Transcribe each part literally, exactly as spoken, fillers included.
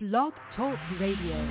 Blog Talk Radio.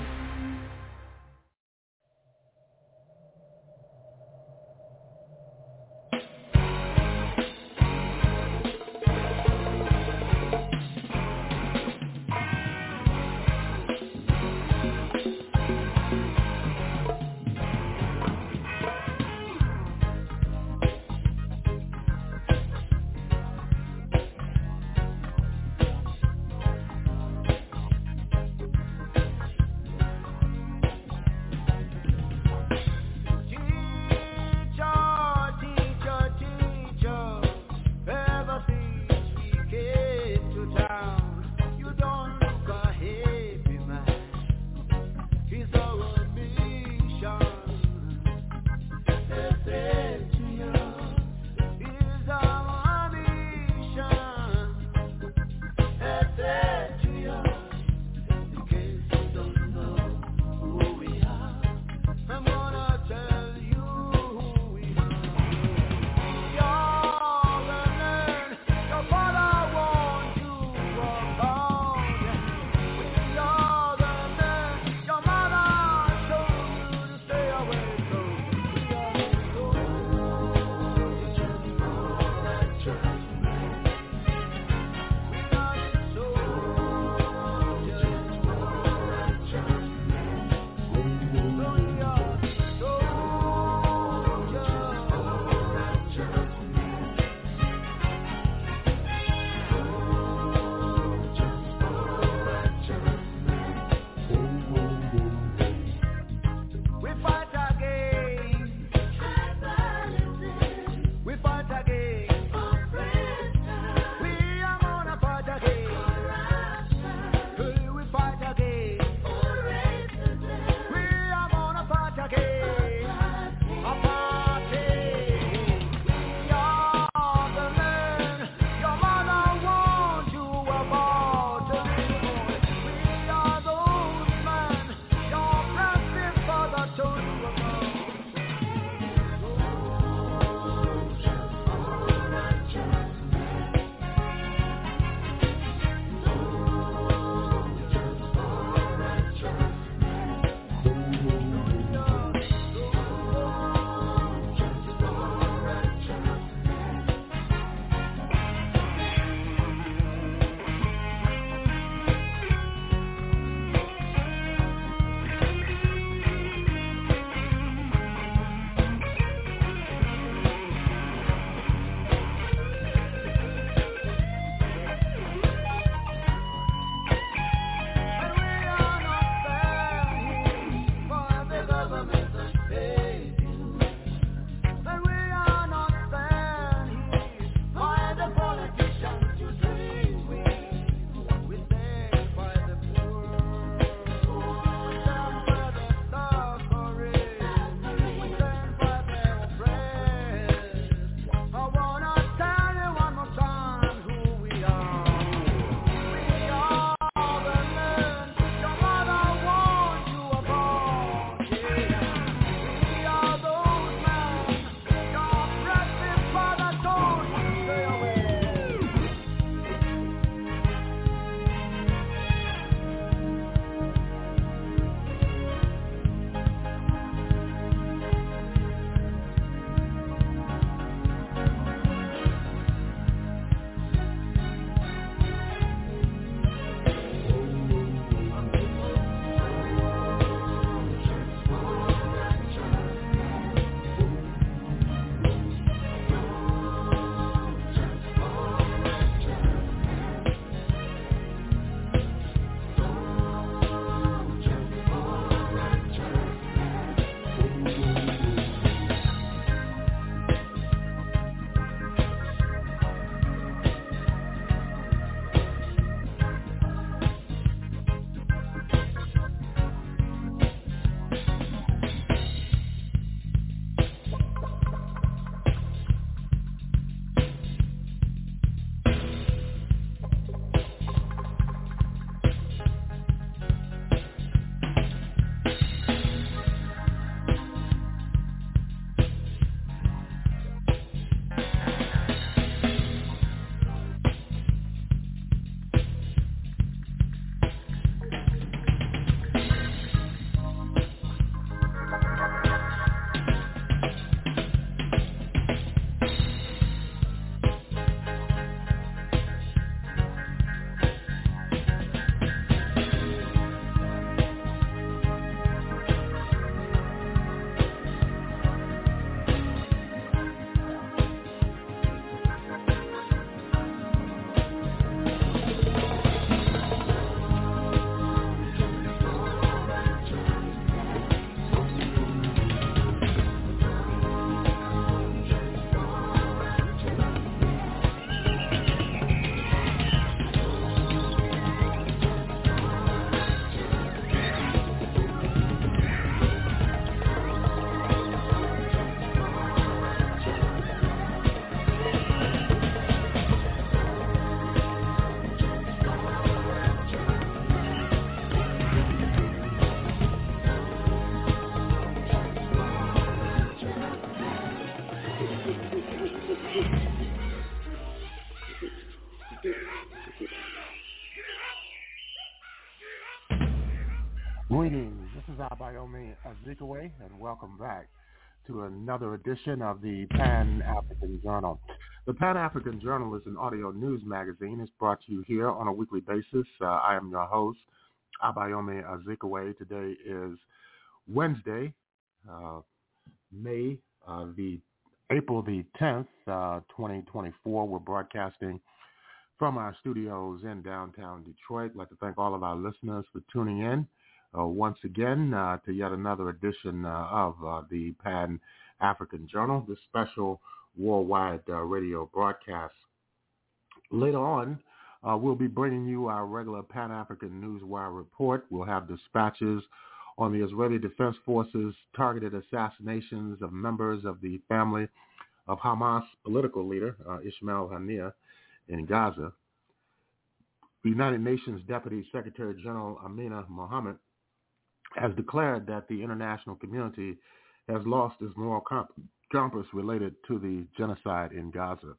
Greetings, this is Abayomi Azikiwe, and welcome back to another edition of the Pan-African Journal. The Pan-African Journal is an audio news magazine. It's brought to you here on a weekly basis. Uh, I am your host, Abayomi Azikiwe. Today is Wednesday, uh, May uh, the April the tenth, uh, twenty twenty-four. We're broadcasting from our studios in downtown Detroit. I'd like to thank all of our listeners for tuning in uh, once again uh, to yet another edition uh, of uh, the Pan-African Journal, this special worldwide uh, radio broadcast. Later on, uh, we'll be bringing you our regular Pan-African Newswire report. We'll have dispatches on the Israeli Defense Forces targeted assassinations of members of the family of Hamas political leader uh, Ismail Haniyeh in Gaza. The United Nations Deputy Secretary General Amina Mohammed has declared that the international community has lost its moral comp- compass related to the genocide in Gaza.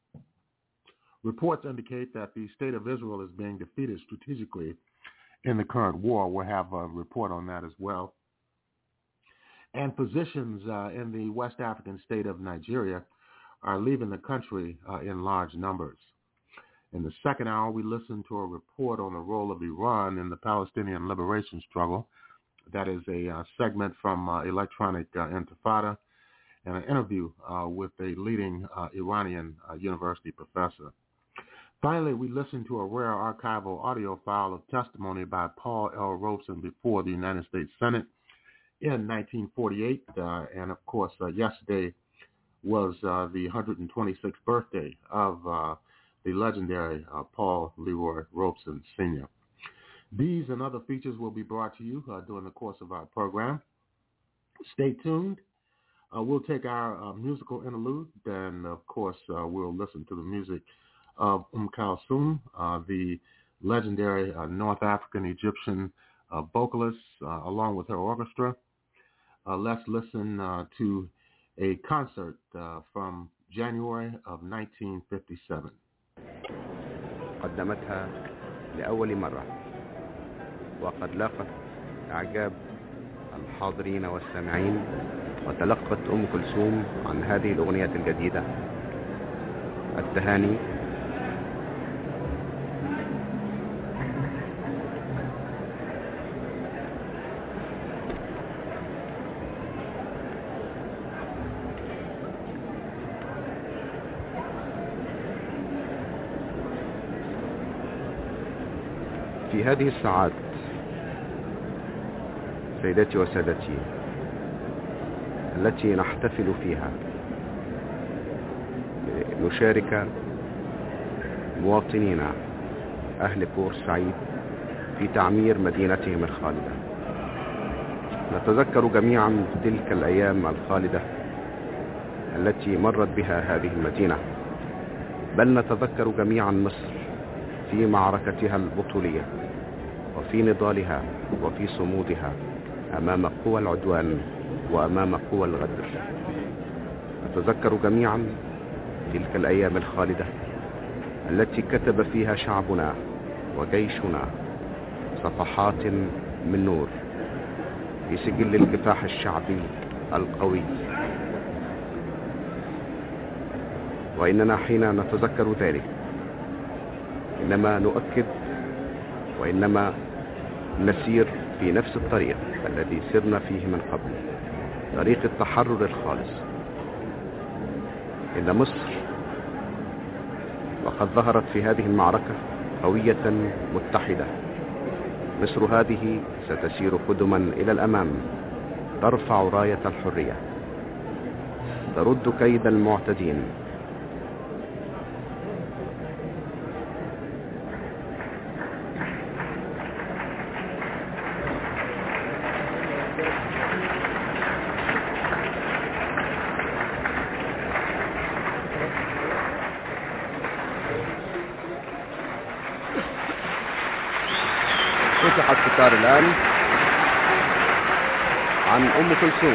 Reports indicate that the state of Israel is being defeated strategically in the current war. We'll have a report on that as well. And physicians uh, in the West African state of Nigeria are leaving the country uh, in large numbers. In the second hour, we listen to a report on the role of Iran in the Palestinian liberation struggle. That is a uh, segment from uh, Electronic uh, Intifada and an interview uh, with a leading uh, Iranian uh, university professor. Finally, we listen to a rare archival audio file of testimony by Paul L. Robeson before the United States Senate in nineteen forty-eight. Uh, and, of course, uh, yesterday was uh, the one hundred twenty-sixth birthday of uh, the legendary uh, Paul Leroy Robeson, Senior These and other features will be brought to you uh, during the course of our program. Stay tuned. Uh, we'll take our uh, musical interlude, and, of course, uh, we'll listen to the music of Umm Kulthum, uh, the legendary uh, North African Egyptian uh, vocalist, uh, along with her orchestra. Uh, let's listen uh, to a concert uh, from January of nineteen fifty-seven. قدمتها لأول مرة وقد لاقت إعجاب الحاضرين والسامعين، وتلقت أم كلثوم عن هذه الأغنية الجديدة التهاني. في هذه الساعات سيداتي وسادتي التي نحتفل فيها نشارك مواطنينا أهل بورسعيد في تعمير مدينتهم الخالدة. نتذكر جميعا تلك الأيام الخالدة التي مرت بها هذه المدينة، بل نتذكر جميعا مصر في معركتها البطولية وفي نضالها وفي صمودها أمام قوى العدوان وأمام قوى الغدر. نتذكر جميعا تلك الأيام الخالدة التي كتب فيها شعبنا وجيشنا صفحات من نور في سجل الكفاح الشعبي القوي. وإننا حين نتذكر ذلك إنما نؤكد وإنما نسير في نفس الطريق الذي سرنا فيه من قبل، طريق التحرر الخالص. إن مصر وقد ظهرت في هذه المعركة قوية متحدة. مصر هذه ستسير قدما إلى الأمام، ترفع راية الحرية، ترد كيد المعتدين. فتح الستار الآن عن أم كلثوم.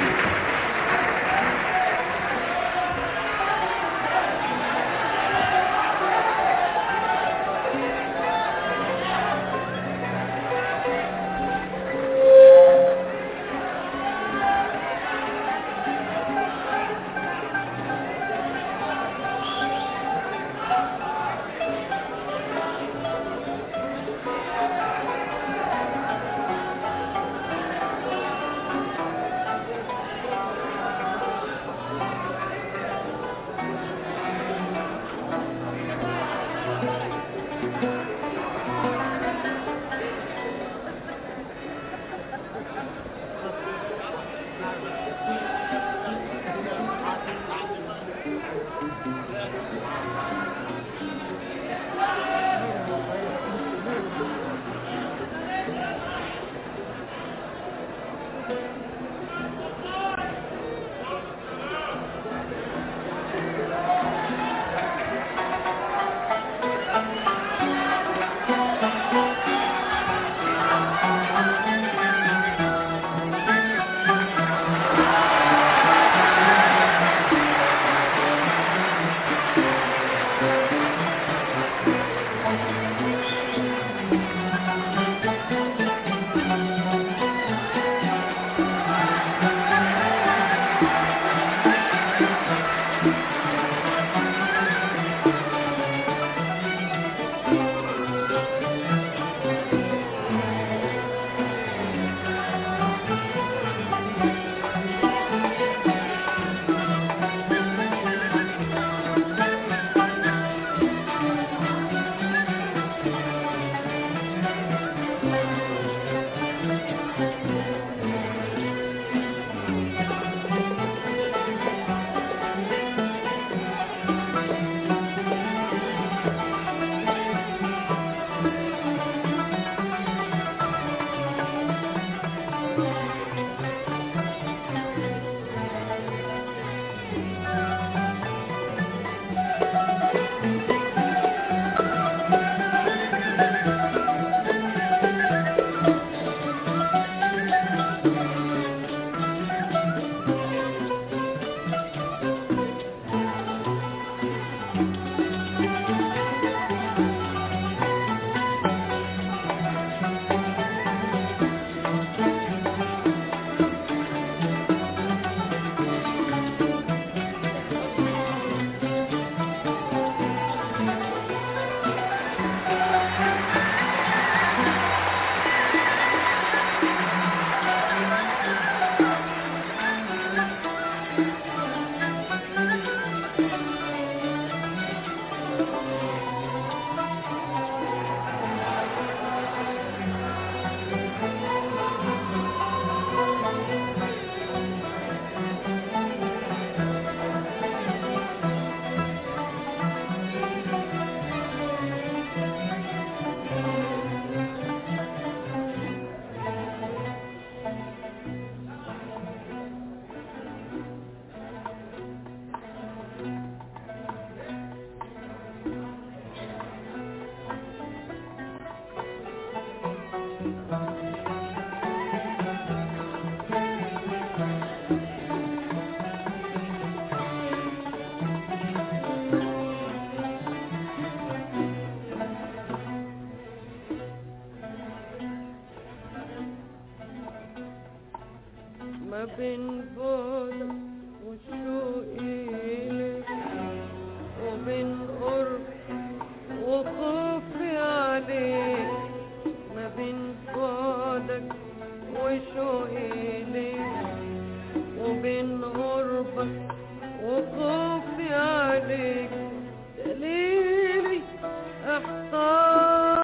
ما بين بعدك وشوقي لك وبين قرب وخوفي عليك ما بين بعدك وشوقي لك وبين قربك وخوفي عليك دليلي احتار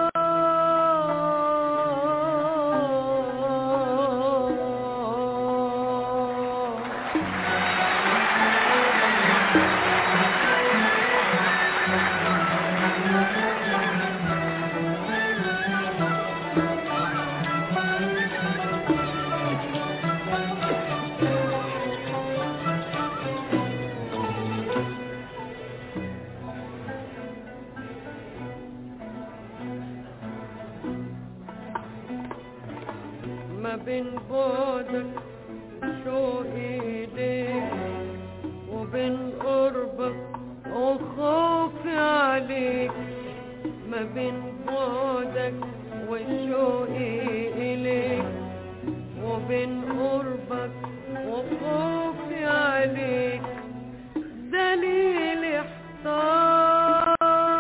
ما بين بعدك شوقي ليك وبين قربك وخوفي عليك ما بين بعدك وشوقي إليك وبين قربك وخوفي عليك دليل احتار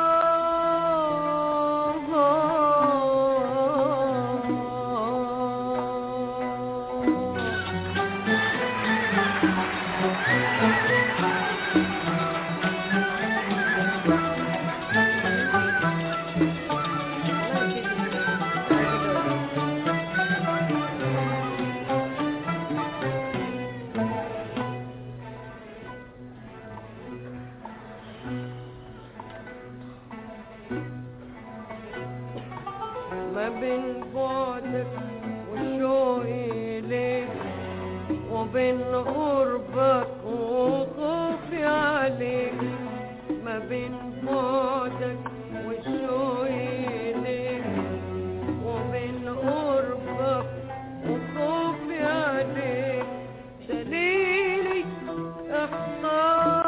ما بين بعدك وشوقي ليك وبين قربك وخوفي عليك ما بين بعدك وشوقي ليك وبين قربك وخوفي عليك دليلي احتار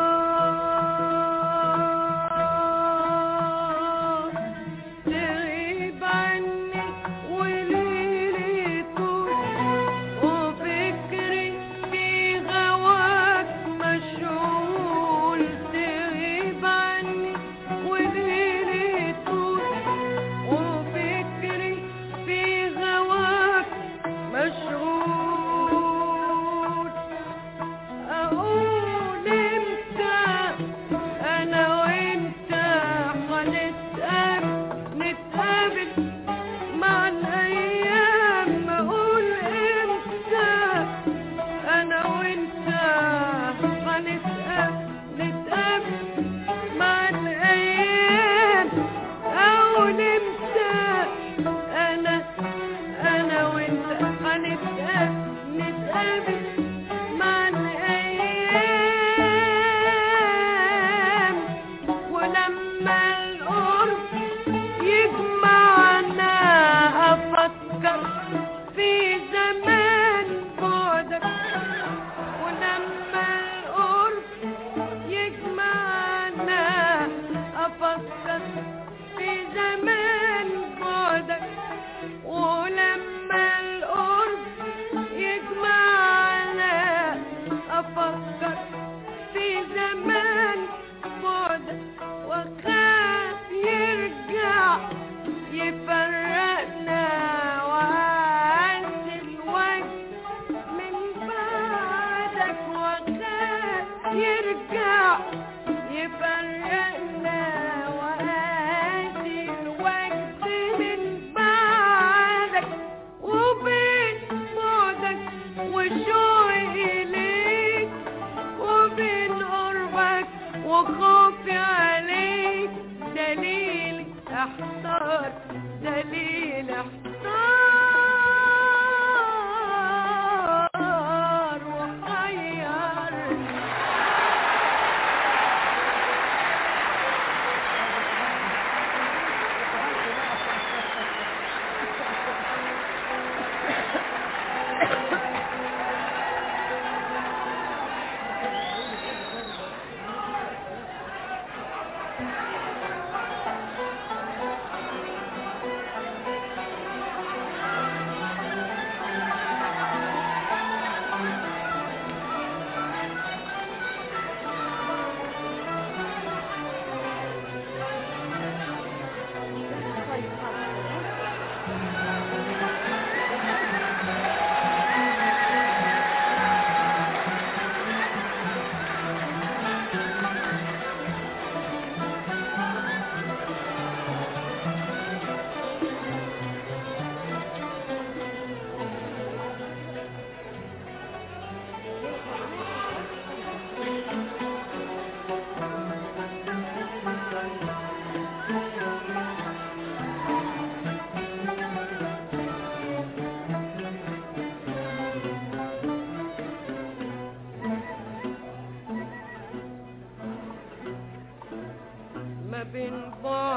مشغول تغيب عني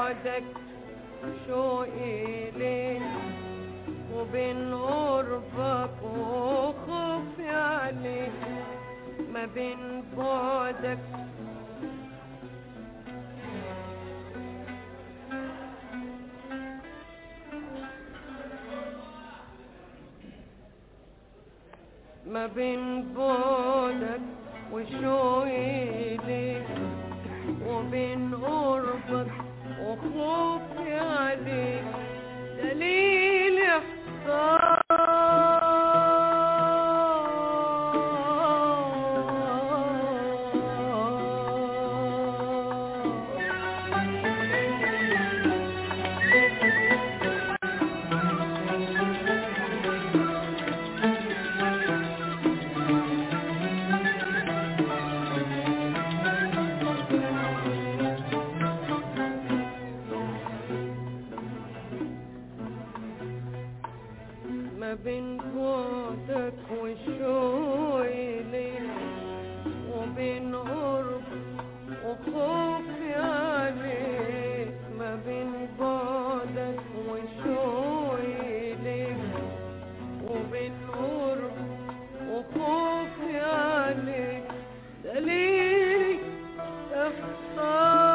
بعدك شوقي ليك وبين قربك وخوفي عليك ما بين بعدك ما بين بعدك وشوقي ليك وبين قربك وخوفي عليك دليل احصار ما بين بعدك وشوقي ليك وبين قربك وخوفي عليك ما بين بعدك وشوقي ليك وبين قربك وخوفي عليك دليل احصار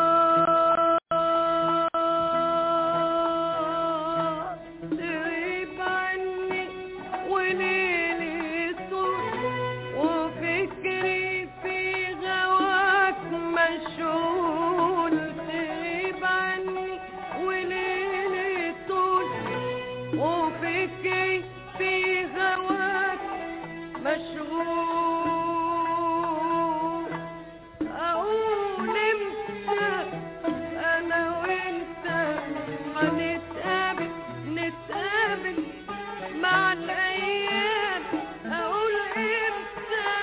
وفكري في هواك مشغول أقول امتى أنا وانت هنتقابل نتقابل مع الأيام أقول امتى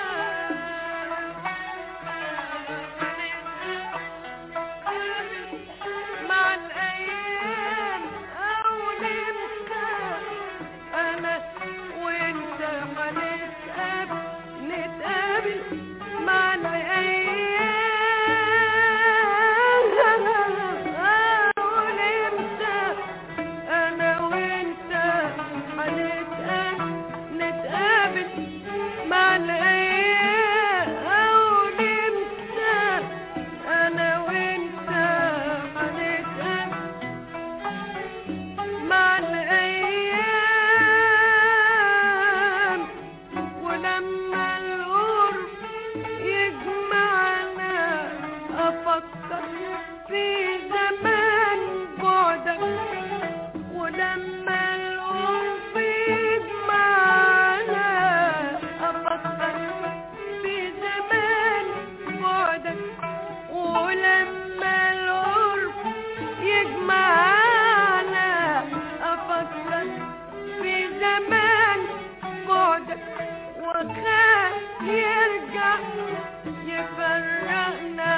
مع الأيام أقول امتى أنا وانت هنتقابل نتقابل مع الأيام أقول امتى أنا وانت هنتقابل نتقابل مع الأيام أقول امتى أنا وانت هنتقابل مع الأيام ولما القرب يجمعنا أفكر في زمان بعدك ولما القرب يجمعنا أفكر في زمان بعدك ولما القرب يجمعنا أفكر في زمان بعدك وخاف يرجع يفرقنا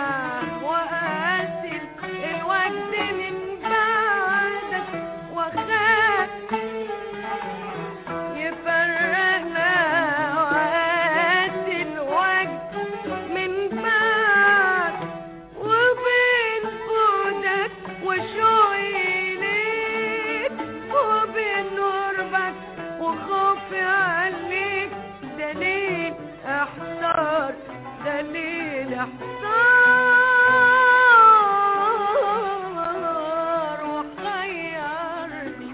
وقاسي الوجد من بعدك وخاف يفرقنا وقاسي الوجد من بعدك وبين بعدك وشوقي ليك وبين قربك وخوفي عليك دليل احتار دليل احتار وخيرني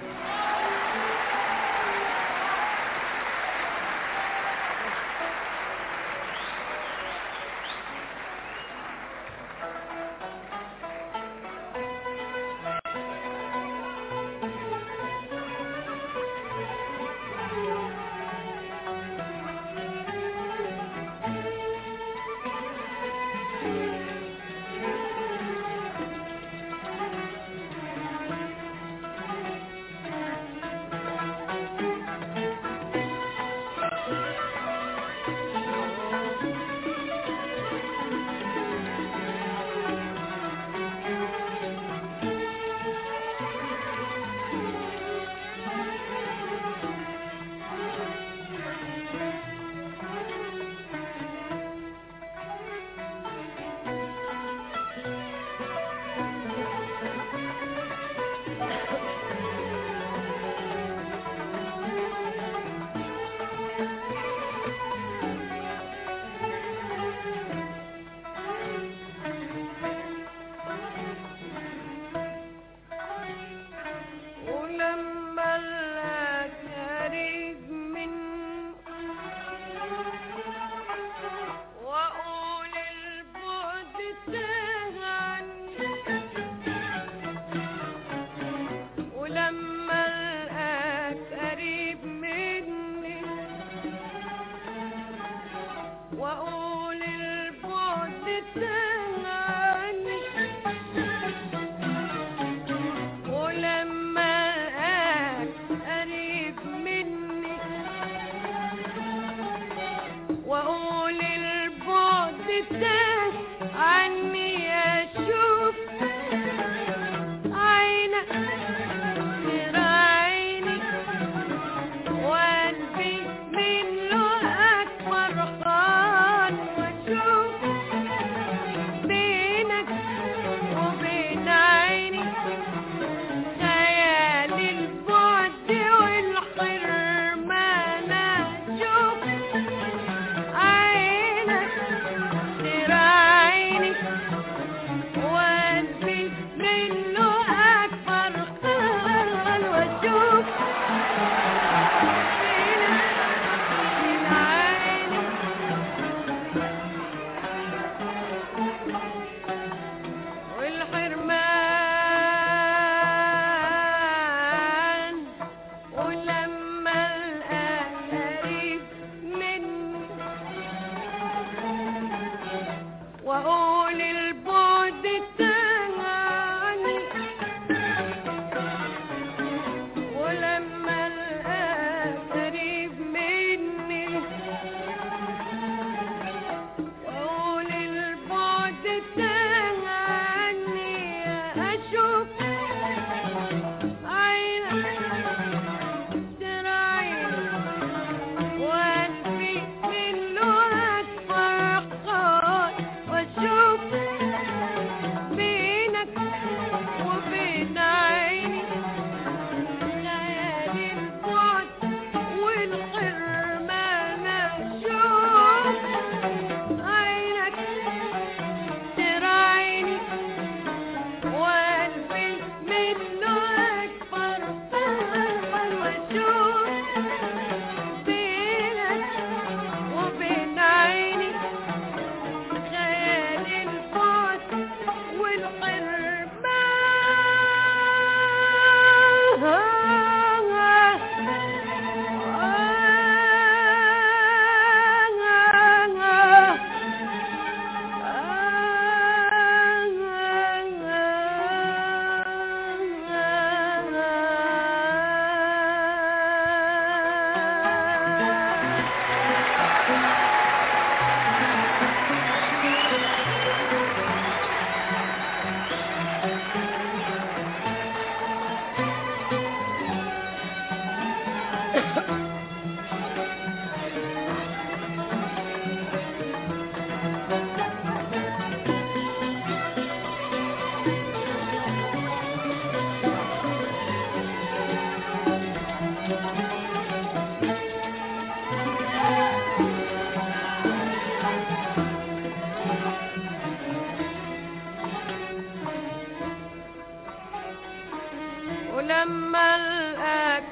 ولما القاك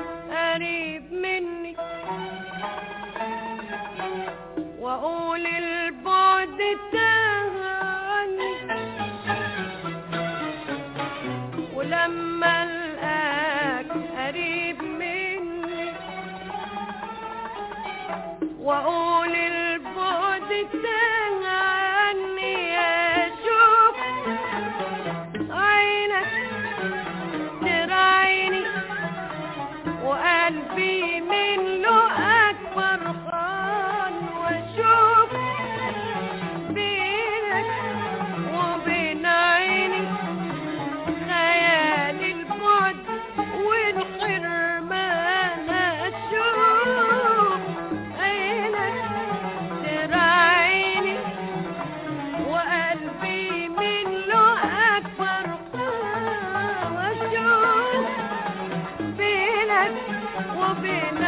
قريب مني واقول البعد تاني، ولما القاك قريب مني واقول البعد تاني، اشوف عينك تراعيني وقلبي منه اكبر خان، واشوف بينك وبين عيني خيال البعد والحرمان، اشوف عينك تراعيني وقلبي منه اكبر خان، واشوف بينك وبين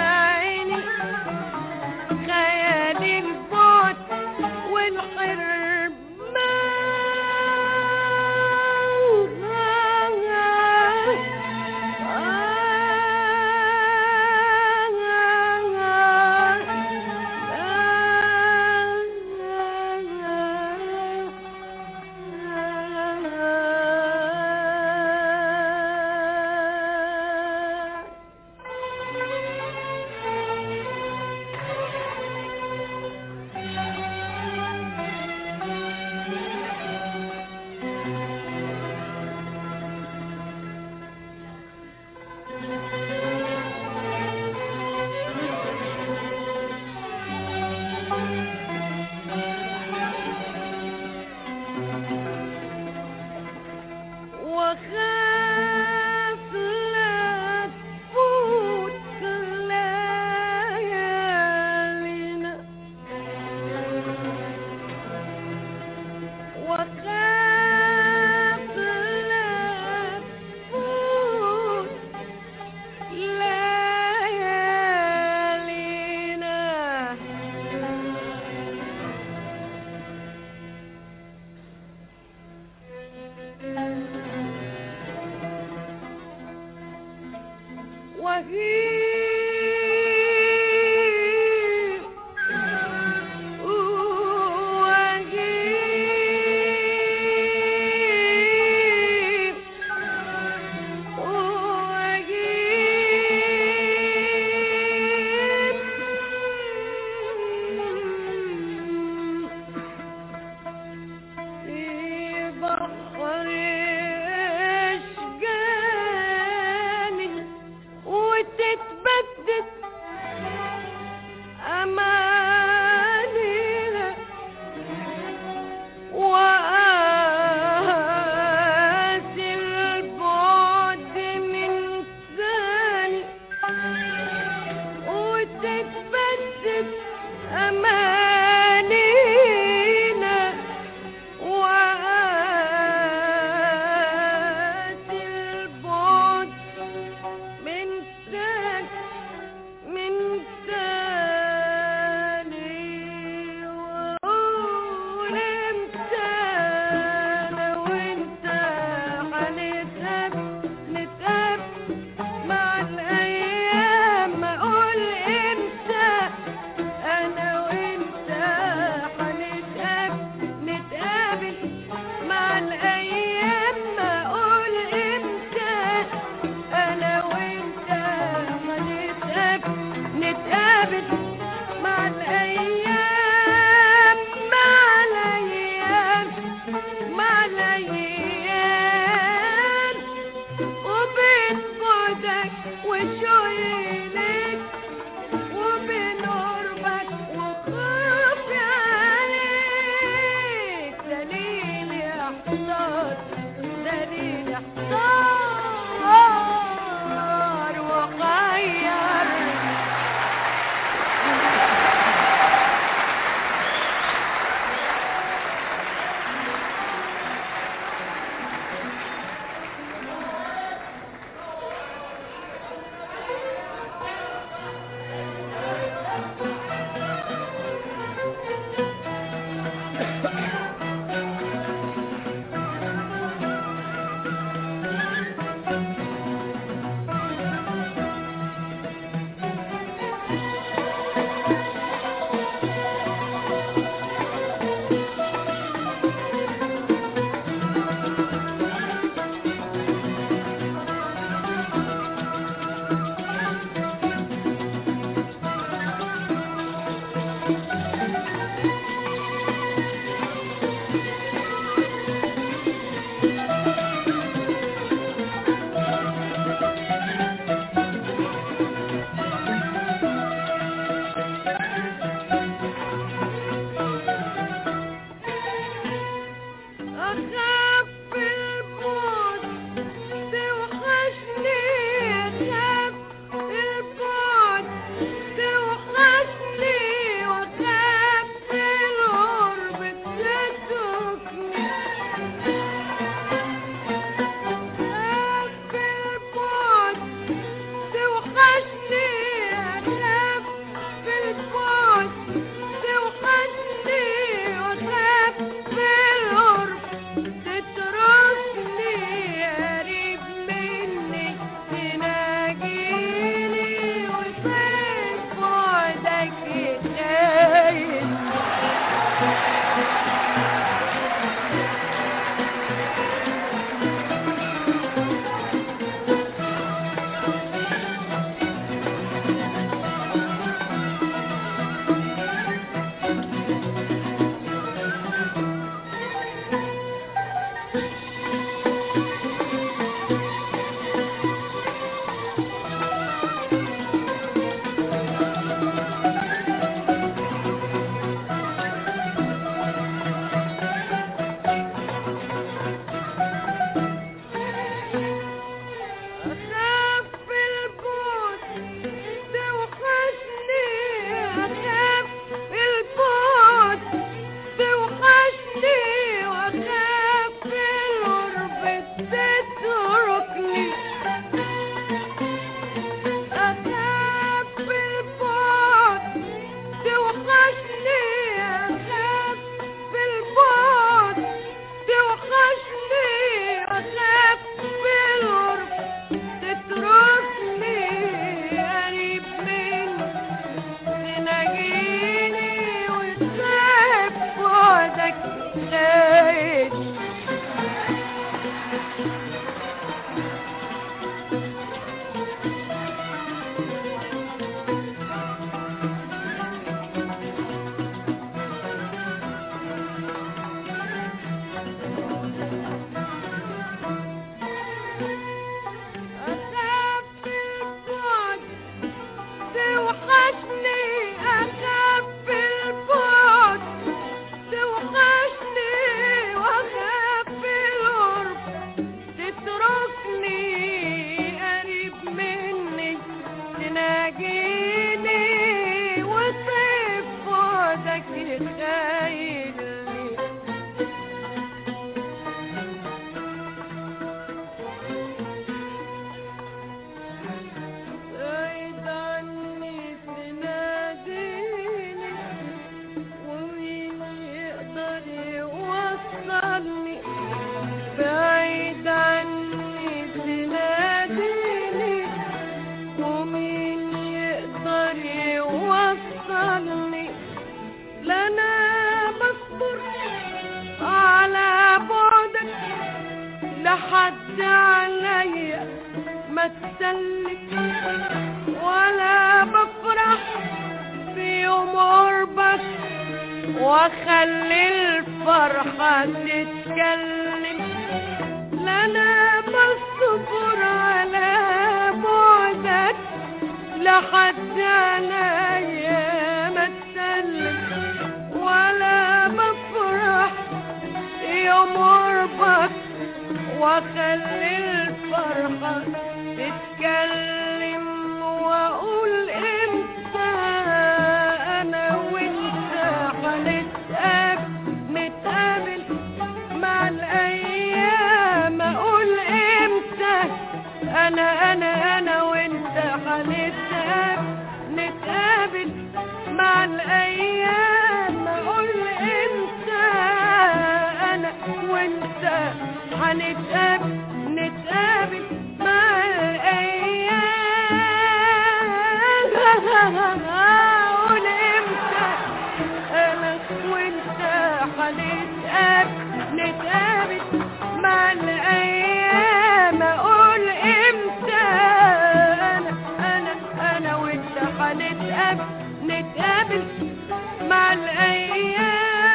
تتخيل. لحد عليا ما تسلك ولا بفرح في يوم قربك واخلي الفرحة تتكلم. لا انا بصبر على بعدك لحد عليا ما تسلك ولا بفرح في يوم قربك واخلي الفرحة تتكلم واقول امتى انا وانت هنتقابل نتقابل مع الايام. اقول امتى انا انا انا وانت هنتقابل نتقابل مع الايام. اقول امتى انا وانت هنتقابل نتقابل مع الأيام. أقول إمتى أنا وأنت هنتقابل نتقابل مع الأيام. أقول إمتى أنا أنا أنا وأنت هنتقابل نتقابل مع الأيام.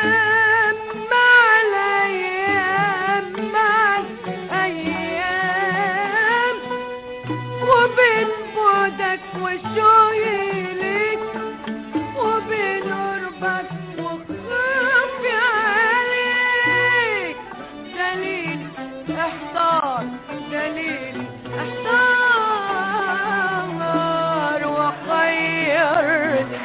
وبين بعدك وشوقي ليك وبين قربك وخوفي عليك دليل احتار دليل احتار وخيرني.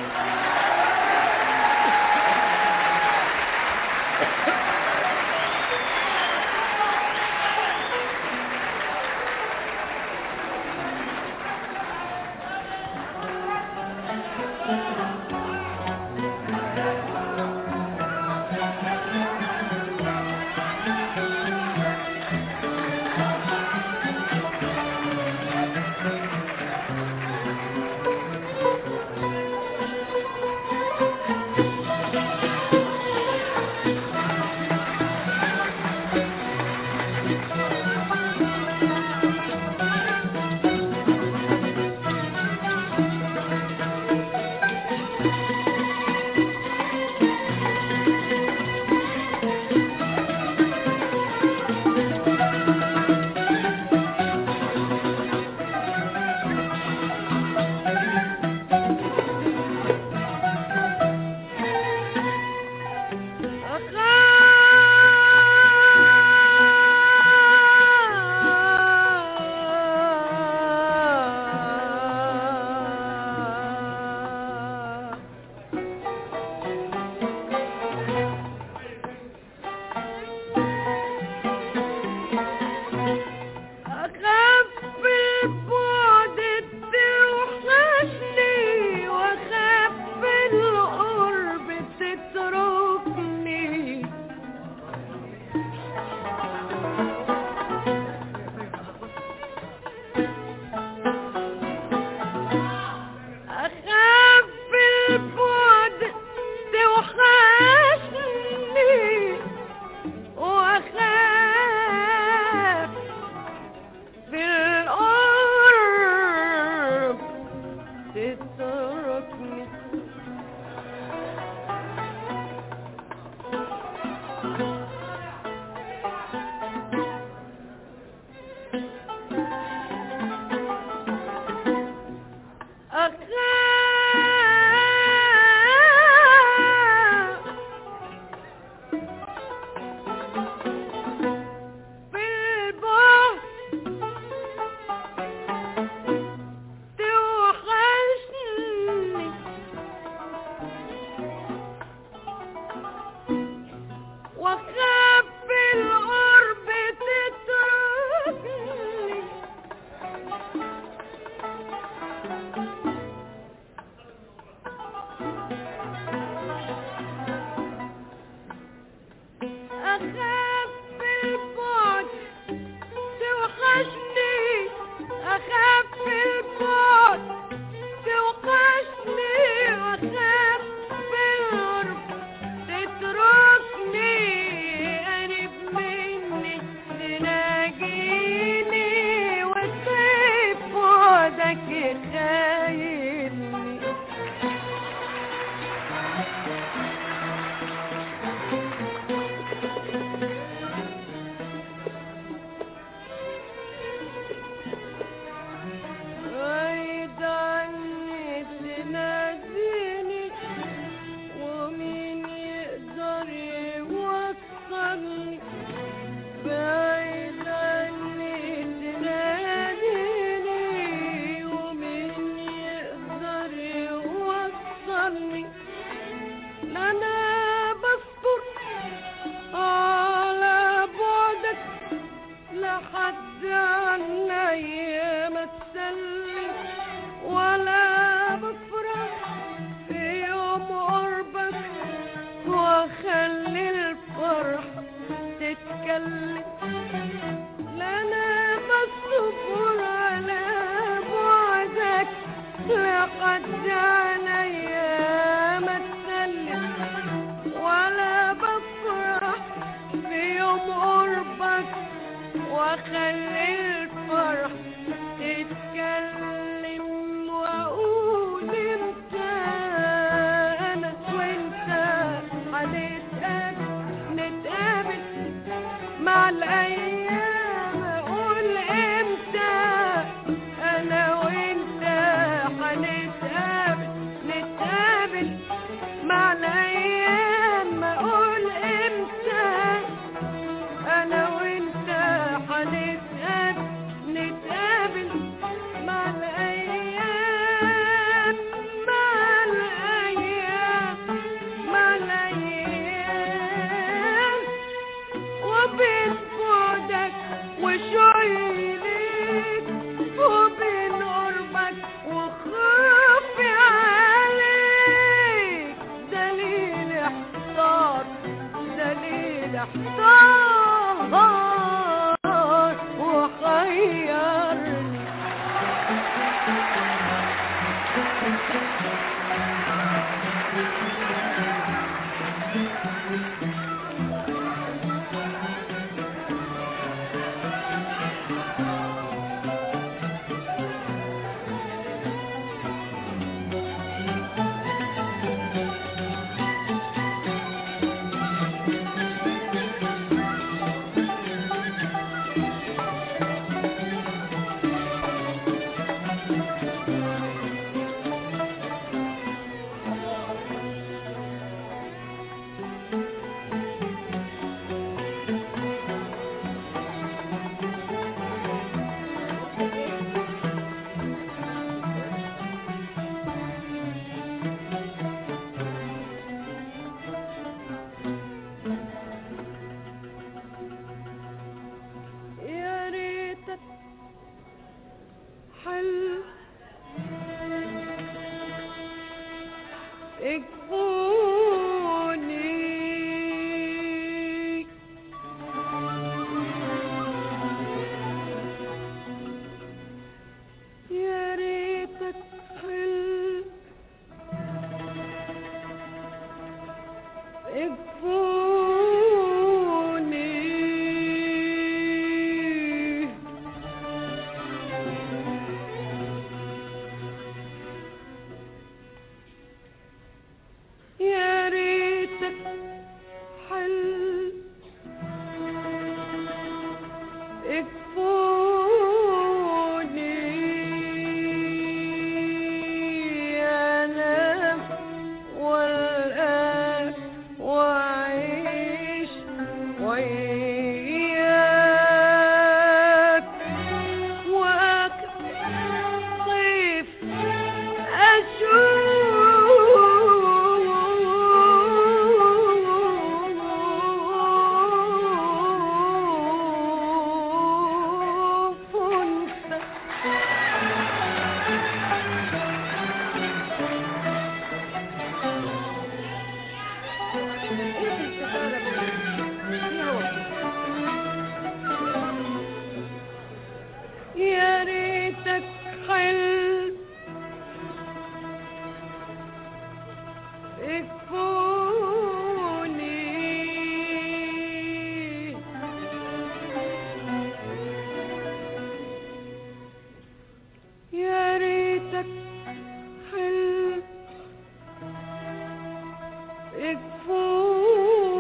تتركني يا ريتك حلم اكفوني يا ريتك حلم اكفوني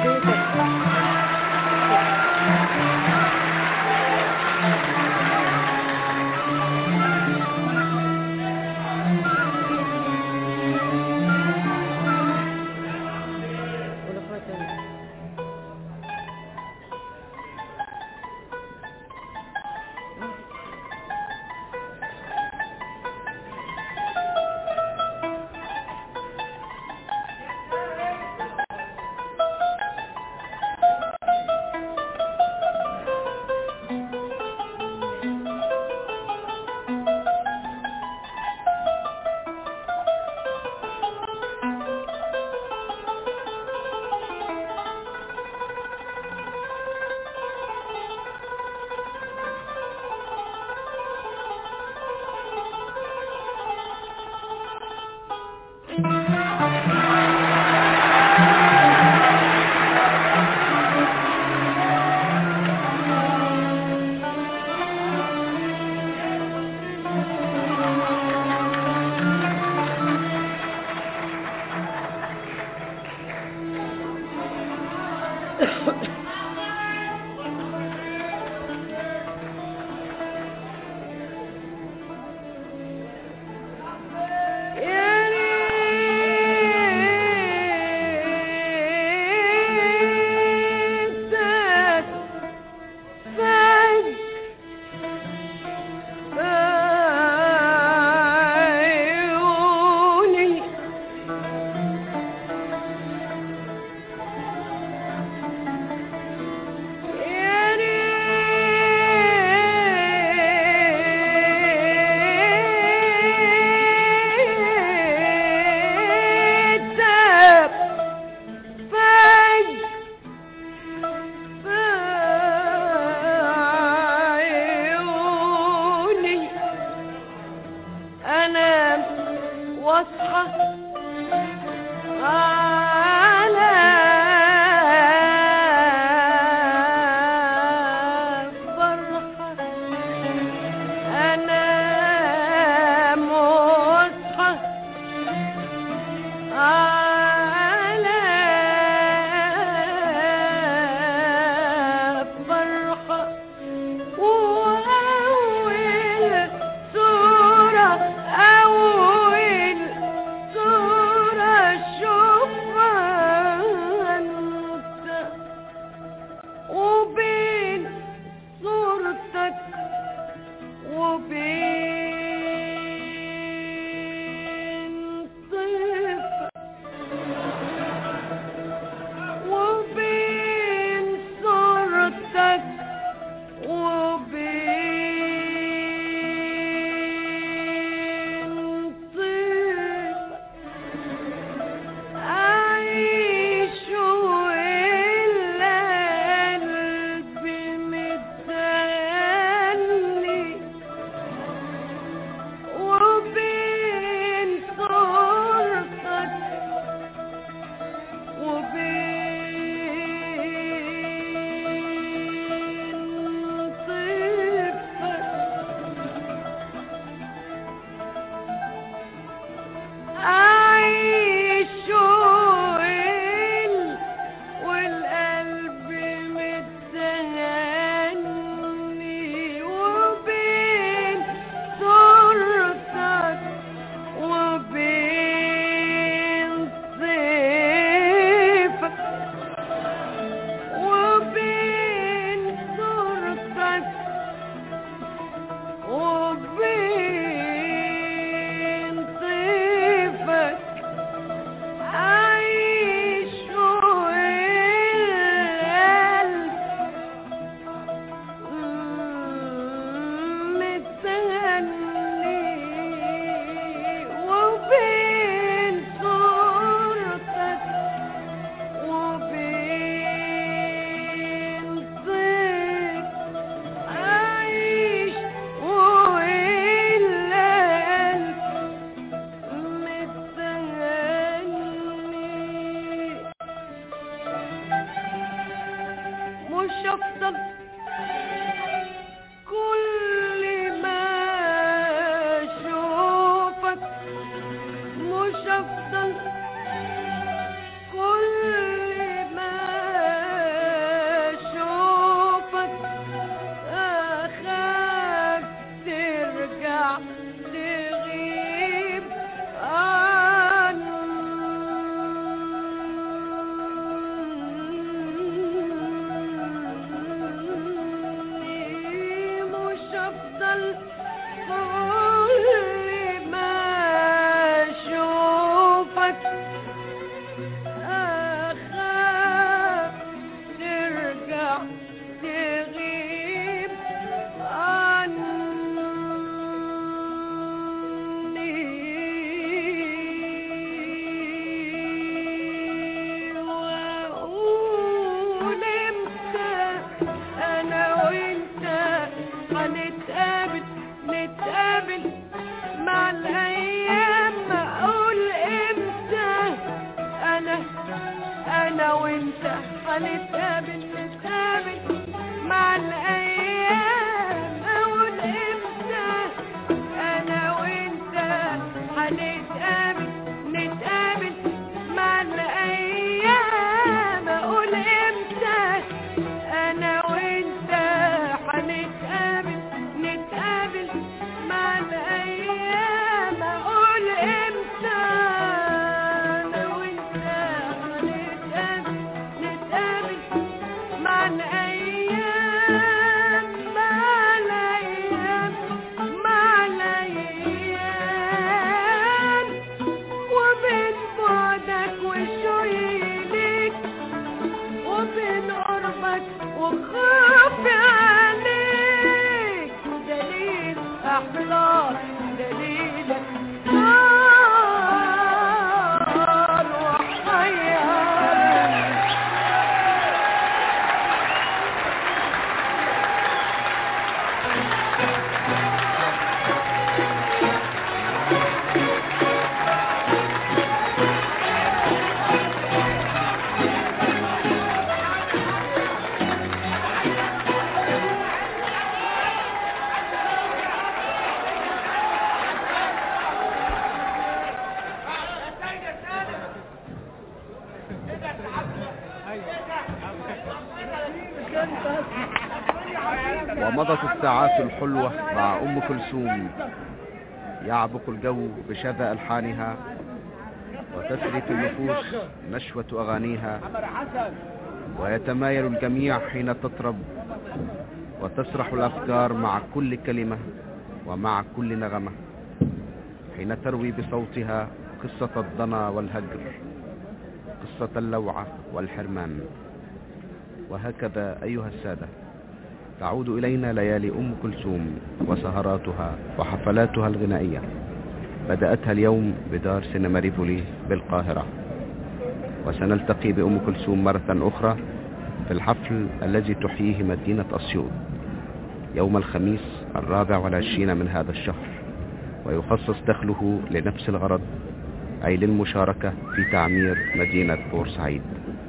كل ما هنتقابل نتقابل مع الأيام أقول إمتى أنا وإنت هنتقابل نتقابل مع الأيام أقول إمتى أنا وإنت هنتقابل نتقابل مع الأيام أقول إمتى أنا وإنت هنتقابل نتقابل مع الأيام مع الأيام مع الأيام وبين بعدك وشوقي ليك وبين قربك وخوفي عليك دليل أحلام دليلك نار وحيرني ومضت الساعات الحلوة مع أم كلثوم، يعبق الجو بشذا ألحانها، وتسري في النفوس نشوة أغانيها، ويتمايل الجميع حين تطرب، وتسرح الأفكار مع كل كلمة ومع كل نغمة، حين تروي بصوتها قصة الضنا والهجر، قصة اللوعة والحرمان. وهكذا أيها السادة تعود إلينا ليالي أم كلثوم وسهراتها وحفلاتها الغنائية، بدأتها اليوم بدار سينما ريفولي بالقاهرة، وسنلتقي بأم كلثوم مرة أخرى في الحفل الذي تحييه مدينة أسيوط يوم الخميس الرابع والعشرين من هذا الشهر، ويخصص دخله لنفس الغرض، أي للمشاركة في تعمير مدينة بورسعيد.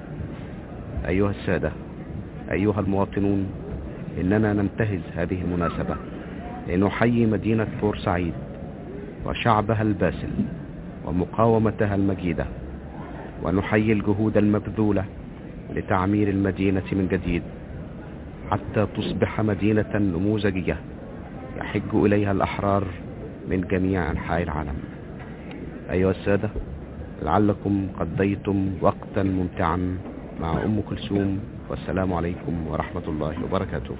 أيها السادة، أيها المواطنون، إننا ننتهز هذه المناسبة لنحيي مدينة بورسعيد وشعبها الباسل ومقاومتها المجيدة، ونحيي الجهود المبذولة لتعمير المدينة من جديد حتى تصبح مدينة نموذجية يحج إليها الأحرار من جميع أنحاء العالم. أيها السادة، لعلكم قضيتم وقتا ممتعا مع أم كلثوم، والسلام عليكم ورحمة الله وبركاته.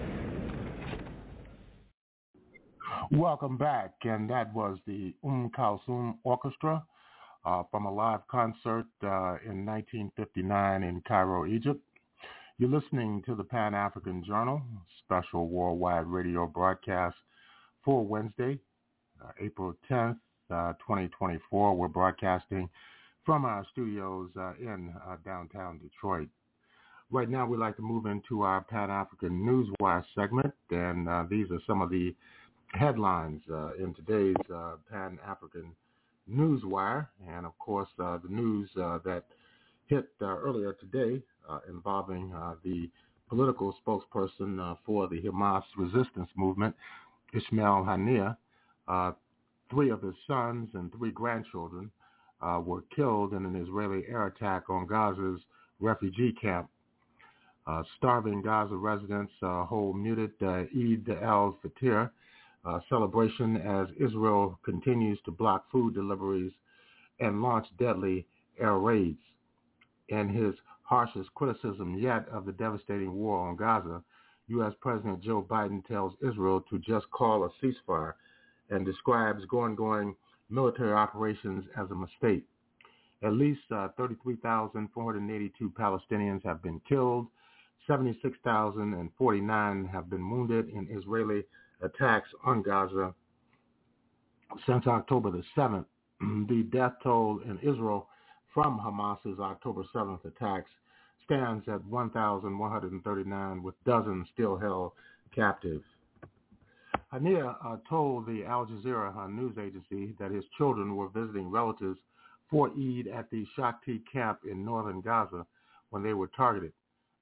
Welcome back, and that was the Umm Kulthum Orchestra uh, from a live concert uh, in nineteen fifty-nine in Cairo, Egypt. You're listening to the Pan-African Journal, special worldwide radio broadcast for Wednesday, uh, April tenth, uh, twenty twenty-four. We're broadcasting from our studios uh, in uh, downtown Detroit. Right now, we'd like to move into our Pan-African Newswire segment, and uh, these are some of the headlines uh, in today's uh, Pan-African Newswire. And, of course, uh, the news uh, that hit uh, earlier today uh, involving uh, the political spokesperson uh, for the Hamas resistance movement, Ismail Haniyeh. Uh, three of his sons and three grandchildren uh, were killed in an Israeli air attack on Gaza's refugee camp. Uh, starving Gaza residents uh, hold muted uh, Eid al-Fitr uh, celebration as Israel continues to block food deliveries and launch deadly air raids. In his harshest criticism yet of the devastating war on Gaza, U S President Joe Biden tells Israel to just call a ceasefire and describes ongoing military operations as a mistake. At least uh, thirty-three thousand four hundred eighty-two Palestinians have been killed. seventy-six thousand forty-nine have been wounded in Israeli attacks on Gaza since October the seventh. The death toll in Israel from Hamas's October seventh attacks stands at one thousand one hundred thirty-nine, with dozens still held captive. Haniyeh uh, told the Al Jazeera uh, news agency that his children were visiting relatives for Eid at the Shakti camp in northern Gaza when they were targeted.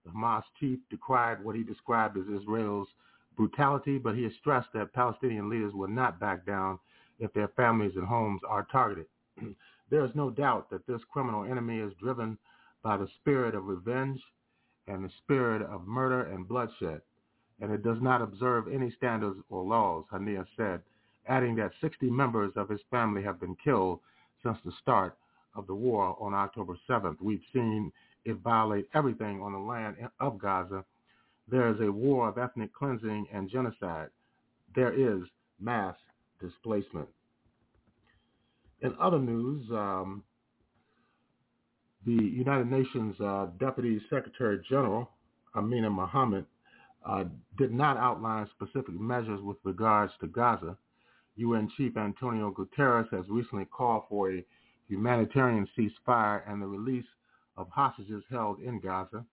The Hamas chief decried what he described as Israel's brutality, but he has stressed that Palestinian leaders will not back down if their families and homes are targeted. There is no doubt that this criminal enemy is driven by the spirit of revenge and the spirit of murder and bloodshed, and it does not observe any standards or laws, Haniyeh said, adding that sixty members of his family have been killed since the start of the war on October seventh. We've seen it violate everything on the land of Gaza. There is a war of ethnic cleansing and genocide. There is mass displacement. In other news, um, the United Nations uh, Deputy Secretary General, Amina Mohammed, uh, did not outline specific measures with regards to Gaza. U N Chief Antonio Guterres has recently called for a humanitarian ceasefire and the release of hostages held in Gaza.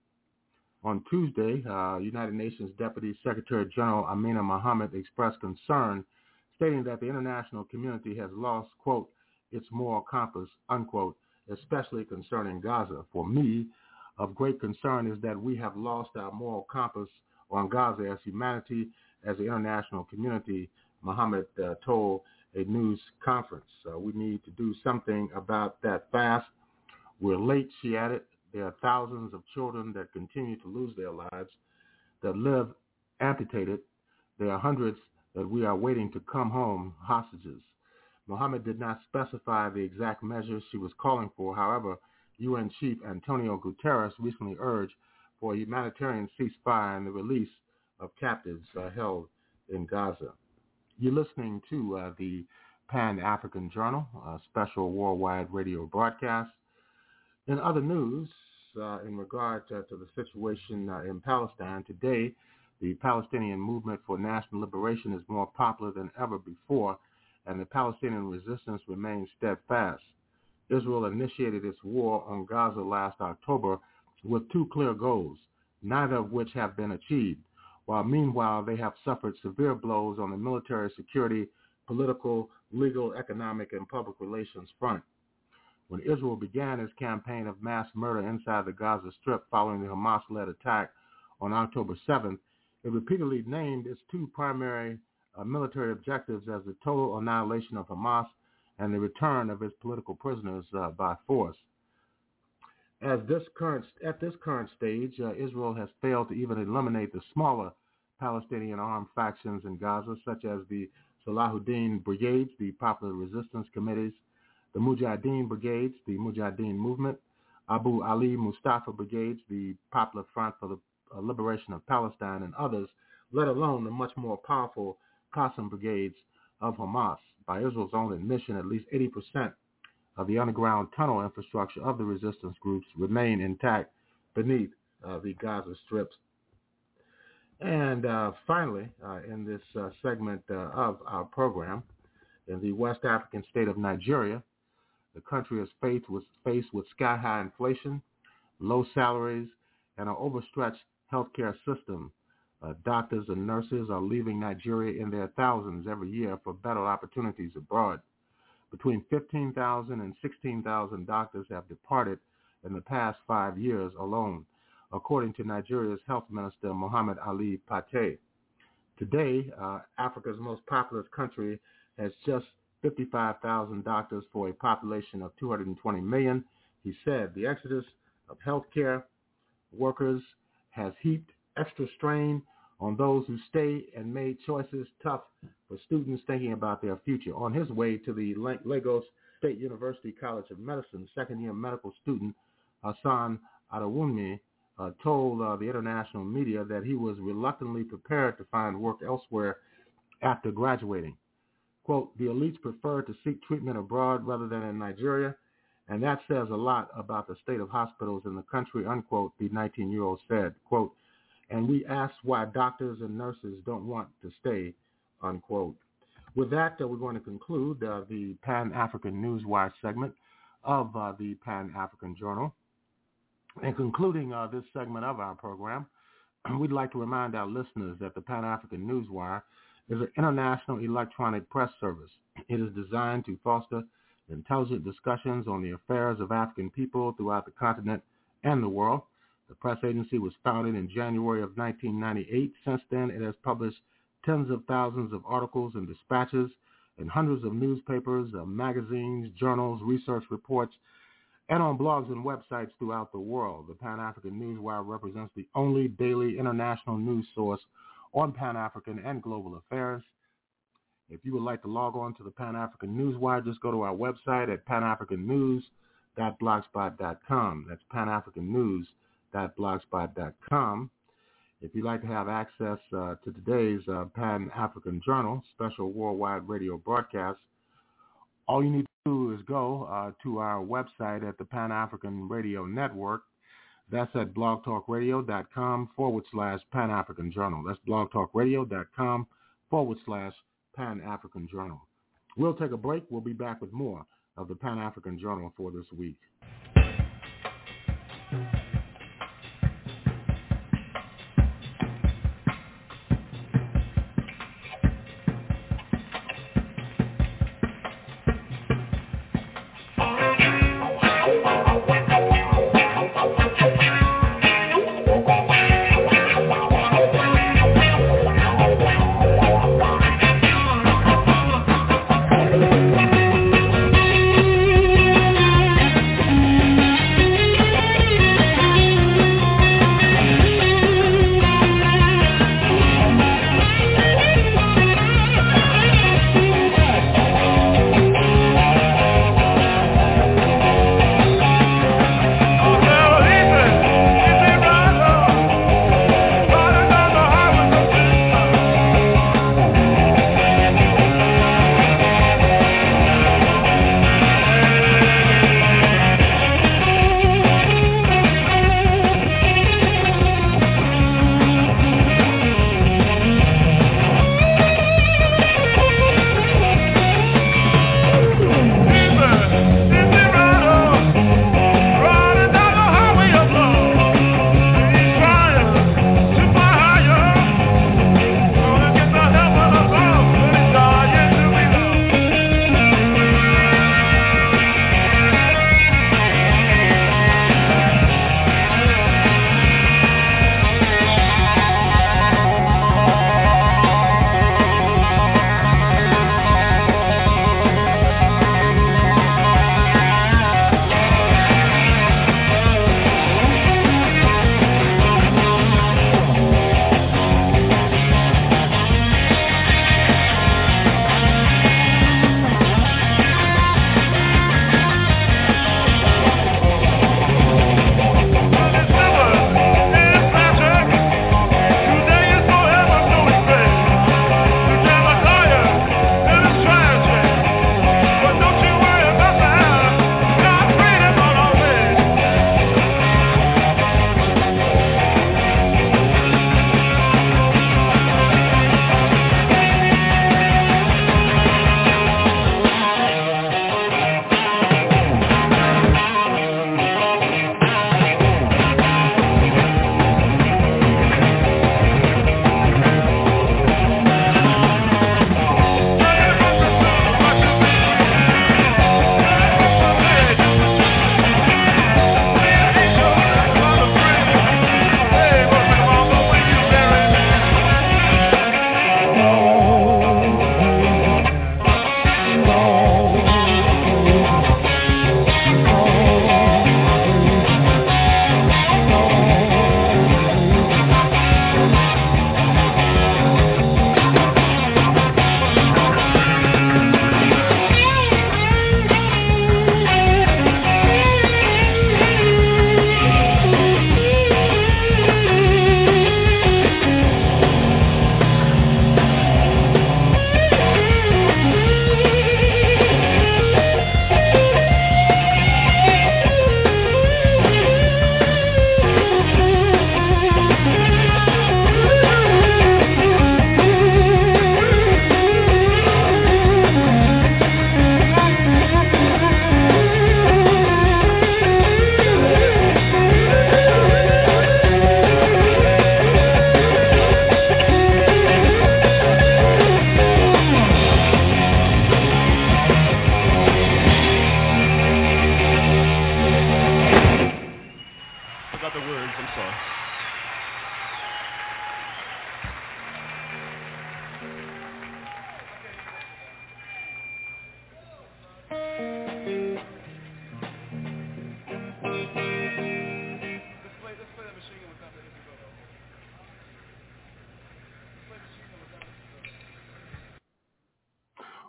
On Tuesday, uh, United Nations Deputy Secretary General Amina Mohammed expressed concern, stating that the international community has lost, quote, its moral compass, unquote, especially concerning Gaza. For me, of great concern is that we have lost our moral compass on Gaza as humanity, as the international community, Mohammed uh, told a news conference. Uh, we need to do something about that fast. We're late, she added. There are thousands of children that continue to lose their lives, that live amputated. There are hundreds that we are waiting to come home, hostages. Mohammed did not specify the exact measures she was calling for. However, U N Chief Antonio Guterres recently urged for a humanitarian ceasefire and the release of captives uh, held in Gaza. You're listening to uh, the Pan-African Journal, a special worldwide radio broadcast. In other news, uh, in regard to, to the situation uh, in Palestine, today the Palestinian movement for national liberation is more popular than ever before, and the Palestinian resistance remains steadfast. Israel initiated its war on Gaza last October with two clear goals, neither of which have been achieved, while meanwhile they have suffered severe blows on the military, security, political, legal, economic, and public relations front. When Israel began its campaign of mass murder inside the Gaza Strip following the Hamas-led attack on October seventh, it repeatedly named its two primary uh, military objectives as the total annihilation of Hamas and the return of its political prisoners uh, by force. As this current, at this current stage, uh, Israel has failed to even eliminate the smaller Palestinian armed factions in Gaza, such as the Salahuddin Brigades, the Popular Resistance Committees, the Mujahideen Brigades, the Mujahideen Movement, Abu Ali Mustafa Brigades, the Popular Front for the uh, Liberation of Palestine, and others, let alone the much more powerful Qassam Brigades of Hamas. By Israel's own admission, at least eighty percent of the underground tunnel infrastructure of the resistance groups remain intact beneath uh, the Gaza strips. And uh, finally, uh, in this uh, segment uh, of our program, in the West African state of Nigeria, the country is faced with, faced with sky-high inflation, low salaries, and an overstretched healthcare system. Uh, doctors and nurses are leaving Nigeria in their thousands every year for better opportunities abroad. Between fifteen thousand and sixteen thousand doctors have departed in the past five years alone, according to Nigeria's health minister, Mohammed Ali Pate. Today, uh, Africa's most populous country has just fifty-five thousand doctors for a population of two hundred twenty million. He said the exodus of healthcare workers has heaped extra strain on those who stay and made choices tough for students thinking about their future. On his way to the Lagos State University College of Medicine, second-year medical student Hassan Adewunmi uh, told uh, the international media that he was reluctantly prepared to find work elsewhere after graduating. Quote, the elites prefer to seek treatment abroad rather than in Nigeria, and that says a lot about the state of hospitals in the country, unquote, the nineteen-year-old said. Quote, and we ask why doctors and nurses don't want to stay, unquote. With that, uh, we're going to conclude uh, the Pan-African Newswire segment of uh, the Pan-African Journal. In concluding uh, this segment of our program, we'd like to remind our listeners that the Pan-African Newswire is an international electronic press service. It is designed to foster intelligent discussions on the affairs of African people throughout the continent and the world. The press agency was founded in January of nineteen ninety-eight. Since then, it has published tens of thousands of articles and dispatches in hundreds of newspapers, uh, magazines, journals, research reports, and on blogs and websites throughout the world. The Pan-African Newswire represents the only daily international news source on Pan-African and global affairs. If you would like to log on to the Pan-African Newswire, just go to our website at pan african news dot blogspot dot com. That's pan african news dot blogspot dot com. If you'd like to have access uh, to today's uh, Pan-African Journal special worldwide radio broadcast, all you need to do is go uh, to our website at the Pan-African Radio Network. That's at blogtalkradio.com forward slash Pan-African Journal. That's blogtalkradio.com forward slash Pan-African Journal. We'll take a break. We'll be back with more of the Pan-African Journal for this week. Thank you.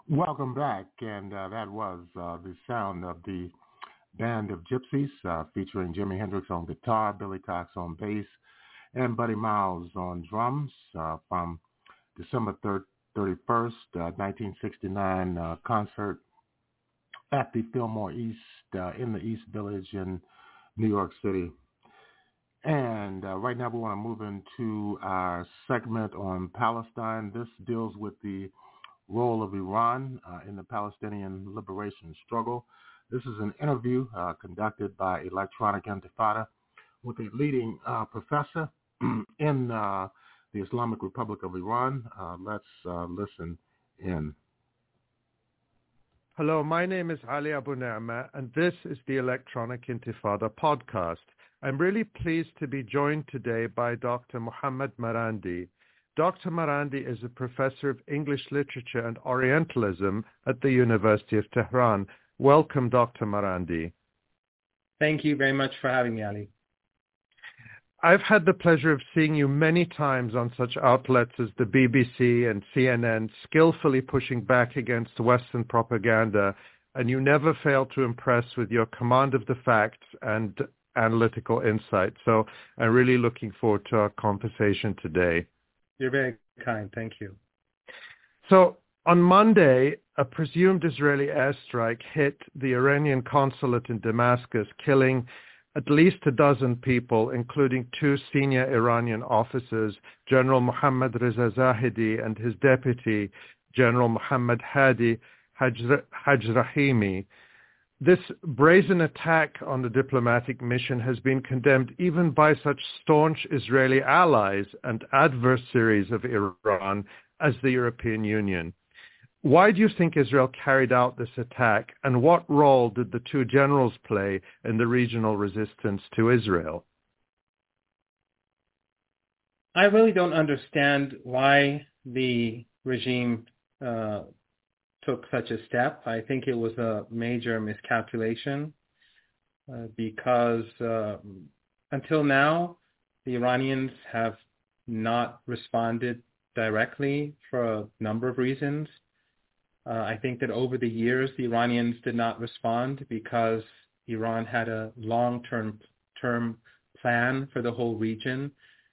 Welcome back, and uh, that was uh, the sound of the Band of Gypsies, uh, featuring Jimi Hendrix on guitar, Billy Cox on bass, and Buddy Miles on drums, uh, from December thirty-first, uh, nineteen sixty-nine uh, concert at the Fillmore East uh, in the East Village in New York City. And uh, right now we want to move into our segment on Palestine. This deals with the role of Iran uh, in the Palestinian liberation struggle. This is an interview uh, conducted by Electronic Intifada with a leading uh, professor in uh, the Islamic Republic of Iran. Uh, let's uh, listen in. Hello, my name is Ali Abu Ni'ma, and this is the Electronic Intifada podcast. I'm really pleased to be joined today by Doctor Mohammad Marandi. Doctor Marandi is a professor of English literature and Orientalism at the University of Tehran. Welcome, Doctor Marandi. Thank you very much for having me, Ali. I've had the pleasure of seeing you many times on such outlets as the B B C and C N N, skillfully pushing back against Western propaganda, and you never fail to impress with your command of the facts and analytical insight. So I'm really looking forward to our conversation today. You're very kind. Thank you. So on Monday, a presumed Israeli airstrike hit the Iranian consulate in Damascus, killing at least a dozen people, including two senior Iranian officers, General Mohammad Reza Zahedi and his deputy, General Mohammad Hadi Hajrahimi. This brazen attack on the diplomatic mission has been condemned even by such staunch Israeli allies and adversaries of Iran as the European Union. Why do you think Israel carried out this attack, and what role did the two generals play in the regional resistance to Israel? I really don't understand why the regime uh, took such a step. I think it was a major miscalculation uh, because uh, until now, the Iranians have not responded directly for a number of reasons. Uh, I think that over the years, the Iranians did not respond because Iran had a long-term term plan for the whole region.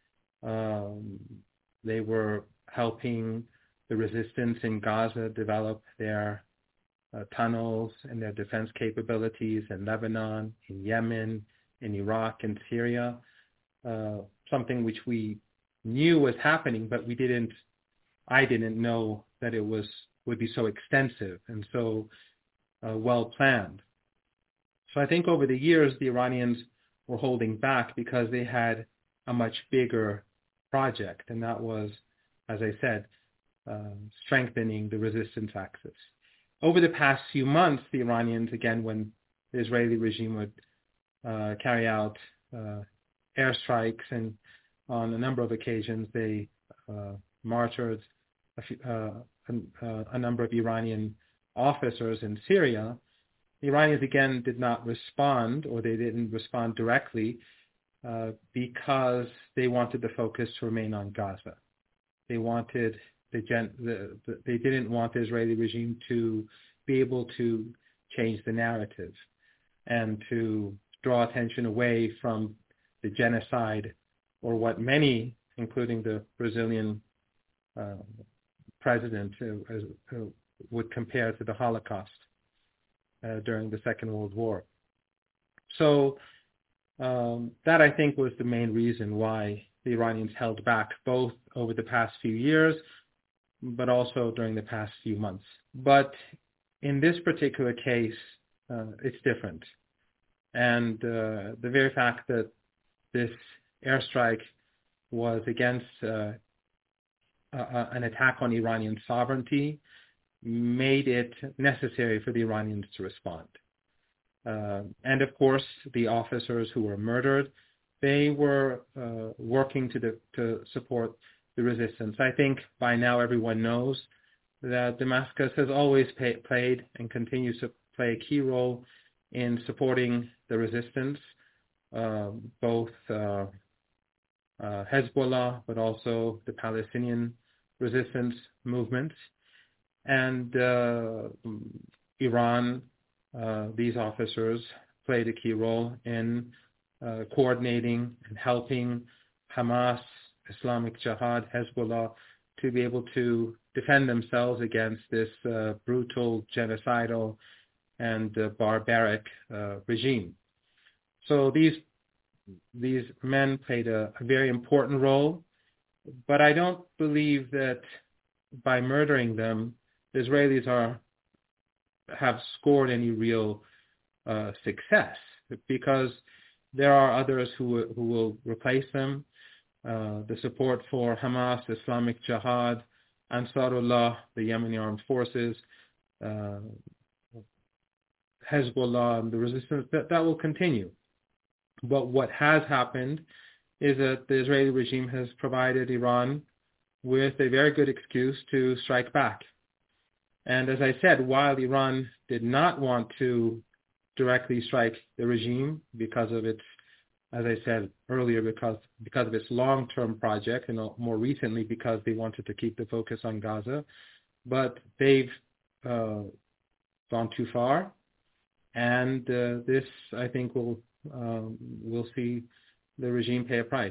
Um, they were helping the resistance in Gaza develop their uh, tunnels and their defense capabilities in Lebanon, in Yemen, in Iraq, and Syria, uh, something which we knew was happening, but we didn't, I didn't know that it was would be so extensive and so uh, well planned. So I think over the years, the Iranians were holding back because they had a much bigger project, and that was, as I said, um, strengthening the resistance axis. Over the past few months, the Iranians, again, when the Israeli regime would uh, carry out uh, airstrikes, and on a number of occasions they uh, martyred a, few, uh, a, a number of Iranian officers in Syria, the Iranians again did not respond, or they didn't respond directly uh, because they wanted the focus to remain on Gaza. They wanted the, gen, the, the they didn't want the Israeli regime to be able to change the narrative and to draw attention away from the genocide, or what many, including the Brazilian uh, president, uh, uh, would compare to the Holocaust uh, during the Second World War. So um, that, I think, was the main reason why the Iranians held back, both over the past few years, but also during the past few months. But in this particular case, uh, it's different. And uh, the very fact that this airstrike was against uh, uh, an attack on Iranian sovereignty made it necessary for the Iranians to respond. Uh, and of course, the officers who were murdered, they were uh, working to, the, to support the resistance. I think by now everyone knows that Damascus has always pay, played and continues to play a key role in supporting the resistance, uh, both uh, uh, Hezbollah, but also the Palestinian resistance movements. And uh, Iran, uh, these officers played a key role in uh, coordinating and helping Hamas, Islamic Jihad, Hezbollah to be able to defend themselves against this uh, brutal, genocidal, and uh, barbaric uh, regime. So these these men played a, a very important role, but I don't believe that by murdering them, the Israelis are have scored any real uh, success, because there are others who who will replace them. Uh, the support for Hamas, Islamic Jihad, Ansarullah, the Yemeni armed forces, uh, Hezbollah, and the resistance, that, that will continue. But what has happened is that the Israeli regime has provided Iran with a very good excuse to strike back. And as I said, while Iran did not want to directly strike the regime because of its, as I said earlier, because because of its long-term project, and more recently because they wanted to keep the focus on Gaza, but they've uh, gone too far, and uh, this, I think, will um, we'll see the regime pay a price.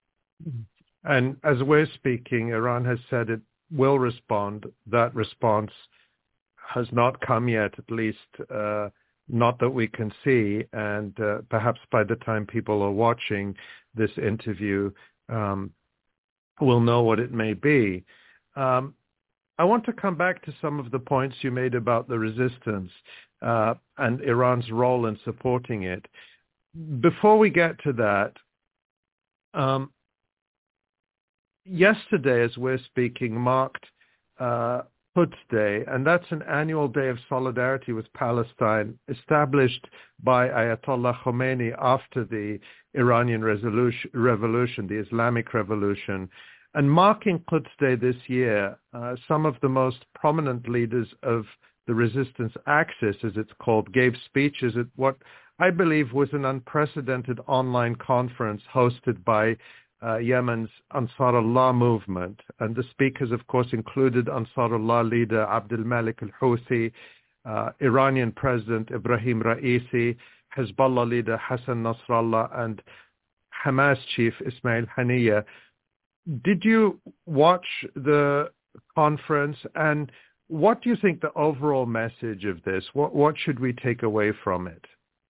And as we're speaking, Iran has said it will respond. That response has not come yet, at least uh, not that we can see. And uh, perhaps by the time people are watching this interview, um, we'll know what it may be. Um, I want to come back to some of the points you made about the resistance uh, and Iran's role in supporting it. Before we get to that, um, yesterday, as we're speaking, marked uh, Quds Day, and that's an annual day of solidarity with Palestine established by Ayatollah Khomeini after the Iranian revolution, the Islamic Revolution. And marking Quds Day this year, uh, some of the most prominent leaders of the resistance axis, as it's called, gave speeches at what I believe was an unprecedented online conference hosted by Uh, Yemen's Ansarullah movement. And the speakers, of course, included Ansarullah leader Abdul Malik al-Houthi, uh, Iranian President Ibrahim Raisi, Hezbollah leader Hassan Nasrallah, and Hamas chief Ismail Haniyeh. Did you watch the conference, and what do you think the overall message of this? What, what should we take away from it?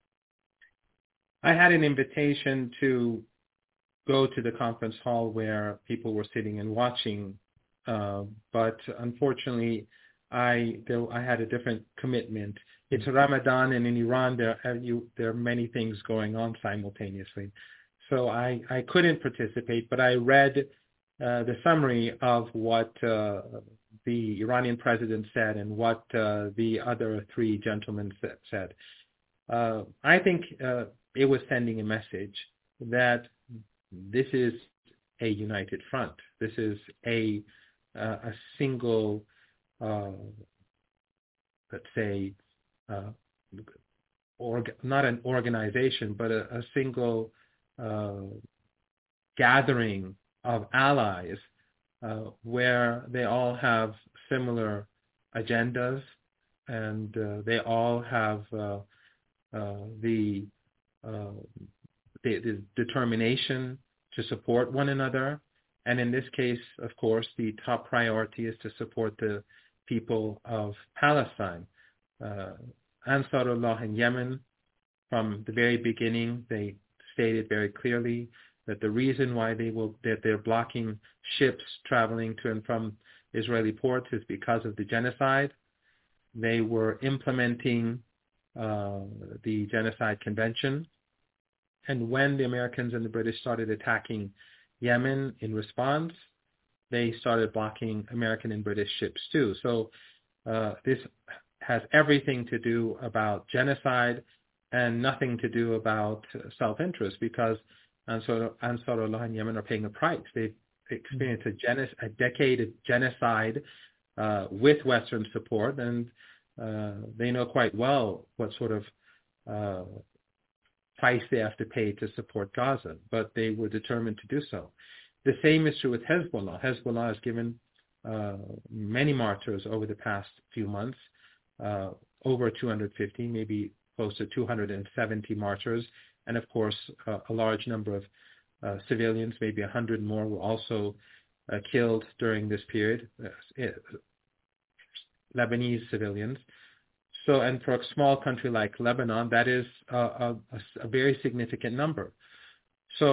I had an invitation to go to the conference hall where people were sitting and watching, uh, but unfortunately, I there, I had a different commitment. It's Ramadan, and in Iran there are, you, there are many things going on simultaneously, so I, I couldn't participate. But I read uh, the summary of what uh, the Iranian president said and what uh, the other three gentlemen said. Uh, I think uh, it was sending a message that this is a united front. This is a uh, a single, uh, let's say, uh, org- not an organization, but a, a single uh, gathering of allies uh, where they all have similar agendas, and uh, they all have uh, uh, the, uh, the the determination to support one another. And in this case, of course, the top priority is to support the people of Palestine. Uh, Ansarullah in Yemen, from the very beginning, they stated very clearly that the reason why they will that they're blocking ships traveling to and from Israeli ports is because of the genocide. They were implementing uh, the Genocide Convention. And when the Americans and the British started attacking Yemen in response, they started blocking American and British ships too. So uh, this has everything to do about genocide and nothing to do about self-interest, because Ansar, Ansarullah in Yemen are paying a price. They've experienced a, geno- a decade of genocide uh, with Western support, and uh, they know quite well what sort of uh, price they have to pay to support Gaza, but they were determined to do so. The same is true with Hezbollah. Hezbollah has given uh, many martyrs over the past few months, uh, over two hundred fifty, maybe close to two hundred seventy martyrs, and of course uh, a large number of uh, civilians, maybe one hundred more, were also uh, killed during this period, uh, Lebanese civilians. So, and for a small country like Lebanon, that is a, a, a very significant number. So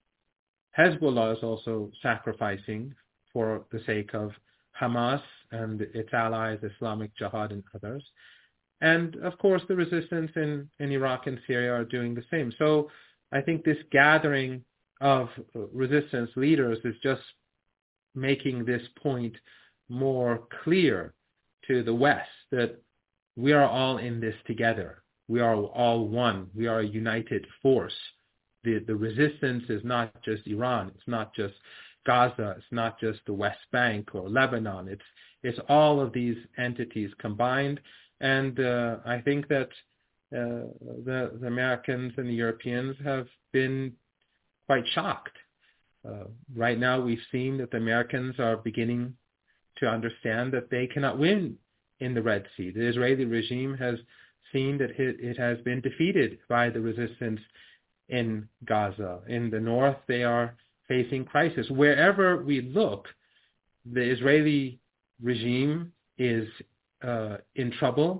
Hezbollah is also sacrificing for the sake of Hamas and its allies, Islamic Jihad and others. And of course, the resistance in, in Iraq and Syria are doing the same. So I think this gathering of resistance leaders is just making this point more clear to the West, that we are all in this together. We are all one. We are a united force. The, the resistance is not just Iran. It's not just Gaza. It's not just the West Bank or Lebanon. It's, it's all of these entities combined. And uh, I think that uh, the, the Americans and the Europeans have been quite shocked. Uh, right now, we've seen that the Americans are beginning to understand that they cannot win in the Red Sea. The Israeli regime has seen that it, it has been defeated by the resistance in Gaza. In the north, they are facing crisis. Wherever we look, the Israeli regime is uh, in trouble,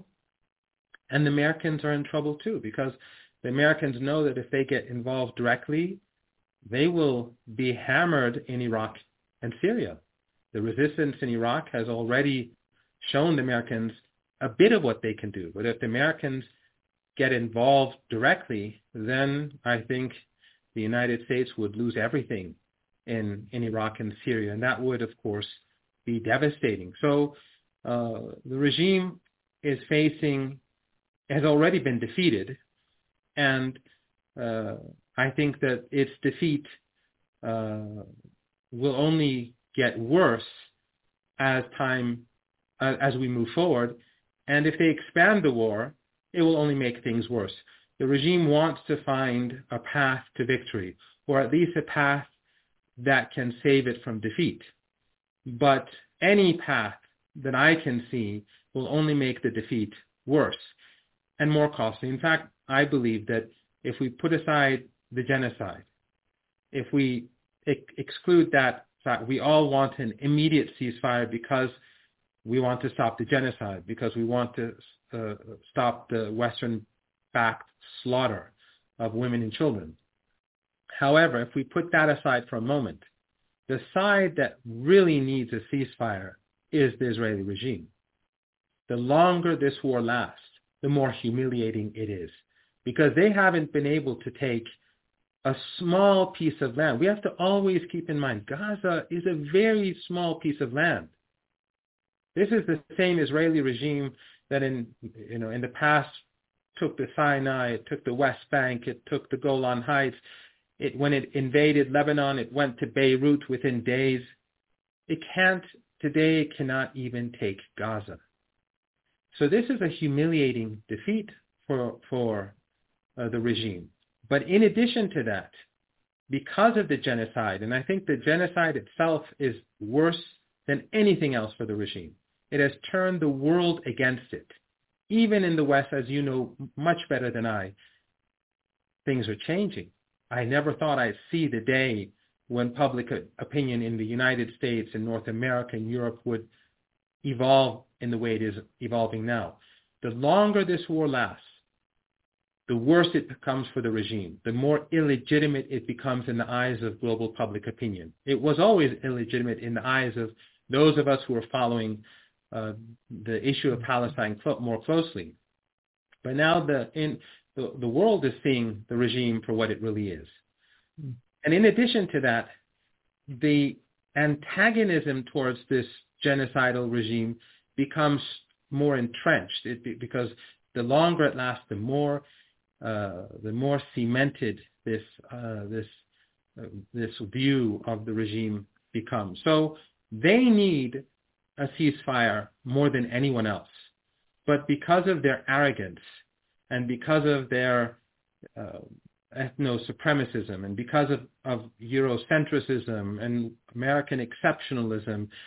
and the Americans are in trouble too, because the Americans know that if they get involved directly, they will be hammered in Iraq and Syria. The resistance in Iraq has already shown the Americans a bit of what they can do. But if the Americans get involved directly, then I think the United States would lose everything in, in Iraq and Syria. And that would, of course, be devastating. So uh, the regime is facing, has already been defeated. And uh, I think that its defeat uh, will only get worse as time as we move forward. And if they expand the war, it will only make things worse. The regime wants to find a path to victory, or at least a path that can save it from defeat. But any path that I can see will only make the defeat worse and more costly. In fact, I believe that if we put aside the genocide, if we ex- exclude that fact, we all want an immediate ceasefire because we want to stop the genocide, because we want to uh, stop the Western-backed slaughter of women and children. However, if we put that aside for a moment, the side that really needs a ceasefire is the Israeli regime. The longer this war lasts, the more humiliating it is, because they haven't been able to take a small piece of land. We have to always keep in mind, Gaza is a very small piece of land. This is the same Israeli regime that in, you know, in the past took the Sinai, it took the West Bank, it took the Golan Heights. It, when it invaded Lebanon, it went to Beirut within days. It can't, today it cannot even take Gaza. So this is a humiliating defeat for, for uh, the regime. But in addition to that, because of the genocide, and I think the genocide itself is worse than anything else for the regime. It has turned the world against it. Even in the West, as you know much better than I, things are changing. I never thought I'd see the day when public opinion in the United States and North America and Europe would evolve in the way it is evolving now. The longer this war lasts, the worse it becomes for the regime, the more illegitimate it becomes in the eyes of global public opinion. It was always illegitimate in the eyes of those of us who are following uh, the issue of Palestine cl- more closely. But now the, in, the, the world is seeing the regime for what it really is. Mm. And in addition to that, the antagonism towards this genocidal regime becomes more entrenched it, because the longer it lasts, the more uh, the more cemented this uh, this uh, this view of the regime becomes. So they need a ceasefire more than anyone else. But because of their arrogance and because of their uh, ethno-supremacism and because of, of Eurocentrism and American exceptionalism,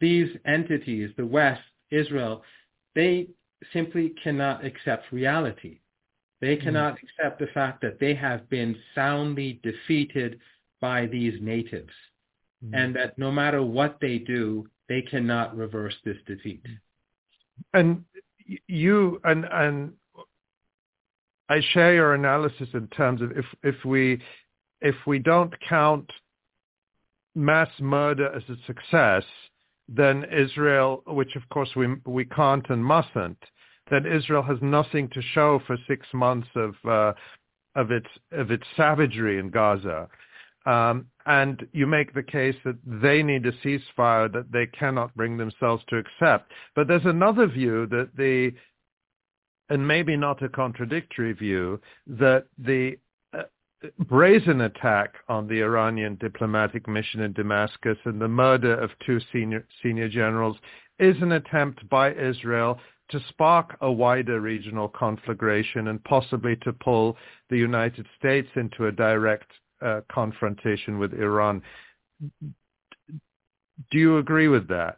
these entities, the West, Israel, they simply cannot accept reality. They cannot mm. accept the fact that they have been soundly defeated by these natives, mm. and that no matter what they do, they cannot reverse this defeat. And you and and I share your analysis in terms of if if we if we don't count mass murder as a success, then Israel, which of course we we can't and mustn't, then Israel has nothing to show for six months of uh, of its of its savagery in Gaza. Um, and you make the case that they need a ceasefire that they cannot bring themselves to accept. But there's another view that the, and maybe not a contradictory view, that the uh, brazen attack on the Iranian diplomatic mission in Damascus and the murder of two senior senior generals is an attempt by Israel to spark a wider regional conflagration and possibly to pull the United States into a direct uh, confrontation with Iran. Do you agree with that?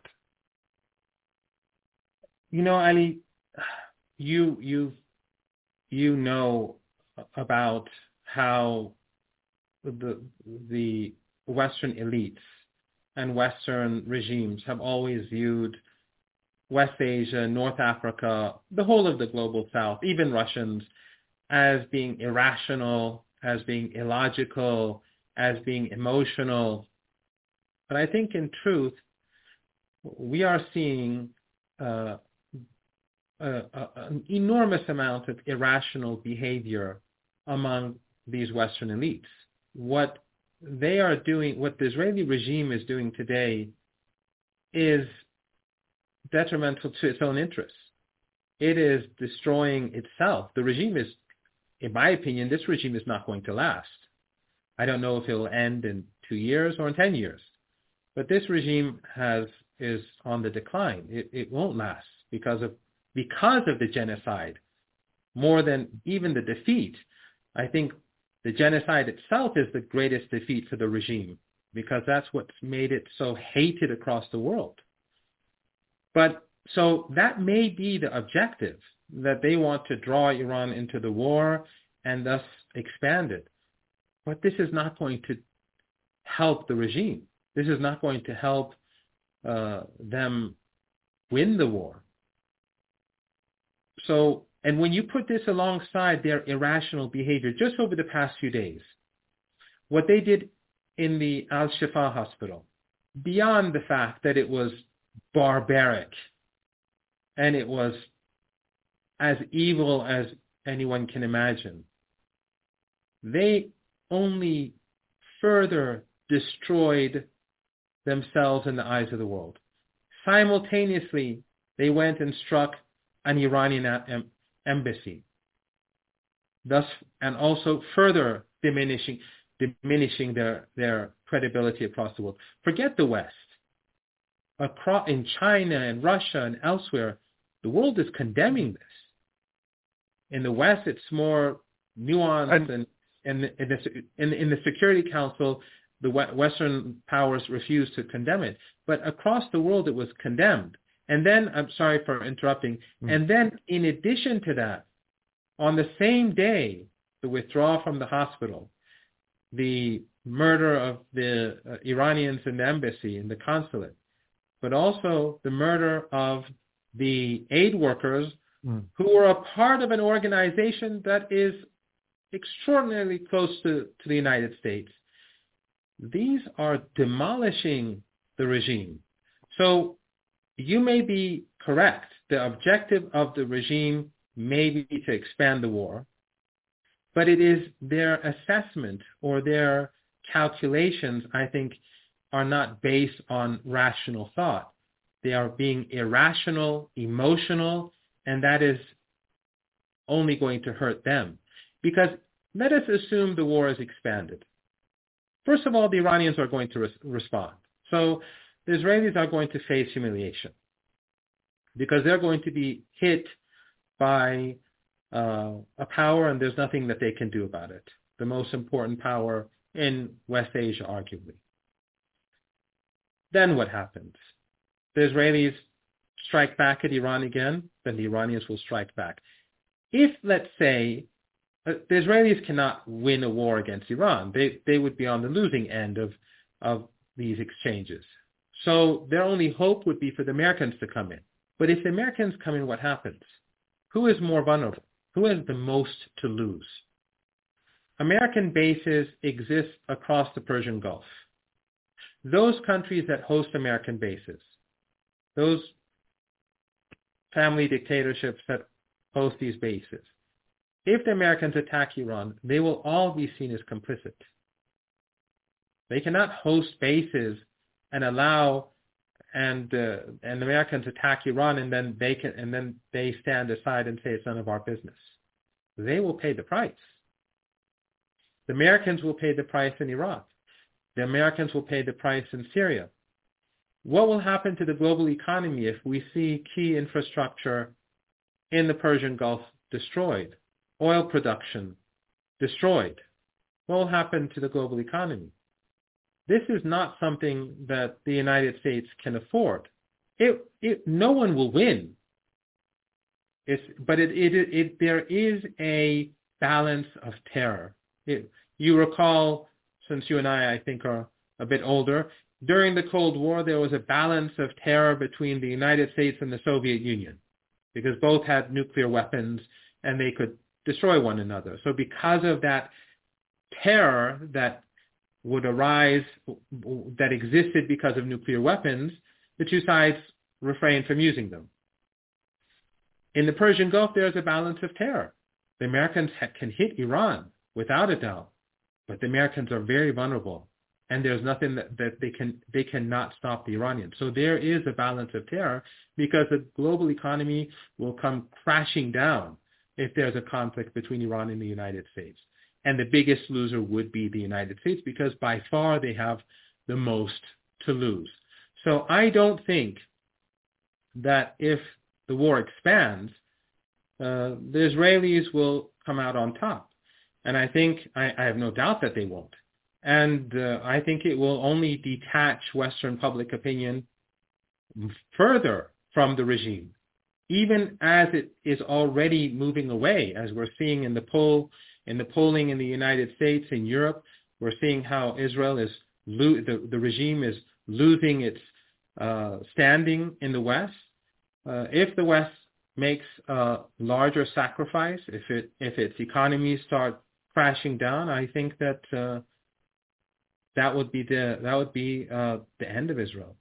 You know, Ali, you you you know about how the the Western elites and Western regimes have always viewed West Asia, North Africa, the whole of the global South, even Russians, as being irrational, as being illogical, as being emotional. But I think in truth, we are seeing uh, a, a, an enormous amount of irrational behavior among these Western elites. What they are doing, what the Israeli regime is doing today is detrimental to its own interests. It is destroying itself. The regime is, in my opinion, this regime is not going to last. I don't know if it will end in two years or in ten years. But this regime has is on the decline. It, it won't last because of because of the genocide. More than even the defeat, I think the genocide itself is the greatest defeat for the regime because that's what's made it so hated across the world. But so that may be the objective, that they want to draw Iran into the war and thus expand it. But this is not going to help the regime. This is not going to help uh, them win the war. So, and when you put this alongside their irrational behavior just over the past few days, what they did in the Al-Shifa hospital, beyond the fact that it was barbaric and it was as evil as anyone can imagine, they only further destroyed themselves in the eyes of the world. Simultaneously, they went and struck an Iranian em- embassy, thus and also further diminishing diminishing their, their credibility across the world. Forget the West. Across, in China and Russia and elsewhere, the world is condemning this. In the West, it's more nuanced, and, and in, the, in, in the Security Council, the Western powers refused to condemn it. But across the world, it was condemned. And then, I'm sorry for interrupting, mm. and then in addition to that, on the same day, the withdrawal from the hospital, the murder of the uh, Iranians in the embassy, in the consulate, but also the murder of the aid workers mm. who were a part of an organization that is extraordinarily close to, to the United States. These are demolishing the regime. So you may be correct. The objective of the regime may be to expand the war, but it is their assessment or their calculations, I think, are not based on rational thought. They are being irrational, emotional, and that is only going to hurt them. Because let us assume the war is expanded. First of all, the Iranians are going to res- respond. So the Israelis are going to face humiliation because they're going to be hit by uh, a power, and there's nothing that they can do about it. The most important power in West Asia, arguably. Then what happens? the Israelis strike back at Iran again, then the Iranians will strike back. If, let's say, uh, the Israelis cannot win a war against Iran, they, they would be on the losing end of, of these exchanges. So their only hope would be for the Americans to come in. But if the Americans come in, what happens? Who is more vulnerable? Who has the most to lose? American bases exist across the Persian Gulf. Those countries that host American bases, those family dictatorships that host these bases, if the Americans attack Iran, they will all be seen as complicit. They cannot host bases and allow and uh, and Americans attack Iran and then they can and then they stand aside and say it's none of our business. They will pay the price. The Americans will pay the price in Iraq. The Americans will pay the price in Syria. What will happen to the global economy if we see key infrastructure in the Persian Gulf destroyed, oil production destroyed? What will happen to the global economy? This is not something that the United States can afford. It, it, no one will win. It's, but it, it, it, there is a balance of terror. It, you recall, since you and I, I think, are a bit older, during the Cold War, there was a balance of terror between the United States and the Soviet Union because both had nuclear weapons and they could destroy one another. So because of that terror that would arise, that existed because of nuclear weapons, the two sides refrained from using them. In the Persian Gulf, there's a balance of terror. The Americans ha- can hit Iran, without a doubt, but the Americans are very vulnerable, and there's nothing that, that they can they cannot stop the Iranians. So there is a balance of terror because the global economy will come crashing down if there's a conflict between Iran and the United States. And the biggest loser would be the United States because by far they have the most to lose. So I don't think that if the war expands, uh, the Israelis will come out on top. And I think, I, I have no doubt that they won't. And uh, I think it will only detach Western public opinion further from the regime, even as it is already moving away, as we're seeing in the poll, in the polling in the United States, in Europe. We're seeing how Israel is, lo- the, the regime is losing its uh, standing in the West. Uh, if the West makes a larger sacrifice, if it if its economies start crashing down, I think that uh, that would be the that would be uh, the end of Israel.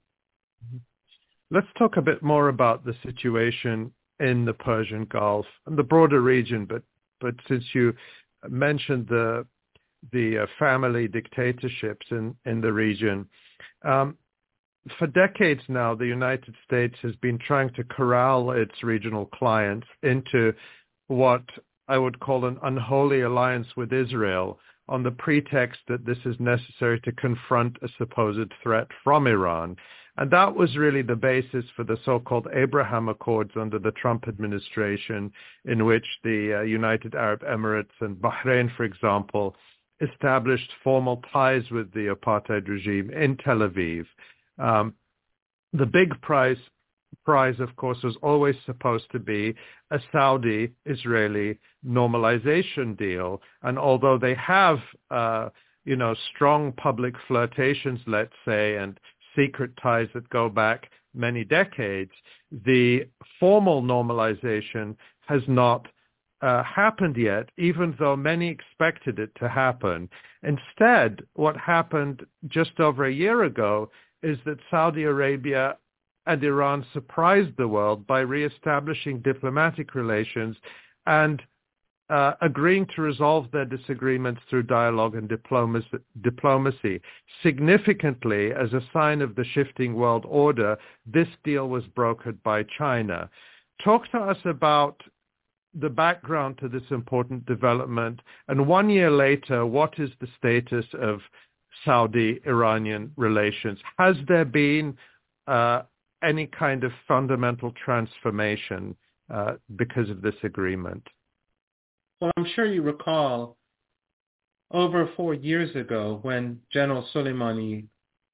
Let's talk a bit more about the situation in the Persian Gulf and the broader region. But but since you mentioned the the uh, family dictatorships in in the region. Um, For decades now, the United States has been trying to corral its regional clients into what I would call an unholy alliance with Israel on the pretext that this is necessary to confront a supposed threat from Iran. And that was really the basis for the so-called Abraham Accords under the Trump administration, in which the uh, United Arab Emirates and Bahrain, for example, established formal ties with the apartheid regime in Tel Aviv. Um, the big prize, prize, of course, was always supposed to be a Saudi-Israeli normalization deal. And although they have, uh, you know, strong public flirtations, let's say, and secret ties that go back many decades, the formal normalization has not uh, happened yet, even though many expected it to happen. Instead, what happened just over a year ago is that Saudi Arabia and Iran surprised the world by reestablishing diplomatic relations and uh, agreeing to resolve their disagreements through dialogue and diplomacy, diplomacy. Significantly, as a sign of the shifting world order, this deal was brokered by China. Talk to us about the background to this important development, and one year later, what is the status of Saudi-Iranian relations? Has there been uh, any kind of fundamental transformation uh, because of this agreement? Well, I'm sure you recall over four years ago when General Soleimani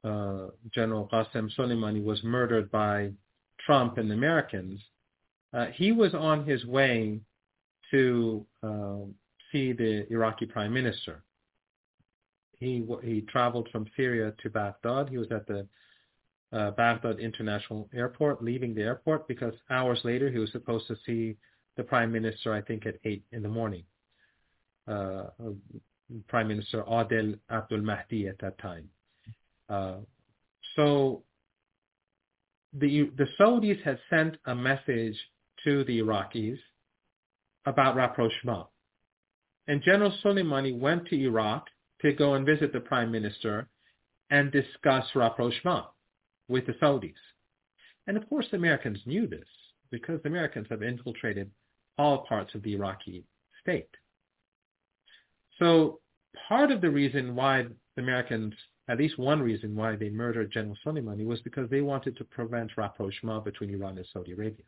uh, General Qasem Soleimani was murdered by Trump and the Americans, uh, he was on his way to uh, see the Iraqi prime minister. He he traveled from Syria to Baghdad. He was at the uh, Baghdad International Airport, leaving the airport, because hours later he was supposed to see the prime minister, I think, at eight in the morning. Uh, Prime Minister Adel Abdul Mahdi at that time. Uh, so the the Saudis had sent a message to the Iraqis about rapprochement. And General Soleimani went to Iraq to go and visit the prime minister and discuss rapprochement with the Saudis. And of course the Americans knew this, because the Americans have infiltrated all parts of the Iraqi state. So part of the reason why the Americans, at least one reason why they murdered General Soleimani, was because they wanted to prevent rapprochement between Iran and Saudi Arabia.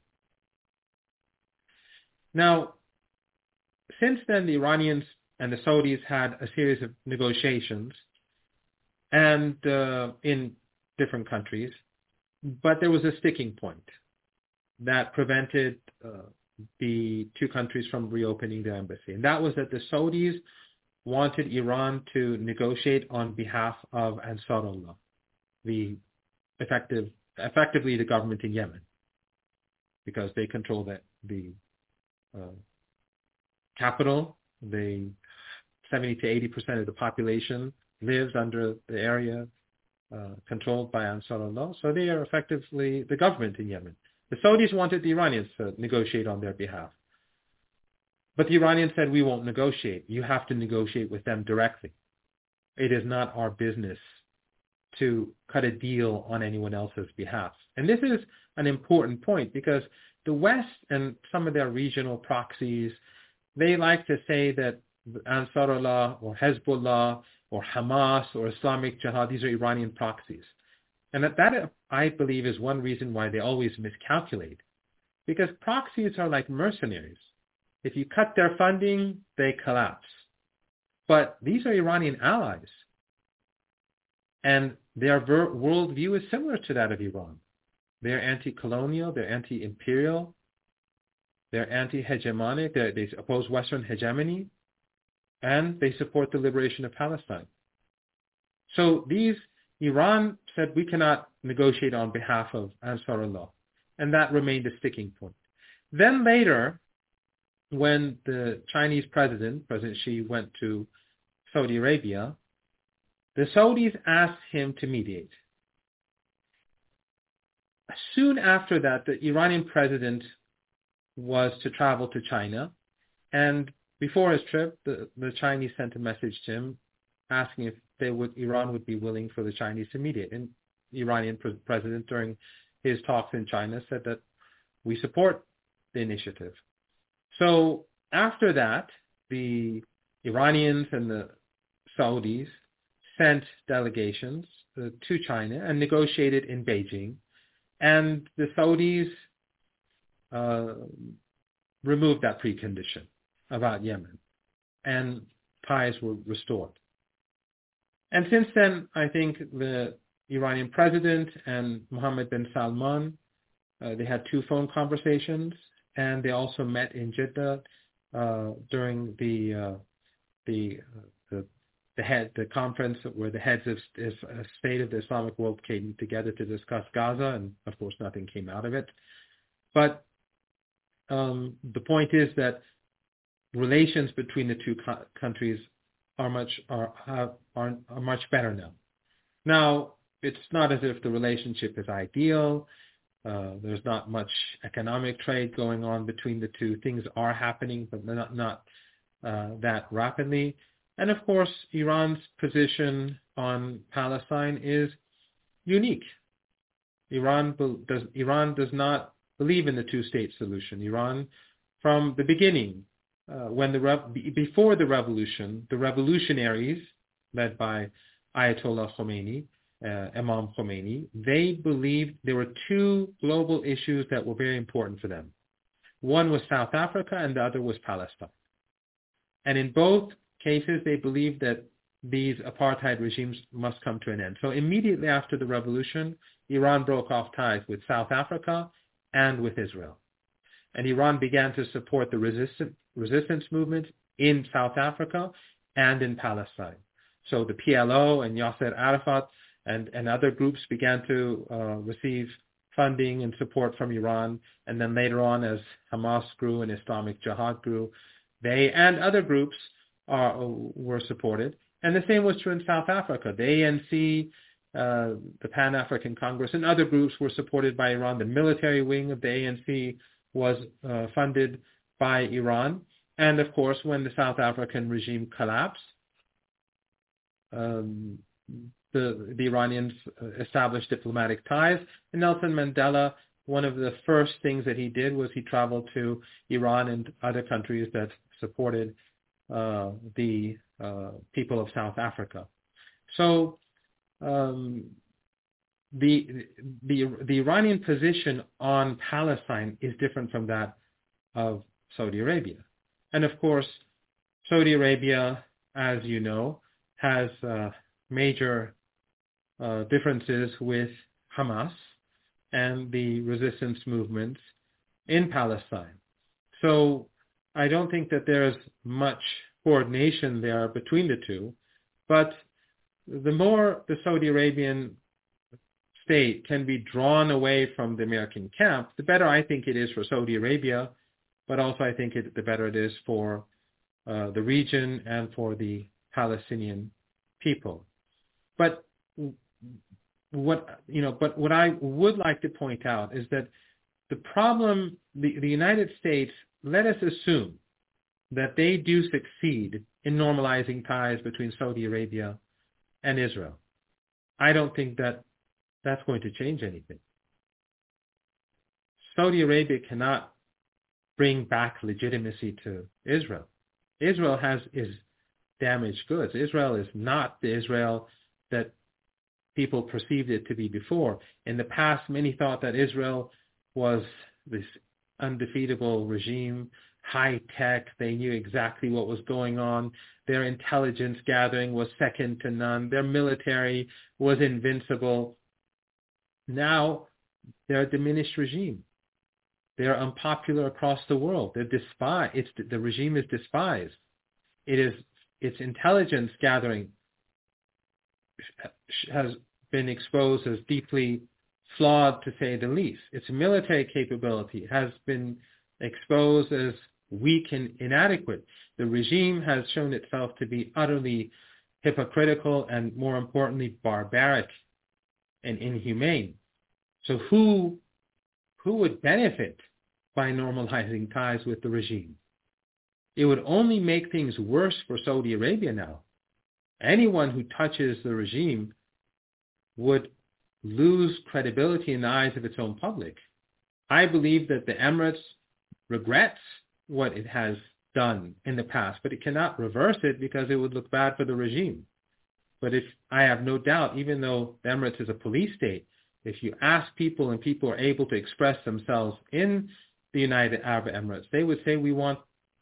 Now, since then, the Iranians and the Saudis had a series of negotiations and uh, in different countries, but there was a sticking point that prevented uh, the two countries from reopening their embassy. And that was that the Saudis wanted Iran to negotiate on behalf of Ansarullah, the effective, effectively the government in Yemen, because they control the, the uh, capital. They seventy to eighty percent of the population lives under the area uh, controlled by Ansarullah, so they are effectively the government in Yemen. The Saudis wanted the Iranians to negotiate on their behalf. But the Iranians said, we won't negotiate. You have to negotiate with them directly. It is not our business to cut a deal on anyone else's behalf. And this is an important point, because the West and some of their regional proxies, they like to say that Ansarullah or Hezbollah or Hamas or Islamic Jihad, these are Iranian proxies. And that, that, I believe, is one reason why they always miscalculate. Because proxies are like mercenaries. If you cut their funding, they collapse. But these are Iranian allies. And their ver- worldview is similar to that of Iran. They're anti-colonial, they're anti-imperial, they're anti-hegemonic, they're, they oppose Western hegemony, and they support the liberation of Palestine. So these, Iran said, we cannot negotiate on behalf of Ansarullah. And that remained a sticking point. Then later, when the Chinese president, President Xi, went to Saudi Arabia, the Saudis asked him to mediate. Soon after that, the Iranian president was to travel to China, and before his trip, the, the Chinese sent a message to him asking if they would, Iran would be willing for the Chinese to mediate. And the Iranian pre- president, during his talks in China, said that we support the initiative. So after that, the Iranians and the Saudis sent delegations uh, to China and negotiated in Beijing. And the Saudis uh, removed that precondition about Yemen, and ties were restored. And since then, I think the Iranian president and Mohammed bin Salman, uh, they had two phone conversations, and they also met in Jeddah uh, during the uh, the, uh, the the head the conference where the heads of uh, state of the Islamic world came together to discuss Gaza, and of course nothing came out of it. But um, the point is that relations between the two co- countries are much are, have, are are much better now. Now, it's not as if the relationship is ideal. Uh, there's not much economic trade going on between the two. Things are happening, but not not uh, that rapidly. And of course, Iran's position on Palestine is unique. Iran does Iran does not believe in the two-state solution. Iran, from the beginning, uh, when the rev- before the revolution, the revolutionaries led by Ayatollah Khomeini, uh, Imam Khomeini, they believed there were two global issues that were very important for them. One was South Africa, and the other was Palestine. And in both cases, they believed that these apartheid regimes must come to an end. So immediately after the revolution, Iran broke off ties with South Africa and with Israel. And Iran began to support the resistance, resistance movement in South Africa and in Palestine. So the P L O and Yasser Arafat and, and other groups began to uh, receive funding and support from Iran. And then later on, as Hamas grew and Islamic Jihad grew, they and other groups are, were supported. And the same was true in South Africa. The A N C, uh, the Pan-African Congress, and other groups were supported by Iran. The military wing of the A N C was uh, funded by Iran. And of course, when the South African regime collapsed, um, the, the Iranians established diplomatic ties. And Nelson Mandela, one of the first things that he did was he traveled to Iran and other countries that supported uh, the uh, people of South Africa. So um, the, the, the Iranian position on Palestine is different from that of Saudi Arabia. And of course, Saudi Arabia, as you know, has uh, major uh, differences with Hamas and the resistance movements in Palestine. So I don't think that there's much coordination there between the two, but the more the Saudi Arabian state can be drawn away from the American camp, the better I think it is for Saudi Arabia, but also I think it, the better it is for uh, the region and for the Palestinian people. But what you know, but what I would like to point out is that the problem, the, the United States, let us assume that they do succeed in normalizing ties between Saudi Arabia and Israel. I don't think that that's going to change anything. Saudi Arabia cannot bring back legitimacy to Israel. Israel has is damaged goods. Israel is not the Israel that people perceived it to be before. In the past, many thought that Israel was this undefeatable regime, high tech. They knew exactly what was going on. Their intelligence gathering was second to none. Their military was invincible. Now they're a diminished regime. They're unpopular across the world. They're despised. It's, the regime is despised. It is its intelligence gathering has been exposed as deeply flawed, to say the least. Its military capability has been exposed as weak and inadequate. The regime has shown itself to be utterly hypocritical and, more importantly, barbaric and inhumane. So who who would benefit by normalizing ties with the regime? It would only make things worse for Saudi Arabia now. Anyone who touches the regime would lose credibility in the eyes of its own public. I believe that the Emirates regrets what it has done in the past, but it cannot reverse it because it would look bad for the regime. But if I have no doubt, even though the Emirates is a police state, if you ask people and people are able to express themselves in the United Arab Emirates, they would say we want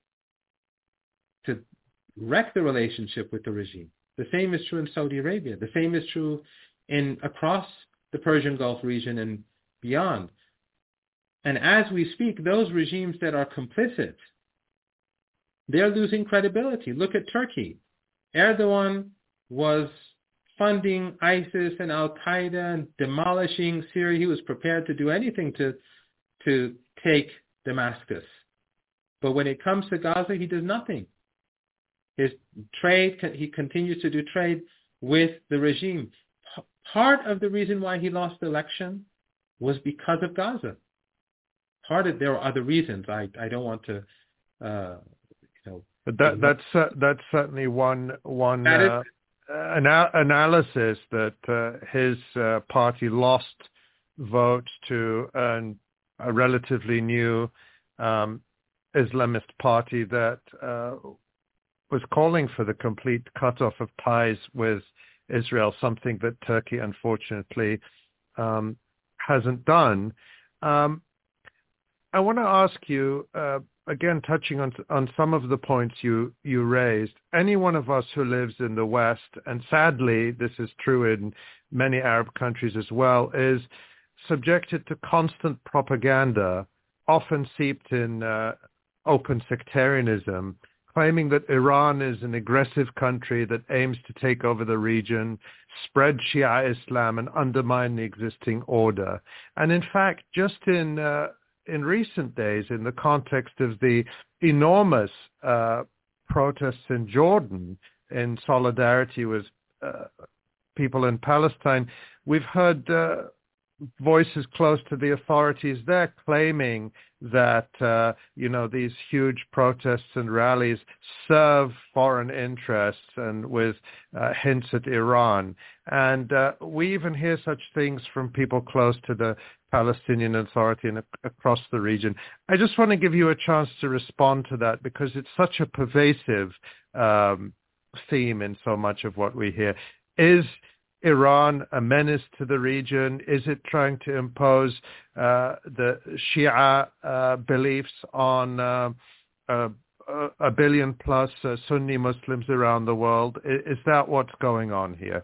to wreck the relationship with the regime. The same is true in Saudi Arabia. The same is true in across the Persian Gulf region and beyond. And as we speak, those regimes that are complicit, they're losing credibility. Look at Turkey. Erdogan was funding ISIS and Al-Qaeda and demolishing Syria. He was prepared to do anything to, to take Damascus. But when it comes to Gaza, he does nothing. His trade, he continues to do trade with the regime. Part of the reason why he lost the election was because of Gaza. Part of, there are other reasons. I, I don't want to, uh, you know. But that, that's uh, that's certainly one one uh, ana- analysis that uh, his uh, party lost votes to an, a relatively new um, Islamist party that uh, was calling for the complete cutoff of ties with Israel, something that Turkey unfortunately um, hasn't done. Um, I want to ask you, uh, again, touching on on some of the points you, you raised, any one of us who lives in the West, and sadly this is true in many Arab countries as well, is subjected to constant propaganda, often seeped in uh, open sectarianism, claiming that Iran is an aggressive country that aims to take over the region, spread Shia Islam, and undermine the existing order. And in fact, just in uh, in recent days, in the context of the enormous uh, protests in Jordan in solidarity with uh, people in Palestine, we've heard uh, voices close to the authorities there claiming that, uh, you know, these huge protests and rallies serve foreign interests, and with uh, hints at Iran. And uh, we even hear such things from people close to the Palestinian Authority and across the region. I just want to give you a chance to respond to that, because it's such a pervasive um, theme in so much of what we hear. Is Iran a menace to the region? Is it trying to impose uh, the Shia uh, beliefs on uh, uh, a billion plus uh, Sunni Muslims around the world? Is that what's going on here?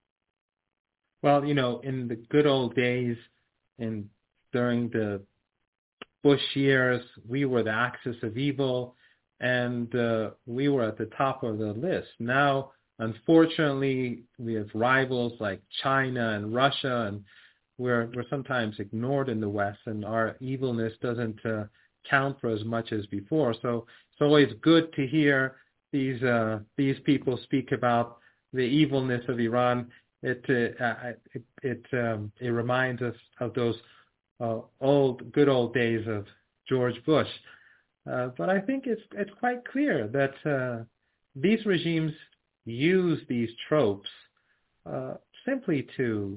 Well, you know, in the good old days, and during the Bush years, we were the axis of evil, and uh, we were at the top of the list. Now, unfortunately, we have rivals like China and Russia, and we're we're sometimes ignored in the West, and our evilness doesn't uh, count for as much as before. So it's always good to hear these uh, these people speak about the evilness of Iran. It uh, it it, um, it reminds us of those uh, old good old days of George Bush. Uh, but I think it's it's quite clear that uh, these regimes use these tropes uh, simply to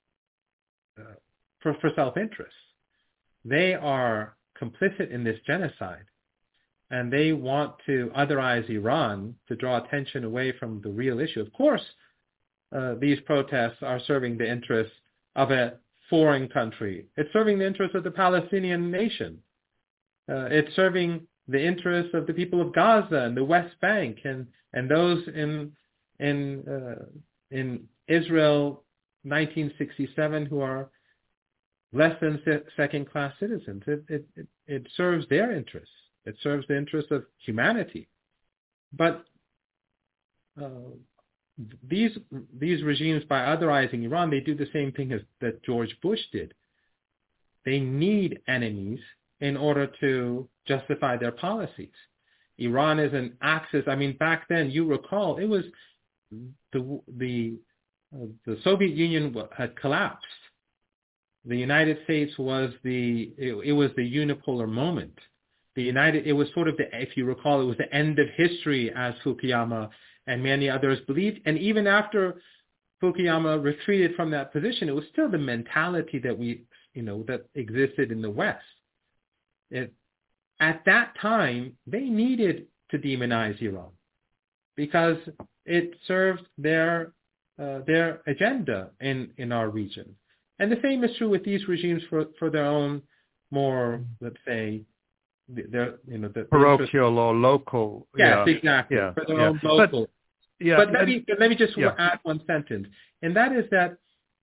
uh, for, for self-interest. They are complicit in this genocide, and they want to otherize Iran to draw attention away from the real issue. Of course, uh, these protests are serving the interests of a foreign country. It's serving the interests of the Palestinian nation. Uh, it's serving the interests of the people of Gaza and the West Bank, and and those in in uh, in Israel nineteen sixty-seven who are less than se- second-class citizens. It, it it it serves their interests. It serves the interests of humanity. But uh, these these regimes, by otherizing Iran, they do the same thing as that George Bush did. They need enemies in order to justify their policies. Iran is an axis. I mean, back then, you recall, it was the the uh, the Soviet Union had collapsed. The United States was the it, it was the unipolar moment. The United it was sort of the, if you recall, it was the end of history, as Fukuyama and many others believed. And even after Fukuyama retreated from that position, it was still the mentality that we you know that existed in the West. It, at that time, they needed to demonize Iran because it served their uh, their agenda in, in our region. And the same is true with these regimes for, for their own more, let's say, their you know the parochial or local. Yes, yeah. exactly. Yeah. For their yeah. own local. But, yeah, but let and, me let me just yeah. add one sentence, and that is that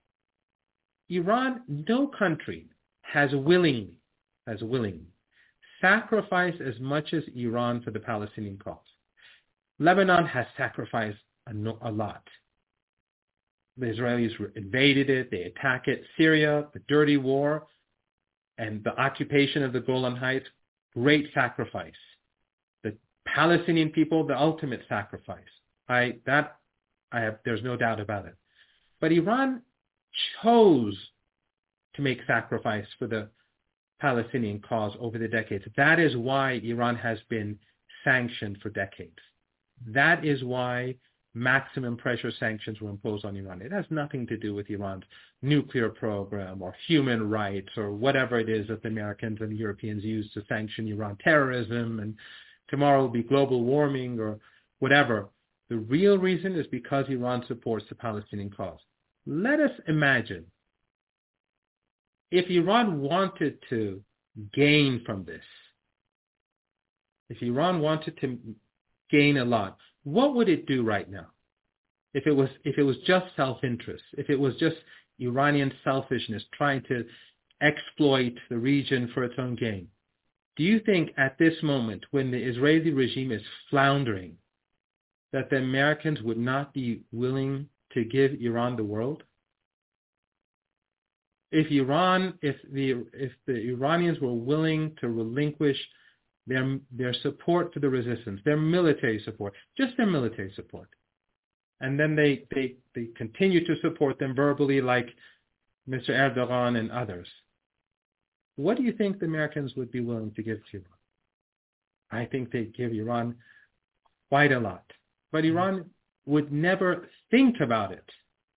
Iran, no country has willingly, has willingly sacrificed as much as Iran for the Palestinian cause. Lebanon has sacrificed a, no, a lot. The Israelis invaded it, they attack it. Syria, the dirty war, and the occupation of the Golan Heights, great sacrifice. The Palestinian people, the ultimate sacrifice. I that I have there's no doubt about it. But Iran chose to make sacrifice for the Palestinian cause over the decades. That is why Iran has been sanctioned for decades. That is why maximum pressure sanctions were imposed on Iran. It has nothing to do with Iran's nuclear program or human rights or whatever it is that the Americans and the Europeans use to sanction Iran, terrorism, and tomorrow will be global warming or whatever. The real reason is because Iran supports the Palestinian cause. Let us imagine if Iran wanted to gain from this, if Iran wanted to gain a lot, what would it do right now? If it was if it was just self-interest, if it was just Iranian selfishness trying to exploit the region for its own gain, do you think at this moment when the Israeli regime is floundering that the Americans would not be willing to give Iran the world? If Iran, if the if the Iranians were willing to relinquish their their support for the resistance, their military support, just their military support, and then they, they, they continue to support them verbally like Mister Erdogan and others, what do you think the Americans would be willing to give to Iran? I think they'd give Iran quite a lot. But Iran would never think about it.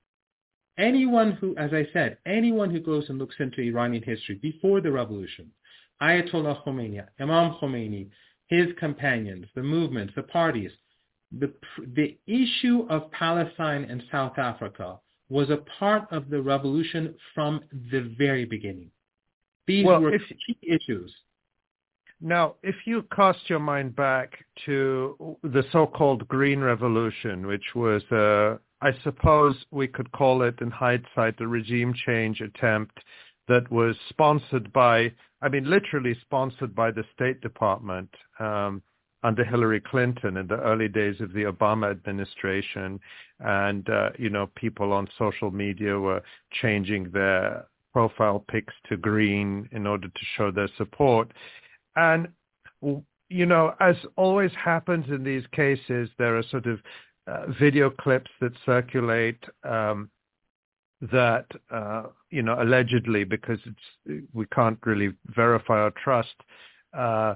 Anyone who, as I said, anyone who goes and looks into Iranian history before the revolution, Ayatollah Khomeini, Imam Khomeini, his companions, the movements, the parties, the, the issue of Palestine and South Africa was a part of the revolution from the very beginning. These well, were if, key issues. Now, if you cast your mind back to the so-called Green Revolution, which was, uh, I suppose we could call it in hindsight, a regime change attempt that was sponsored by, I mean, literally sponsored by the State Department um, under Hillary Clinton in the early days of the Obama administration. And, uh, you know, people on social media were changing their profile pics to green in order to show their support. And, you know, as always happens in these cases, there are sort of uh, video clips that circulate um, that, uh, you know, allegedly, because it's we can't really verify or trust uh,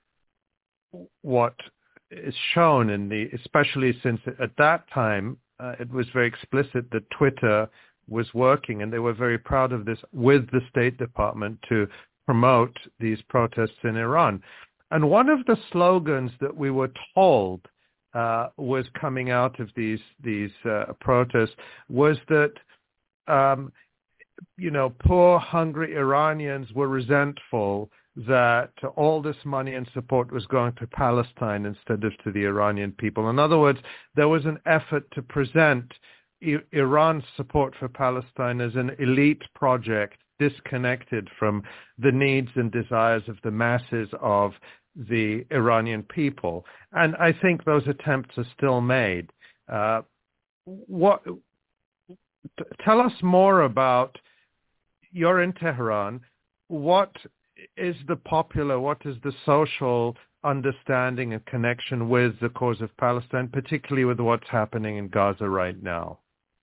what is shown in the, especially since at that time uh, it was very explicit that Twitter was working, and they were very proud of this with the State Department to promote these protests in Iran. And one of the slogans that we were told uh, was coming out of these these uh, protests was that, um, you know, poor, hungry Iranians were resentful that all this money and support was going to Palestine instead of to the Iranian people. In other words, there was an effort to present I- Iran's support for Palestine as an elite project disconnected from the needs and desires of the masses of the Iranian people. And I think those attempts are still made. Uh, what? T- tell us more about, you're in Tehran, what is the popular, what is the social understanding and connection with the cause of Palestine, particularly with what's happening in Gaza right now?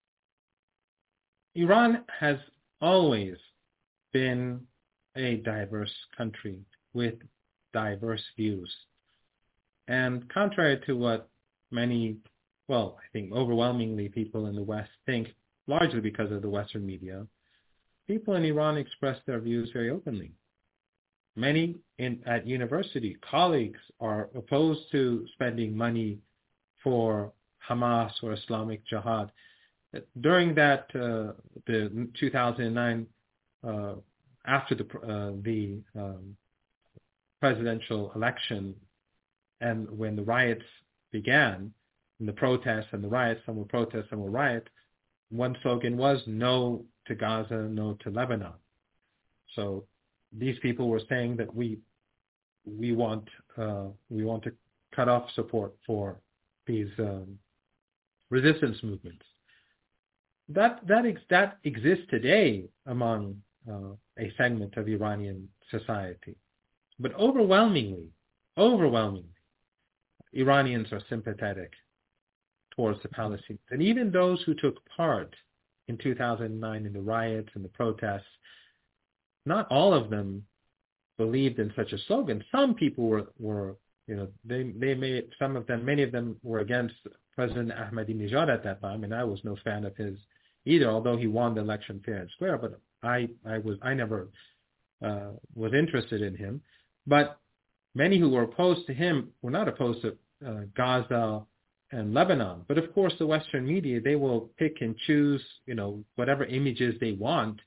Iran has always been a diverse country with diverse views. And contrary to what many, well, I think overwhelmingly people in the West think, largely because of the Western media, people in Iran express their views very openly. Many in, at university, colleagues are opposed to spending money for Hamas or Islamic Jihad. During that, uh, the two thousand nine, uh, after the, uh, the um, presidential election, and when the riots began, and the protests and the riots, some were protests, some were riots, one slogan was no to Gaza, no to Lebanon. So these people were saying that we we want uh, we want to cut off support for these um, resistance movements. That that ex- that exists today among uh, a segment of Iranian society, but overwhelmingly, overwhelmingly, Iranians are sympathetic towards the Palestinians, and even those who took part in two thousand nine in the riots and the protests, not all of them believed in such a slogan. Some people were, were you know, they they made some of them, many of them were against President Ahmadinejad at that time, and I was no fan of his either, although he won the election fair and square. But I I was I never uh, was interested in him. But many who were opposed to him were not opposed to uh, Gaza and Lebanon. But of course, the Western media, they will pick and choose, you know, whatever images they want.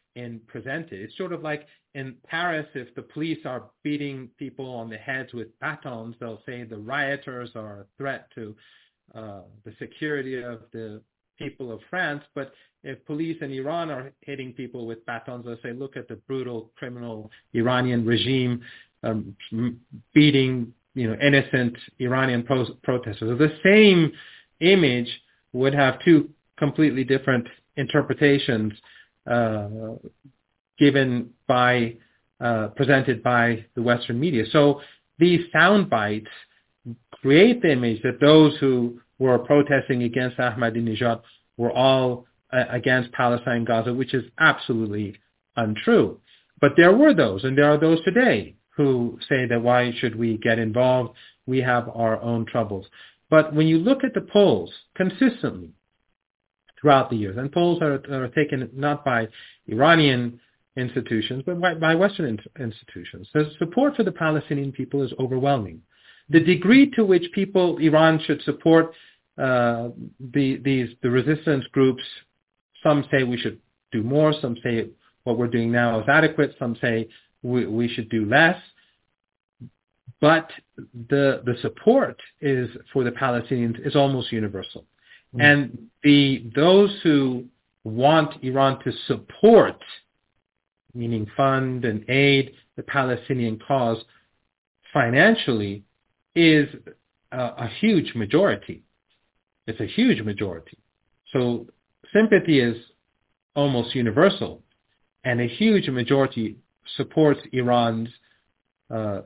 in presented. It's sort of like in Paris, if the police are beating people on the heads with batons, they'll say the rioters are a threat to uh, the security of the people of France. But if police in Iran are hitting people with batons, they'll say, look at the brutal criminal Iranian regime um, beating, you know, innocent Iranian pro- protesters. So the same image would have two completely different interpretations uh, given by, uh, presented by the Western media. So these sound bites create the image that those who were protesting against Ahmadinejad were all uh, against Palestine, Gaza, which is absolutely untrue. But there were those, and there are those today, who say that why should we get involved? We have our own troubles. But when you look at the polls consistently throughout the years, and polls are, are taken not by Iranian institutions, but by, by Western in, institutions, the support for the Palestinian people is overwhelming. The degree to which people, Iran should support uh, the, these, the resistance groups, some say we should do more, some say what we're doing now is adequate, some say we, we should do less. But the the support is for the Palestinians is almost universal. Mm. And the those who want Iran to support, meaning fund and aid the Palestinian cause financially, is a, a huge majority. It's a huge majority. So sympathy is almost universal, and a huge majority supports Iran's, uh,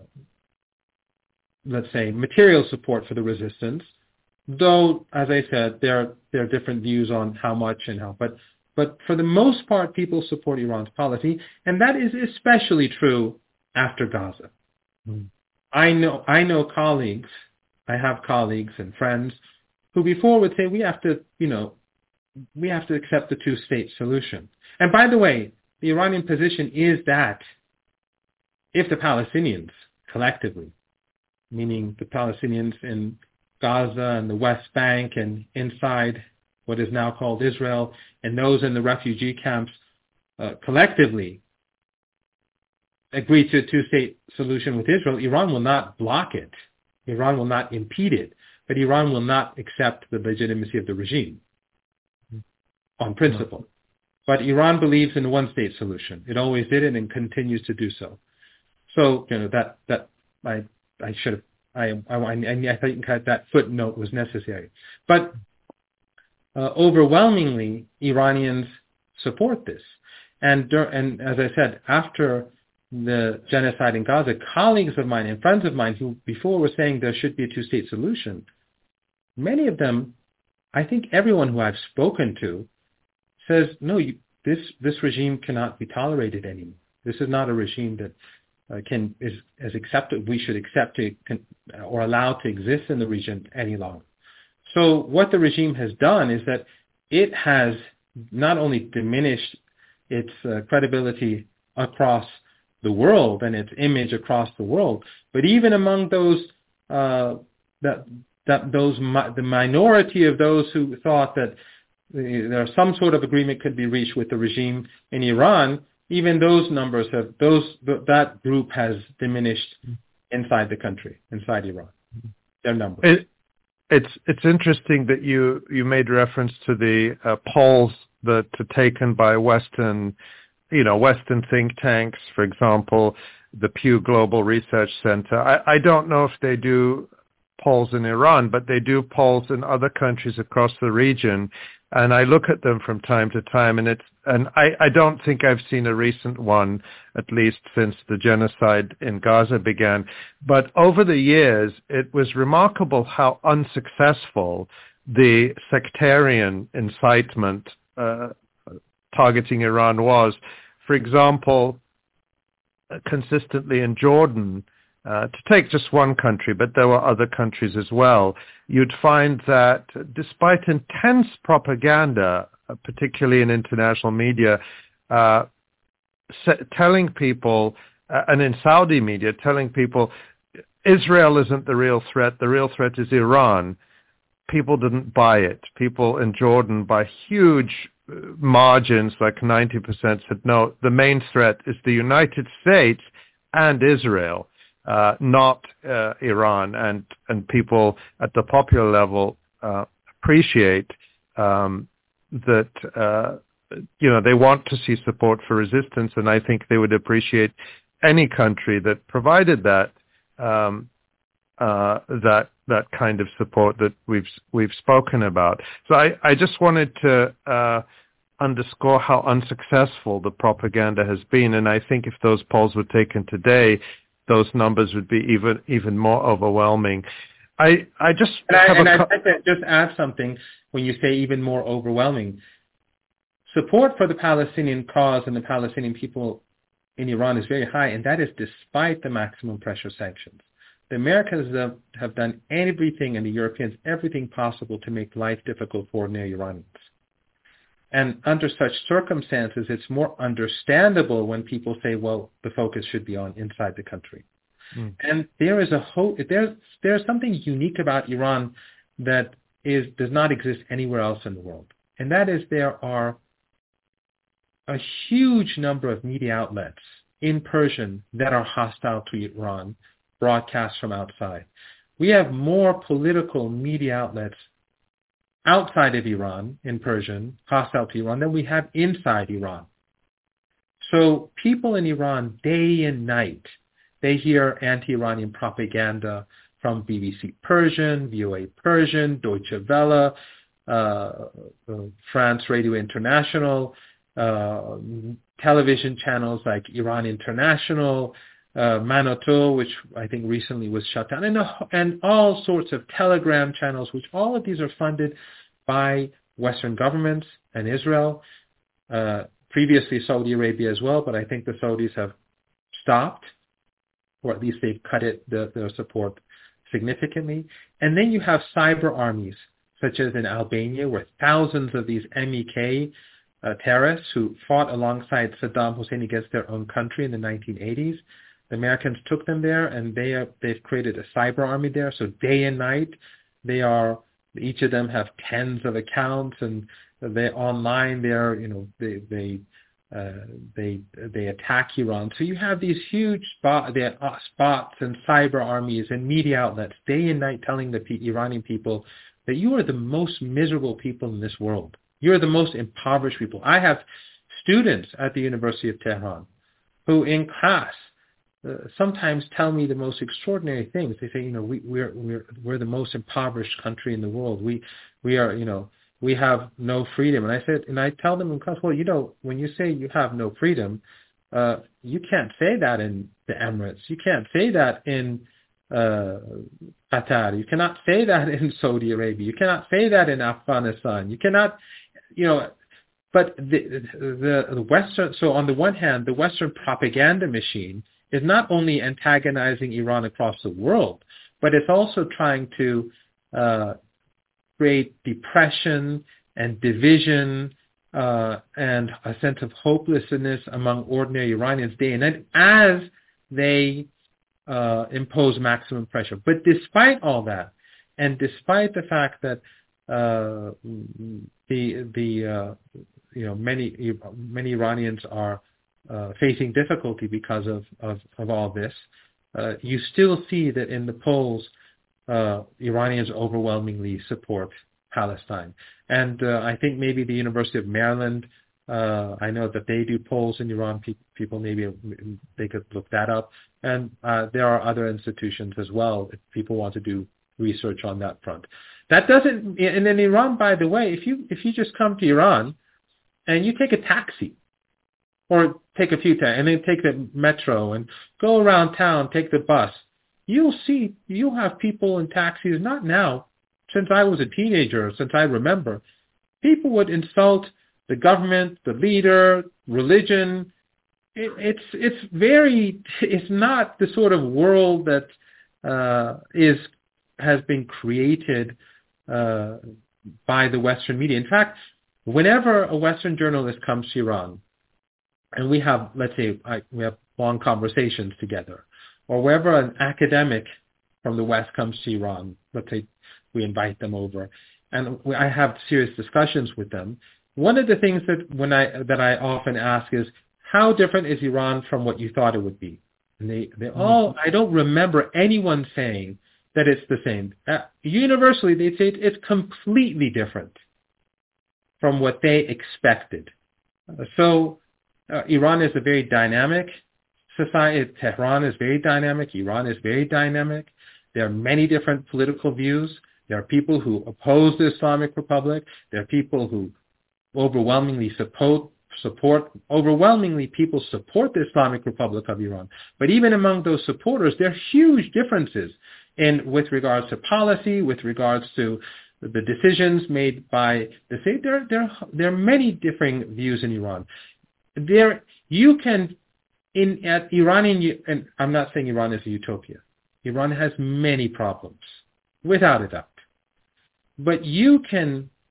let's say, material support for the resistance, though, as I said, there are, there are different views on how much and how. But, but for the most part, people support Iran's policy, and that is especially true after Gaza. Mm. I know, I know colleagues, I have colleagues and friends who before would say we have to, you know, we have to accept the two-state solution. And by the way, the Iranian position is that if the Palestinians collectively, meaning the Palestinians in Gaza and the West Bank and inside what is now called Israel, and those in the refugee camps uh, collectively agree to a two-state solution with Israel, Iran will not block it. Iran will not impede it. But Iran will not accept the legitimacy of the regime on principle. But Iran believes in the one-state solution. It always did it and continues to do so. So, you know, that, that I, I should have, I, I, I think that footnote was necessary. But uh, overwhelmingly, Iranians support this. And, and as I said, after the genocide in Gaza, colleagues of mine and friends of mine who before were saying there should be a two-state solution, many of them, I think everyone who I've spoken to says, no, you, this this regime cannot be tolerated anymore. This is not a regime that uh, can is, is accepted. We should accept it can, or allow to exist in the region any longer. So what the regime has done is that it has not only diminished its uh, credibility across the world and its image across the world, but even among those uh, that that those the minority of those who thought that there some sort of agreement could be reached with the regime in Iran, even those numbers have those that group has diminished inside the country, inside Iran. Their numbers. It, it's it's interesting that you you made reference to the uh, polls that are taken by Western. You know, Western think tanks, for example, the Pew Global Research Center. I, I don't know if they do polls in Iran, but they do polls in other countries across the region. And I look at them from time to time, and it's and I, I don't think I've seen a recent one, at least since the genocide in Gaza began. But over the years, it was remarkable how unsuccessful the sectarian incitement uh, targeting Iran was. For example, consistently in Jordan, uh, to take just one country, but there were other countries as well, you'd find that despite intense propaganda, uh, particularly in international media, uh, se- telling people, uh, and in Saudi media, telling people, Israel isn't the real threat, the real threat is Iran, people didn't buy it. People in Jordan, by huge margins, like ninety percent, said no, the main threat is the United States and Israel, uh, not uh, Iran. And, and people at the popular level uh, appreciate um, that, uh, you know, they want to see support for resistance, and I think they would appreciate any country that provided that um, uh, that that kind of support that we've we've spoken about. So I, I just wanted to uh, underscore how unsuccessful the propaganda has been, and I think if those polls were taken today, those numbers would be even even more overwhelming. I I just and I, have and a I'd co- like to just add something when you say even more overwhelming. Support for the Palestinian cause and the Palestinian people in Iran is very high, and that is despite the maximum pressure sanctions. The Americans have, have done everything, and the Europeans everything possible to make life difficult for ordinary Iranians. And under such circumstances, it's more understandable when people say, well, the focus should be on inside the country. Mm. And there is a whole, there's, there's something unique about Iran that is does not exist anywhere else in the world. And that is there are a huge number of media outlets in Persian that are hostile to Iran, broadcast from outside. We have more political media outlets outside of Iran in Persian, hostile to Iran, than we have inside Iran. So people in Iran, day and night, they hear anti-Iranian propaganda from B B C Persian, V O A Persian, Deutsche Welle, uh, uh, France Radio International, uh, television channels like Iran International, uh, Manoto, which I think recently was shut down, and, uh, and all sorts of Telegram channels, which all of these are funded by Western governments and Israel, uh, previously Saudi Arabia as well, but I think the Saudis have stopped, or at least they've cut it, the, their support significantly. And then you have cyber armies, such as in Albania, where thousands of these M E K uh, terrorists who fought alongside Saddam Hussein against their own country in the nineteen eighties, the Americans took them there, and they are, they've created a cyber army there. So day and night, they are, each of them have tens of accounts, and they're online. They're, you know, they they uh, they they attack Iran. So you have these huge spot, they uh, spots and cyber armies and media outlets day and night telling the P- Iranian people that you are the most miserable people in this world. You are the most impoverished people. I have students at the University of Tehran who, in class, Uh, sometimes tell me the most extraordinary things. They say, you know, we, we're we're we're the most impoverished country in the world. We we are, you know, we have no freedom. And I said, and I tell them in class, well, you know, when you say you have no freedom, uh, you can't say that in the Emirates. You can't say that in uh, Qatar. You cannot say that in Saudi Arabia. You cannot say that in Afghanistan. You cannot, you know. But the the, the Western. So on the one hand, the Western propaganda machine is not only antagonizing Iran across the world, but it's also trying to uh, create depression and division uh, and a sense of hopelessness among ordinary Iranians day and night as they uh, impose maximum pressure. But despite all that, and despite the fact that uh, the the uh, you know many many Iranians are Uh, facing difficulty because of, of, of all this, uh, you still see that in the polls, uh, Iranians overwhelmingly support Palestine. And uh, I think maybe the University of Maryland, uh, I know that they do polls in Iran. Pe- people maybe they could look that up. And uh, there are other institutions as well if people want to do research on that front. That doesn't, and in Iran, by the way, if you if you just come to Iran and you take a taxi, or take a few times, and then take the metro and go around town, take the bus, you'll see, you'll have people in taxis, not now, since I was a teenager, since I remember, people would insult the government, the leader, religion. It, it's it's very, it's not the sort of world that uh, is has been created uh, by the Western media. In fact, whenever a Western journalist comes to Iran, and we have, let's say, I, we have long conversations together, or wherever an academic from the West comes to Iran, let's say we invite them over, and we, I have serious discussions with them, one of the things that when I that I often ask is, how different is Iran from what you thought it would be? And they they mm-hmm. all I don't remember anyone saying that it's the same. Uh, universally, they say it's completely different from what they expected. Uh, so uh, Iran is a very dynamic society. Tehran is very dynamic. Iran is very dynamic. There are many different political views. There are people who oppose the Islamic Republic. There are people who overwhelmingly support, support, overwhelmingly people support the Islamic Republic of Iran. But even among those supporters, there are huge differences in with regards to policy, with regards to the decisions made by the state. There, there, there are many differing views in Iran. There, you can, in at Iranian, and I'm not saying Iran is a utopia. Iran has many problems, without a doubt. But you can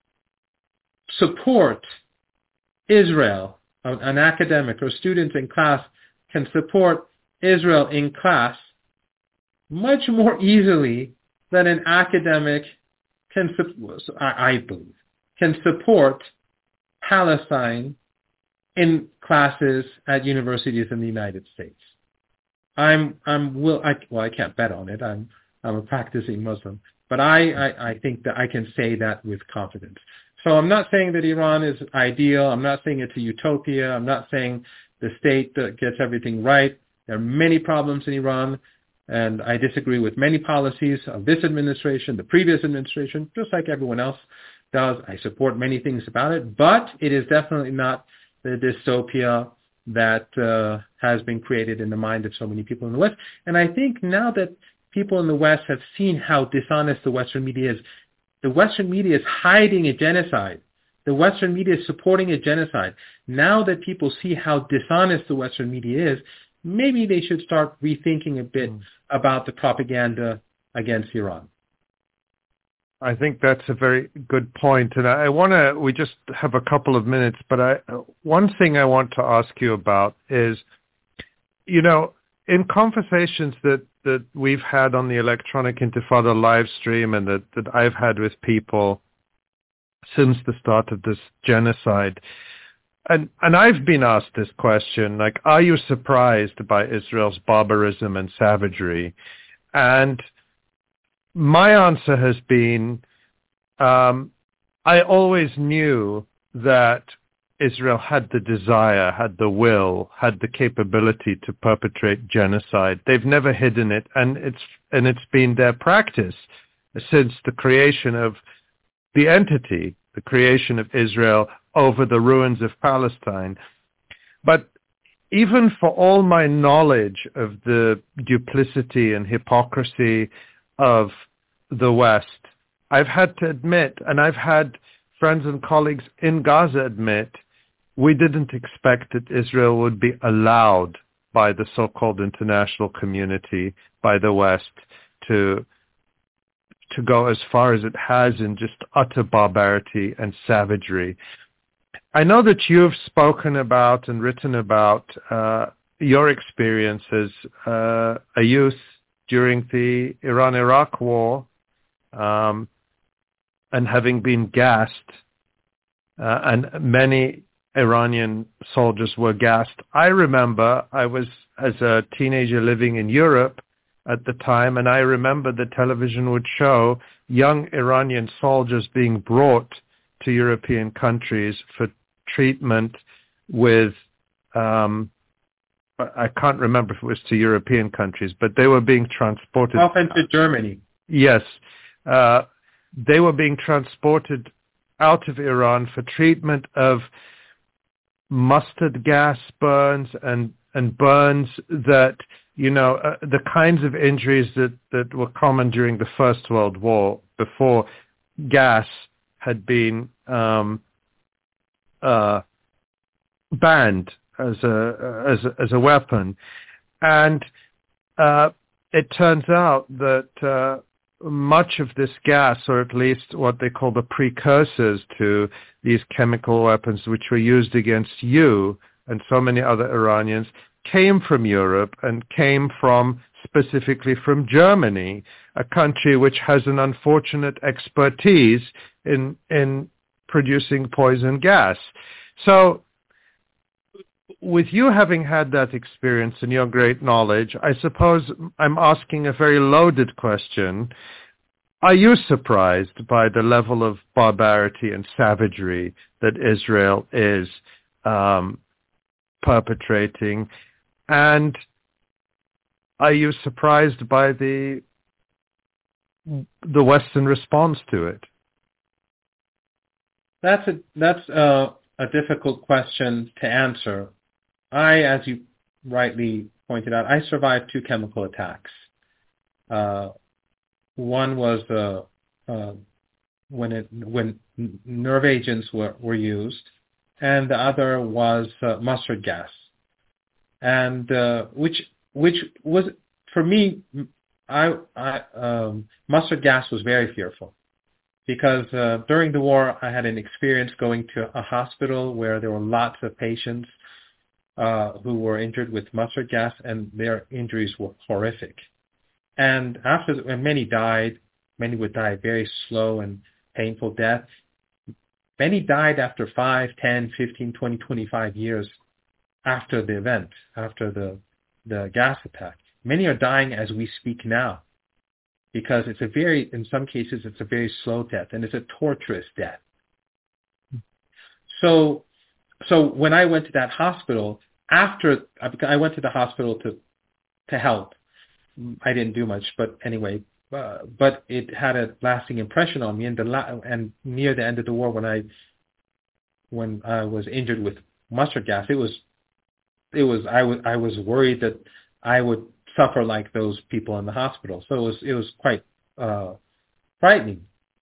support Israel, an academic or students in class can support Israel in class much more easily than an academic can, I believe, can support Palestine in classes at universities in the United States. I'm, I'm will, I, well, I can't bet on it. I'm, I'm a practicing Muslim, but I, I, I think that I can say that with confidence. So I'm not saying that Iran is ideal. I'm not saying it's a utopia. I'm not saying the state that gets everything right. There are many problems in Iran, and I disagree with many policies of this administration, the previous administration, just like everyone else does. I support many things about it, but it is definitely not the dystopia that uh, has been created in the mind of so many people in the West. And I think now that people in the West have seen how dishonest the Western media is, the Western media is hiding a genocide. The Western media is supporting a genocide. Now that people see how dishonest the Western media is, maybe they should start rethinking a bit mm. about the propaganda against Iran. I think that's a very good point. And I, I want to, we just have a couple of minutes, but I, one thing I want to ask you about is, you know, in conversations that, that we've had on the Electronic Intifada live stream and that, that I've had with people since the start of this genocide, and, and I've been asked this question, like, are you surprised by Israel's barbarism and savagery? And my answer has been, um, I always knew that Israel had the desire, had the will, had the capability to perpetrate genocide. They've never hidden it, and it's and it's been their practice since the creation of the entity, the creation of Israel over the ruins of Palestine. But even for all my knowledge of the duplicity and hypocrisy of the West, I've had to admit, and I've had friends and colleagues in Gaza admit, we didn't expect that Israel would be allowed by the so-called international community, by the West, to to go as far as it has in just utter barbarity and savagery. I know that you've spoken about and written about uh, your experience as uh, a youth during the Iran-Iraq war, um, and having been gassed, uh, and many Iranian soldiers were gassed. I remember I was, as a teenager, living in Europe at the time, and I remember the television would show young Iranian soldiers being brought to European countries for treatment with, um, I can't remember if it was to European countries, but they were being transported. Often to Germany. Yes. Uh, they were being transported out of Iran for treatment of mustard gas burns and, and burns that, you know, uh, the kinds of injuries that, that were common during the First World War before gas had been um, uh, banned as a, as a, as a weapon. And uh, it turns out that uh, much of this gas, or at least what they call the precursors to these chemical weapons which were used against you and so many other Iranians, came from Europe and came from specifically from Germany, a country which has an unfortunate expertise in in producing poison gas. So with you having had that experience and your great knowledge, I suppose I'm asking a very loaded question. Are you surprised by the level of barbarity and savagery that Israel is um, perpetrating? And are you surprised by the the Western response to it? That's a that's a, a difficult question to answer. I, as you rightly pointed out, I survived two chemical attacks. Uh, one was uh, uh, when it when nerve agents were, were used, and the other was uh, mustard gas, and uh, which which was for me, I, I um, mustard gas was very fearful. Because uh, during the war, I had an experience going to a hospital where there were lots of patients uh, who were injured with mustard gas, and their injuries were horrific. And after, and many died, many would die a very slow and painful death. Many died after five, ten, fifteen, twenty, twenty-five years after the event, after the, the gas attack. Many are dying as we speak now. Because it's a very, in some cases, it's a very slow death, and it's a torturous death. So, so when I went to that hospital, after I went to the hospital to, to help, I didn't do much, but anyway, uh, but it had a lasting impression on me. And the la- and near the end of the war, when I, when I was injured with mustard gas, it was, it was, I was, I was worried that I would suffer like those people in the hospital. So it was it was quite uh, frightening.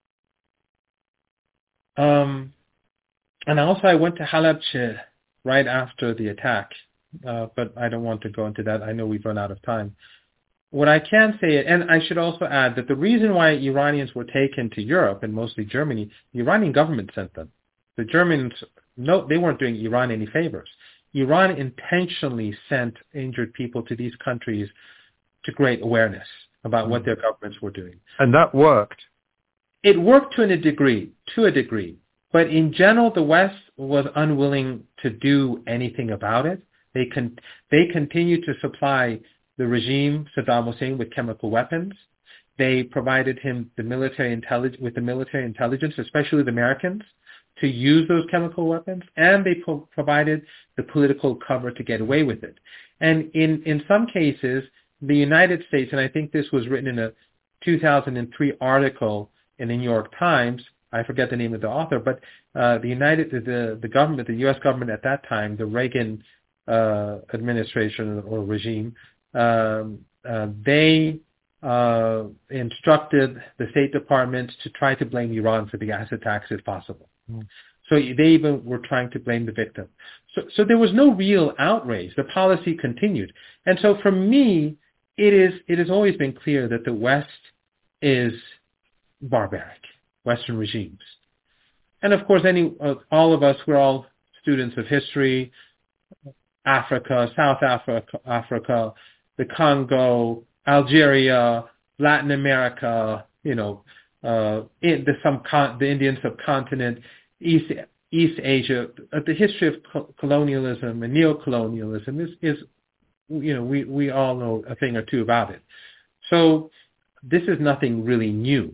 Um, and also I went to Halabja right after the attack, uh, but I don't want to go into that. I know we've run out of time. What I can say, and I should also add that the reason why Iranians were taken to Europe, and mostly Germany, the Iranian government sent them. The Germans, no, they weren't doing Iran any favors. Iran intentionally sent injured people to these countries to create awareness about what their governments were doing. And that worked. It worked to a degree, to a degree. But in general, the West was unwilling to do anything about it. They con- they continued to supply the regime, Saddam Hussein, with chemical weapons. They provided him the military intelligence, with the military intelligence, especially the Americans, to use those chemical weapons, and they pro- provided the political cover to get away with it. And in, in some cases, the United States, and I think this was written in a two thousand three article in the New York Times, I forget the name of the author, but uh, the United, the, the government, the U S government at that time, the Reagan uh, administration or regime, um, uh, they uh, instructed the State Department to try to blame Iran for the gas attacks if possible. Mm. So they even were trying to blame the victim. So, so there was no real outrage. The policy continued. And so for me, it is it has always been clear that the West is barbaric, Western regimes. And of course, any uh, all of us, we're all students of history, Africa, South Africa, Africa, the Congo, Algeria, Latin America, you know, uh, in the, some con- the Indian subcontinent, East East Asia. Uh, the history of co- colonialism and neocolonialism is, is, you know, we, we all know a thing or two about it. So this is nothing really new.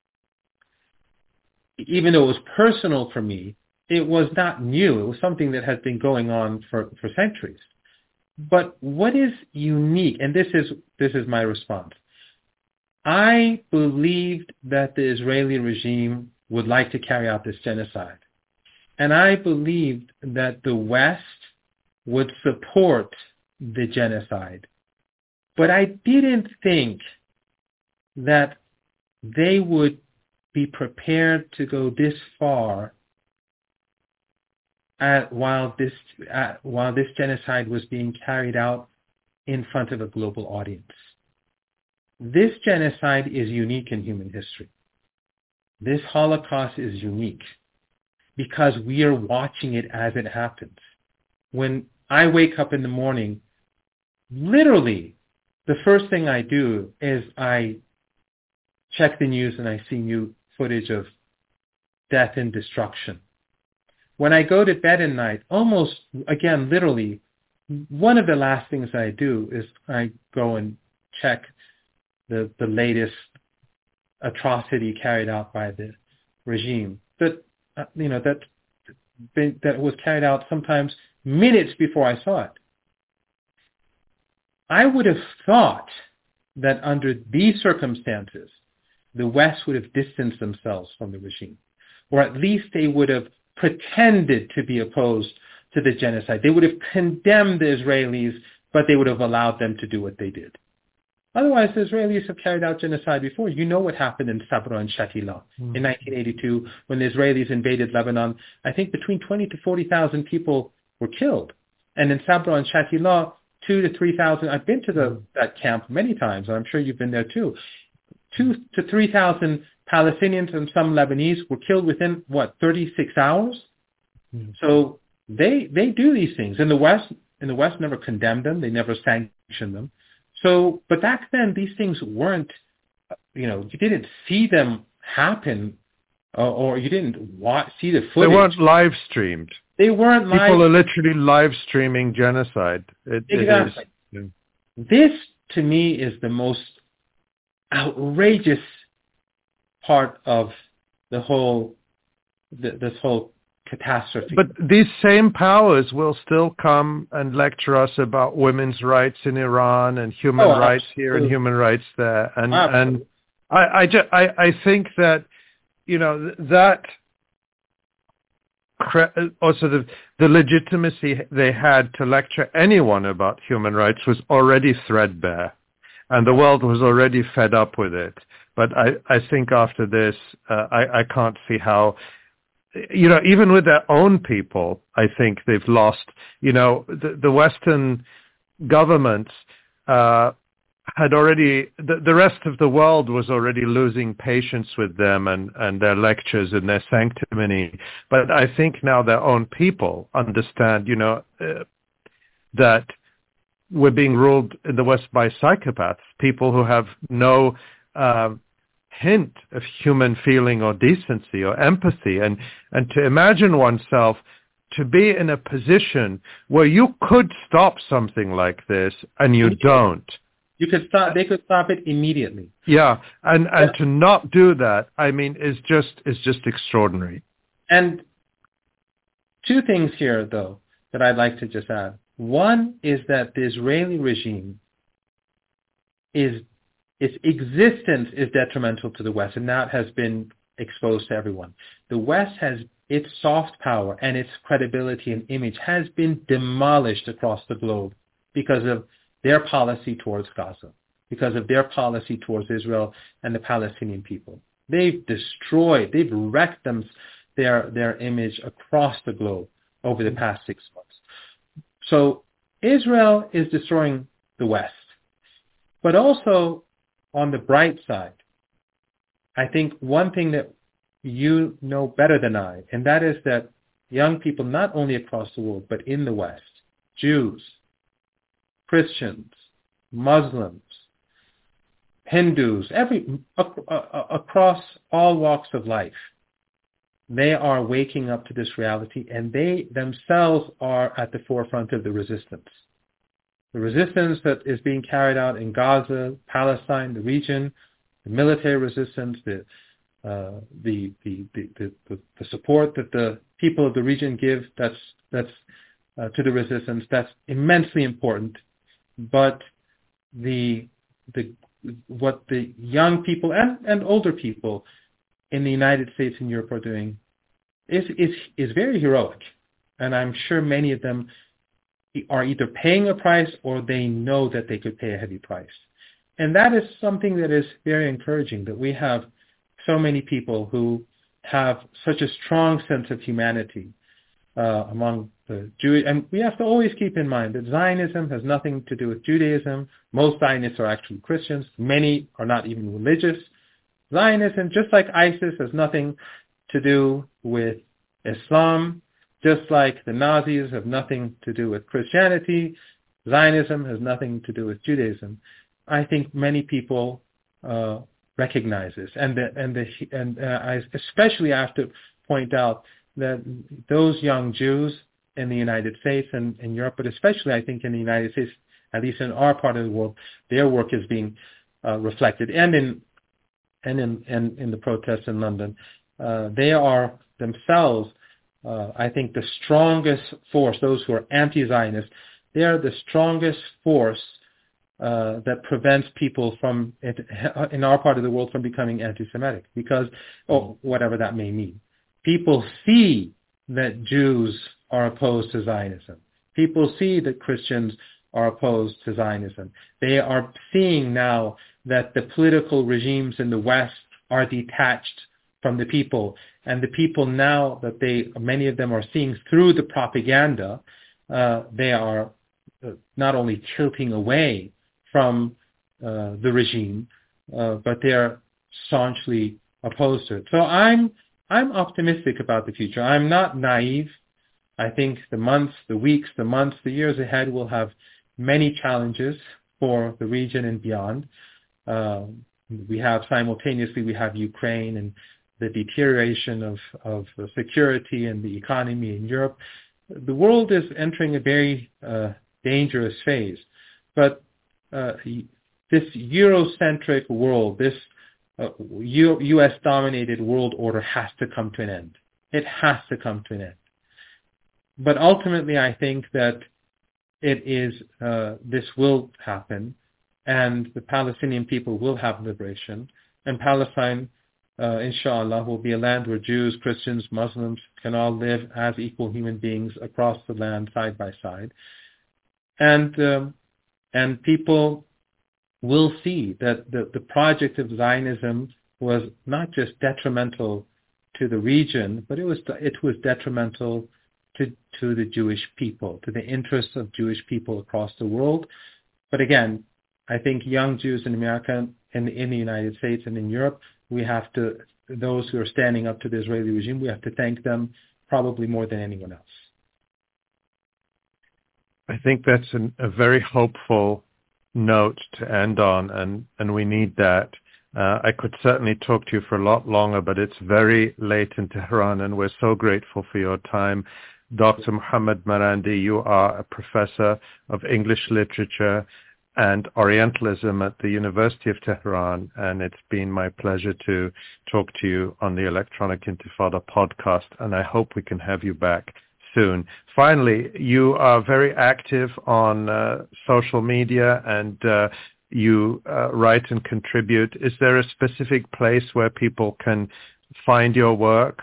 Even though it was personal for me, it was not new. It was something that has been going on for, for centuries. But what is unique, and this is this is my response, I believed that the Israeli regime would like to carry out this genocide. And I believed that the West would support the genocide. But I didn't think that they would be prepared to go this far at, while this at, while this genocide was being carried out in front of a global audience. This genocide is unique in human history. This Holocaust is unique because we are watching it as it happens. When I wake up in the morning, literally, the first thing I do is I check the news and I see new footage of death and destruction. When I go to bed at night, almost, again, literally, one of the last things I do is I go and check the, the latest atrocity carried out by the regime that, uh, you know, that, that was carried out sometimes minutes before I saw it. I would have thought that under these circumstances, the West would have distanced themselves from the regime, or at least they would have pretended to be opposed to the genocide. They would have condemned the Israelis, but they would have allowed them to do what they did. Otherwise, the Israelis have carried out genocide before. You know what happened in Sabra and Shatila mm. in nineteen eighty-two when the Israelis invaded Lebanon. I think between twenty to forty thousand people were killed. And in Sabra and Shatila, two to three thousand, I've been to the, mm. that camp many times, and I'm sure you've been there too. Two to three thousand Palestinians and some Lebanese were killed within, what, thirty-six hours? Mm. So they they do these things. In the West, in the West never condemned them. They never sanctioned them. So, but back then, these things weren't, you know, you didn't see them happen, uh, or you didn't watch, see the footage. They weren't live streamed. They weren't live. People are literally live streaming genocide. It, exactly. It is, yeah. This, to me, is the most outrageous part of the whole, the, this whole catastrophe. But these same powers will still come and lecture us about women's rights in Iran and human oh, rights absolutely. here and human rights there. And absolutely. and I I, just, I I think that, you know, that also the the legitimacy they had to lecture anyone about human rights was already threadbare, and the world was already fed up with it. But I, I think after this, uh, I, I can't see how, you know, even with their own people, I think they've lost, you know, the, the Western governments uh, had already, the, the rest of the world was already losing patience with them and, and their lectures and their sanctimony. But I think now their own people understand, you know, uh, that we're being ruled in the West by psychopaths, people who have no uh, hint of human feeling or decency or empathy. And, and to imagine oneself to be in a position where you could stop something like this and you don't. You could stop. They could stop it immediately. Yeah, and and to not do that, I mean, is just is just extraordinary. And two things here, though, that I'd like to just add. One is that the Israeli regime is its existence is detrimental to the West, and that has been exposed to everyone. The West has its soft power and its credibility and image has been demolished across the globe because of their policy towards Gaza, because of their policy towards Israel and the Palestinian people. They've destroyed, they've wrecked them, their, their image across the globe over the past six months. So Israel is destroying the West. But also, on the bright side, I think one thing that you know better than I, and that is that young people, not only across the world, but in the West, Jews, Christians, Muslims, Hindus, every across all walks of life, they are waking up to this reality, and they themselves are at the forefront of the resistance. The resistance that is being carried out in Gaza, Palestine, the region, the military resistance, the uh, the, the, the, the, the support that the people of the region give, that's that's uh, to the resistance, that's immensely important. But the the what the young people and, and older people in the United States and Europe are doing is is is very heroic, and I'm sure many of them are either paying a price or they know that they could pay a heavy price. And that is something that is very encouraging, that we have so many people who have such a strong sense of humanity uh, among the Jewish. And we have to always keep in mind that Zionism has nothing to do with Judaism. Most Zionists are actually Christians. Many are not even religious. Zionism, just like ISIS, has nothing to do with Islam. Just like the Nazis have nothing to do with Christianity, Zionism has nothing to do with Judaism. I think many people uh, recognize this, and the, and the, and uh, I, especially after point out that those young Jews in the United States and in Europe, but especially I think in the United States, at least in our part of the world, their work is being uh, reflected, and in and in and in the protests in London, uh, they are themselves, uh, I think, the strongest force. Those who are anti-Zionist, they are the strongest force uh, that prevents people from, in our part of the world, from becoming anti-Semitic, because, oh, whatever that may mean. People see that Jews are opposed to Zionism. People see that Christians are opposed to Zionism. They are seeing now that the political regimes in the West are detached from the people, and the people now that they, many of them are seeing through the propaganda, uh, they are uh, not only tilting away from uh, the regime, uh, but they are staunchly opposed to it. So I'm I'm optimistic about the future. I'm not naive. I think the months, the weeks, the months, the years ahead will have many challenges for the region and beyond. Uh, we have simultaneously, we have Ukraine and the deterioration of, of security and the economy in Europe. The world is entering a very uh, dangerous phase. But uh, this Eurocentric world, this uh, U S-dominated world order has to come to an end. It has to come to an end. But ultimately, I think that it is, uh, this will happen, and the Palestinian people will have liberation, and Palestine, uh, inshallah, will be a land where Jews, Christians, Muslims can all live as equal human beings across the land, side by side. And um, and people will see that the, the project of Zionism was not just detrimental to the region, but it was it was detrimental to, to the Jewish people, to the interests of Jewish people across the world. But again, I think young Jews in America, in, in the United States and in Europe, we have to, those who are standing up to the Israeli regime, we have to thank them probably more than anyone else. I think that's an, a very hopeful note to end on, and, and we need that. Uh, I could certainly talk to you for a lot longer, but it's very late in Tehran, and we're so grateful for your time. Doctor Mohammad Marandi, you are a professor of English literature and Orientalism at the University of Tehran, and it's been my pleasure to talk to you on the Electronic Intifada podcast, and I hope we can have you back soon. Finally, you are very active on uh, social media, and uh, you uh, write and contribute. Is there a specific place where people can find your work?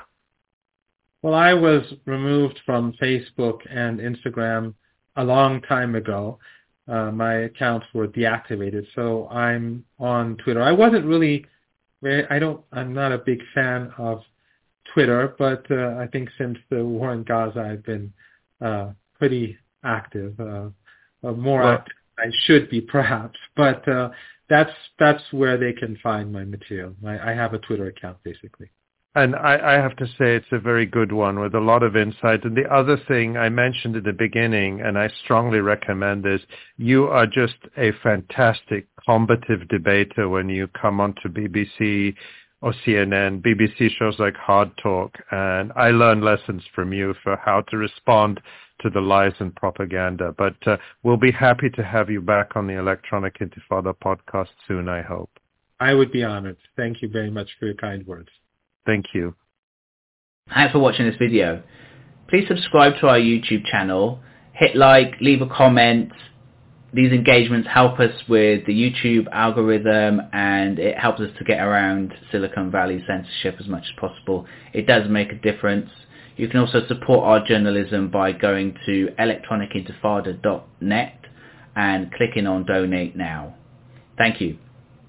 Well, I was removed from Facebook and Instagram a long time ago. Uh, my accounts were deactivated, so I'm on Twitter. I wasn't really very, I don't, I'm not a big fan of Twitter, but uh, I think since the war in Gaza, I've been uh, pretty active, uh, uh, more well, active than I should be perhaps, but uh, that's that's where they can find my material. I, I have a Twitter account, basically. And I, I have to say it's a very good one with a lot of insight. And the other thing I mentioned at the beginning, and I strongly recommend this, you are just a fantastic combative debater when you come onto B B C or C N N, B B C shows like Hard Talk, and I learn lessons from you for how to respond to the lies and propaganda. But uh, we'll be happy to have you back on the Electronic Intifada podcast soon, I hope. I would be honored. Thank you very much for your kind words. Thank you. Thanks for watching this video. Please subscribe to our YouTube channel, hit like, leave a comment. These engagements help us with the YouTube algorithm, and it helps us to get around Silicon Valley censorship as much as possible. It does make a difference. You can also support our journalism by going to electronic intifada dot net and clicking on Donate Now. Thank you.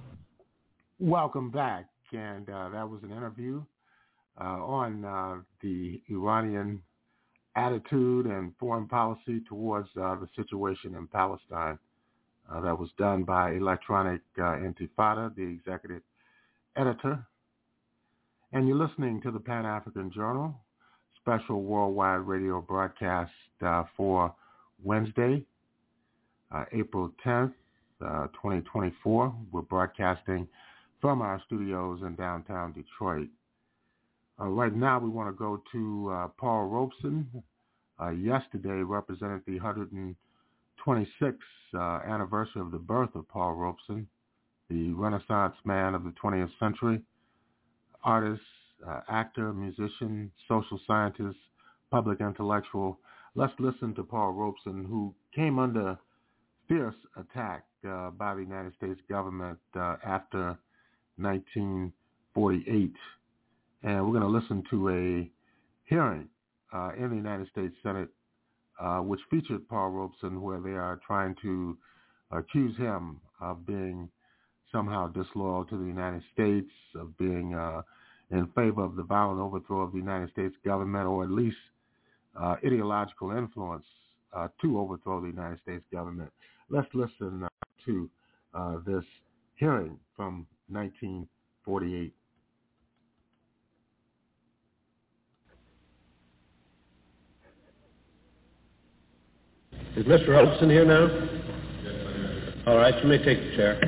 Welcome back. And uh, that was an interview uh, on uh, the Iranian attitude and foreign policy towards uh, the situation in Palestine. Uh, that was done by Electronic uh, Intifada, the executive editor. And you're listening to the Pan-African Journal, special worldwide radio broadcast uh, for Wednesday, uh, April tenth, uh, twenty twenty-four. We're broadcasting from our studios in downtown Detroit. Uh, right now, we want to go to uh, Paul Robeson. Uh, yesterday represented the one hundred twenty-sixth uh, anniversary of the birth of Paul Robeson, the Renaissance man of the twentieth century, artist, uh, actor, musician, social scientist, public intellectual. Let's listen to Paul Robeson, who came under fierce attack uh, by the United States government uh, after nineteen forty-eight. And we're going to listen to a hearing uh, in the United States Senate uh, which featured Paul Robeson, where they are trying to accuse him of being somehow disloyal to the United States, of being uh, in favor of the violent overthrow of the United States government, or at least uh, ideological influence uh, to overthrow the United States government. Let's listen uh, to uh, this hearing from nineteen forty-eight. Is Mister Robeson here now? All right, you may take the chair.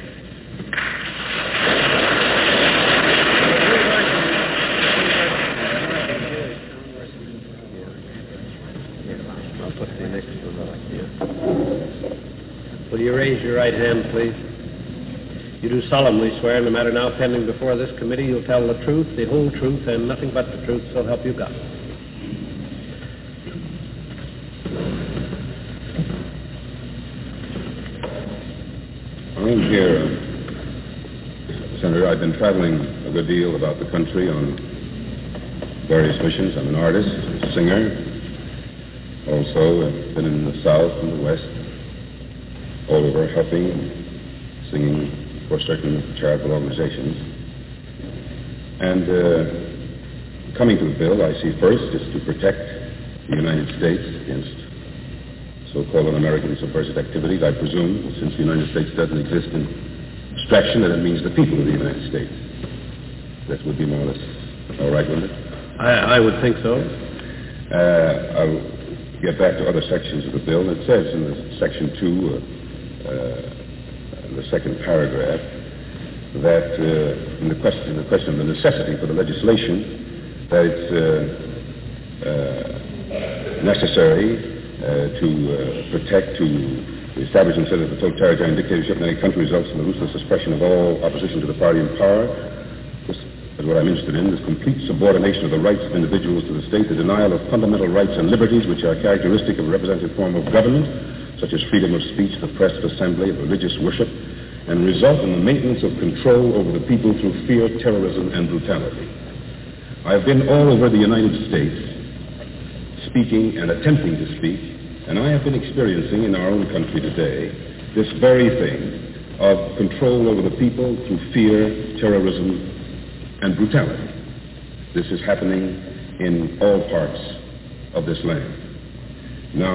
I'll put the next one up here. Will you raise your right hand, please? You do solemnly swear in the matter now pending before this committee you'll tell the truth, the whole truth, and nothing but the truth, so help you God. I'm here, uh, Senator. I've been traveling a good deal about the country on various missions. I'm an artist, a singer. Also, I've been in the South and the West, all over, helping and singing for certain charitable organizations. And uh, coming to the bill, I see first is to protect the United States against so-called un-American subversive activities. I presume, since the United States doesn't exist in abstraction, that it means the people of the United States. That would be more or less all right, wouldn't it? I, I would think so. Uh, I'll get back to other sections of the bill. It says in the section two, uh, uh, in the second paragraph, that uh, in the question, the question of the necessity for the legislation, that it's uh, uh, necessary Uh, to uh, protect, to establish instead of the totalitarian dictatorship in any country results in the ruthless suppression of all opposition to the party in power. This is what I'm interested in, this complete subordination of the rights of individuals to the state, the denial of fundamental rights and liberties which are characteristic of a representative form of government, such as freedom of speech, the press, of assembly, of religious worship, and result in the maintenance of control over the people through fear, terrorism, and brutality. I have been all over the United States speaking and attempting to speak, and I have been experiencing in our own country today this very thing of control over the people through fear, terrorism, and brutality. This is happening in all parts of this land. Now,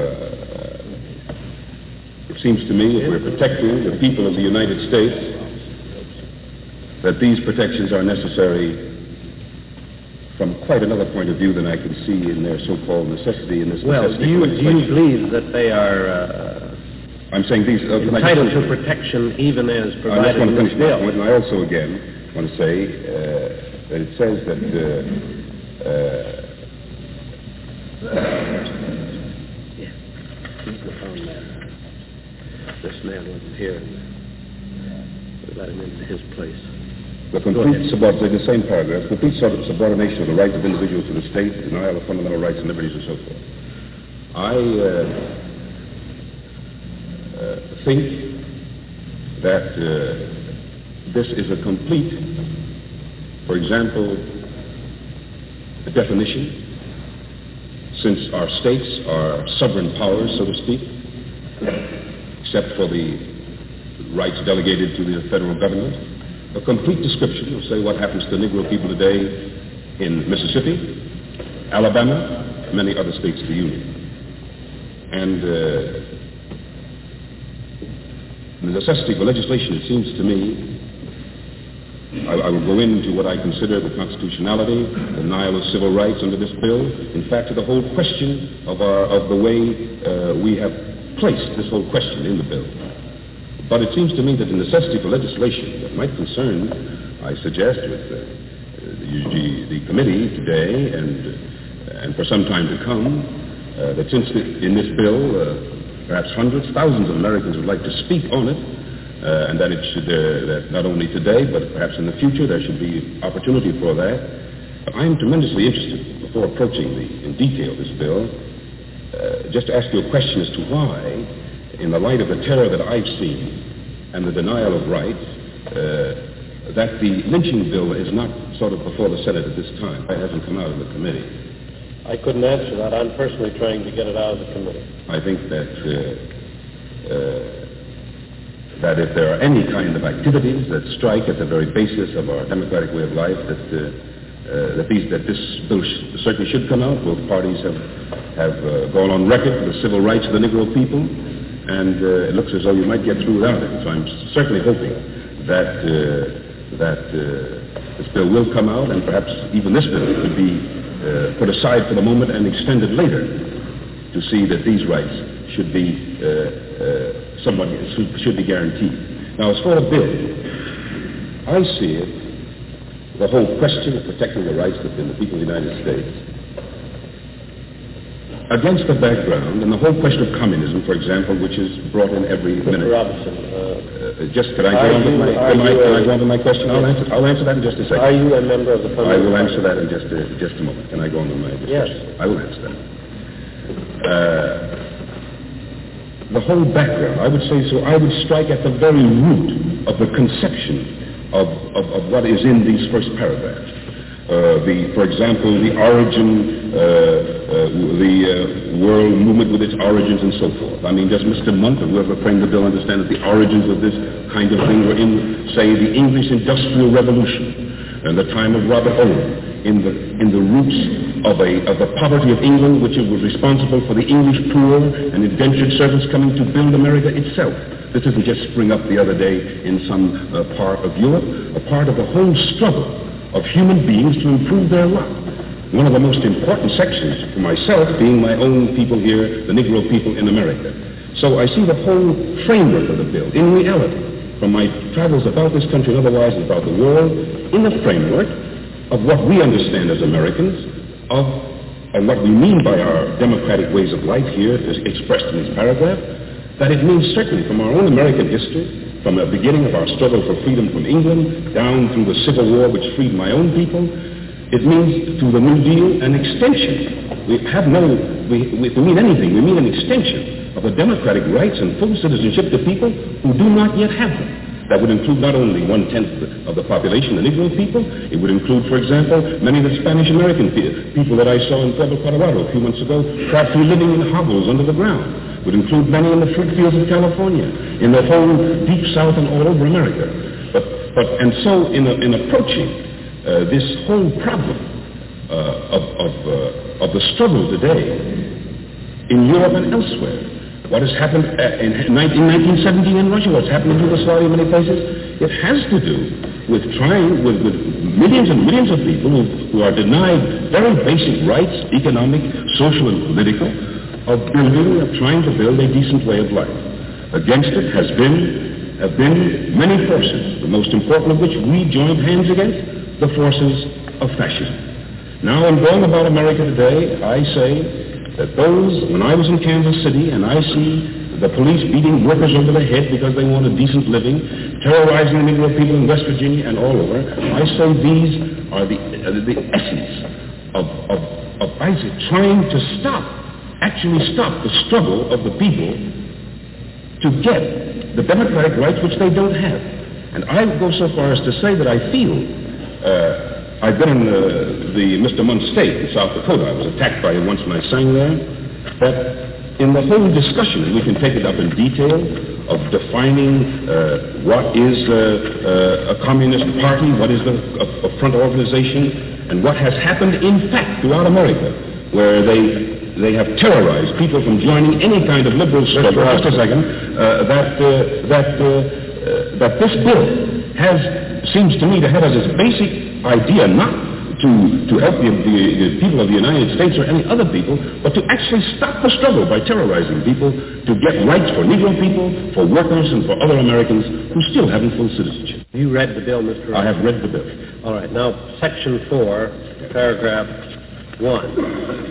uh, it seems to me if we're protecting the people of the United States, that these protections are necessary from quite another point of view than I can see in their so-called necessity in this well, necessity do you, legislation. do you believe that they are uh, I'm saying these uh, entitled to protection even as provided I just want to in finish this bill? my point, and I also again want to say uh, that it says that uh, uh, yeah. He's the phone man. This man wasn't here. We let him into his place. The complete subordination, the same paragraph, complete subordination of the rights of individuals to the state, denial of fundamental rights and liberties, and so forth. I uh, uh, think that uh, this is a complete, for example, a definition, since our states are sovereign powers, so to speak, except for the rights delegated to the federal government. A complete description of, say, what happens to the Negro people today in Mississippi, Alabama, many other states of the Union. And uh, the necessity for legislation, it seems to me, I, I will go into what I consider the constitutionality, the denial of civil rights under this bill, in fact, to the whole question of, our, of the way uh, we have placed this whole question in the bill. But it seems to me that the necessity for legislation that might concern, I suggest, with uh, the, the committee today and, and for some time to come uh, that since the, in this bill uh, perhaps hundreds, thousands of Americans would like to speak on it, uh, and that it should, uh, that not only today but perhaps in the future there should be opportunity for that. But I am tremendously interested, before approaching the, in detail this bill, uh, just to ask you a question as to why, in the light of the terror that I've seen and the denial of rights, uh, that the lynching bill is not sort of before the Senate at this time. It hasn't come out of the committee. I couldn't answer that. I'm personally trying to get it out of the committee. I think that uh, uh, that if there are any kind of activities that strike at the very basis of our democratic way of life, that uh, uh, that, these, that this bill sh- certainly should come out. Both parties have have uh, gone on record for the civil rights of the Negro people, and uh, it looks as though you might get through without it. So I'm certainly hoping that uh, that uh, this bill will come out, and perhaps even this bill could be uh, put aside for the moment and extended later to see that these rights should be uh, uh, somewhat should be guaranteed. Now, as for the bill, I see it, the whole question of protecting the rights of the people of the United States, against the background, and the whole question of communism, for example, which is brought in every minute. Mister Robinson, uh, uh, just can I go on with my, can I, can I go on with my question? I'll answer, I'll answer that in just a second. Are you a member of the Communist I will Party? answer that in just a, just a moment. Can I go on with my discussion? Yes. I will answer that. Uh, the whole background, I would say so, I would strike at the very root of the conception of, of, of what is in these first paragraphs. Uh, the, for example, the origin, uh, uh, the uh, world movement with its origins and so forth. I mean, does Mister Monk or whoever framed the bill understand that the origins of this kind of thing were in, say, the English Industrial Revolution and the time of Robert Owen, in the in the roots of a of the poverty of England, which was responsible for the English poor and indentured servants coming to build America itself. This didn't just spring up the other day in some uh, part of Europe, a part of the whole struggle of human beings to improve their lot. One of the most important sections for myself being my own people here, the Negro people in America. So I see the whole framework of the bill, in reality, from my travels about this country and otherwise about the world, in the framework of what we understand as Americans, of and what we mean by our democratic ways of life here, is expressed in this paragraph, that it means certainly from our own American history, from the beginning of our struggle for freedom from England, down through the Civil War which freed my own people, it means through the New Deal an extension. We have no, we, we, if we mean anything, we mean an extension of the democratic rights and full citizenship to people who do not yet have them. That would include not only one-tenth of the population, the Negro people, it would include, for example, many of the Spanish-American people that I saw in Pueblo, Colorado a few months ago, practically living in hovels under the ground. Would include many in the fruit fields of California, in the whole deep south and all over America. But, but and so in, a, in approaching uh, this whole problem uh, of, of, uh, of the struggle today in Europe and elsewhere, what has happened in nineteen seventeen in Russia, what's happened in Yugoslavia, many places, it has to do with trying, with, with millions and millions of people who, who are denied very basic rights, economic, social, and political, of building, of trying to build a decent way of life. Against it has been, have been many forces, the most important of which we joined hands against, the forces of fascism. Now, in going about America today, I say that those, when I was in Kansas City and I see the police beating workers over the head because they want a decent living, terrorizing the Negro people in West Virginia and all over, I say these are the, uh, the essence of, of, of, I say, trying to stop actually stop the struggle of the people to get the democratic rights which they don't have. And I would go so far as to say that I feel, uh, I've been in uh, the Mister Munt's state in South Dakota. I was attacked by him once when I sang there. That in the whole discussion, and we can take it up in detail, of defining uh, what is uh, uh, a communist party, what is the, a, a front organization, and what has happened in fact throughout America, where they They have terrorized people from joining any kind of liberal struggle. Just a second. Uh, that uh, that uh, uh, that this bill has seems to me to have as its basic idea not to, to help the, the, the people of the United States or any other people, but to actually stop the struggle by terrorizing people, to get rights for Negro people, for workers, and for other Americans who still haven't full citizenship. You read the bill, Mister I have read the bill. All right. Now, Section four, paragraph one.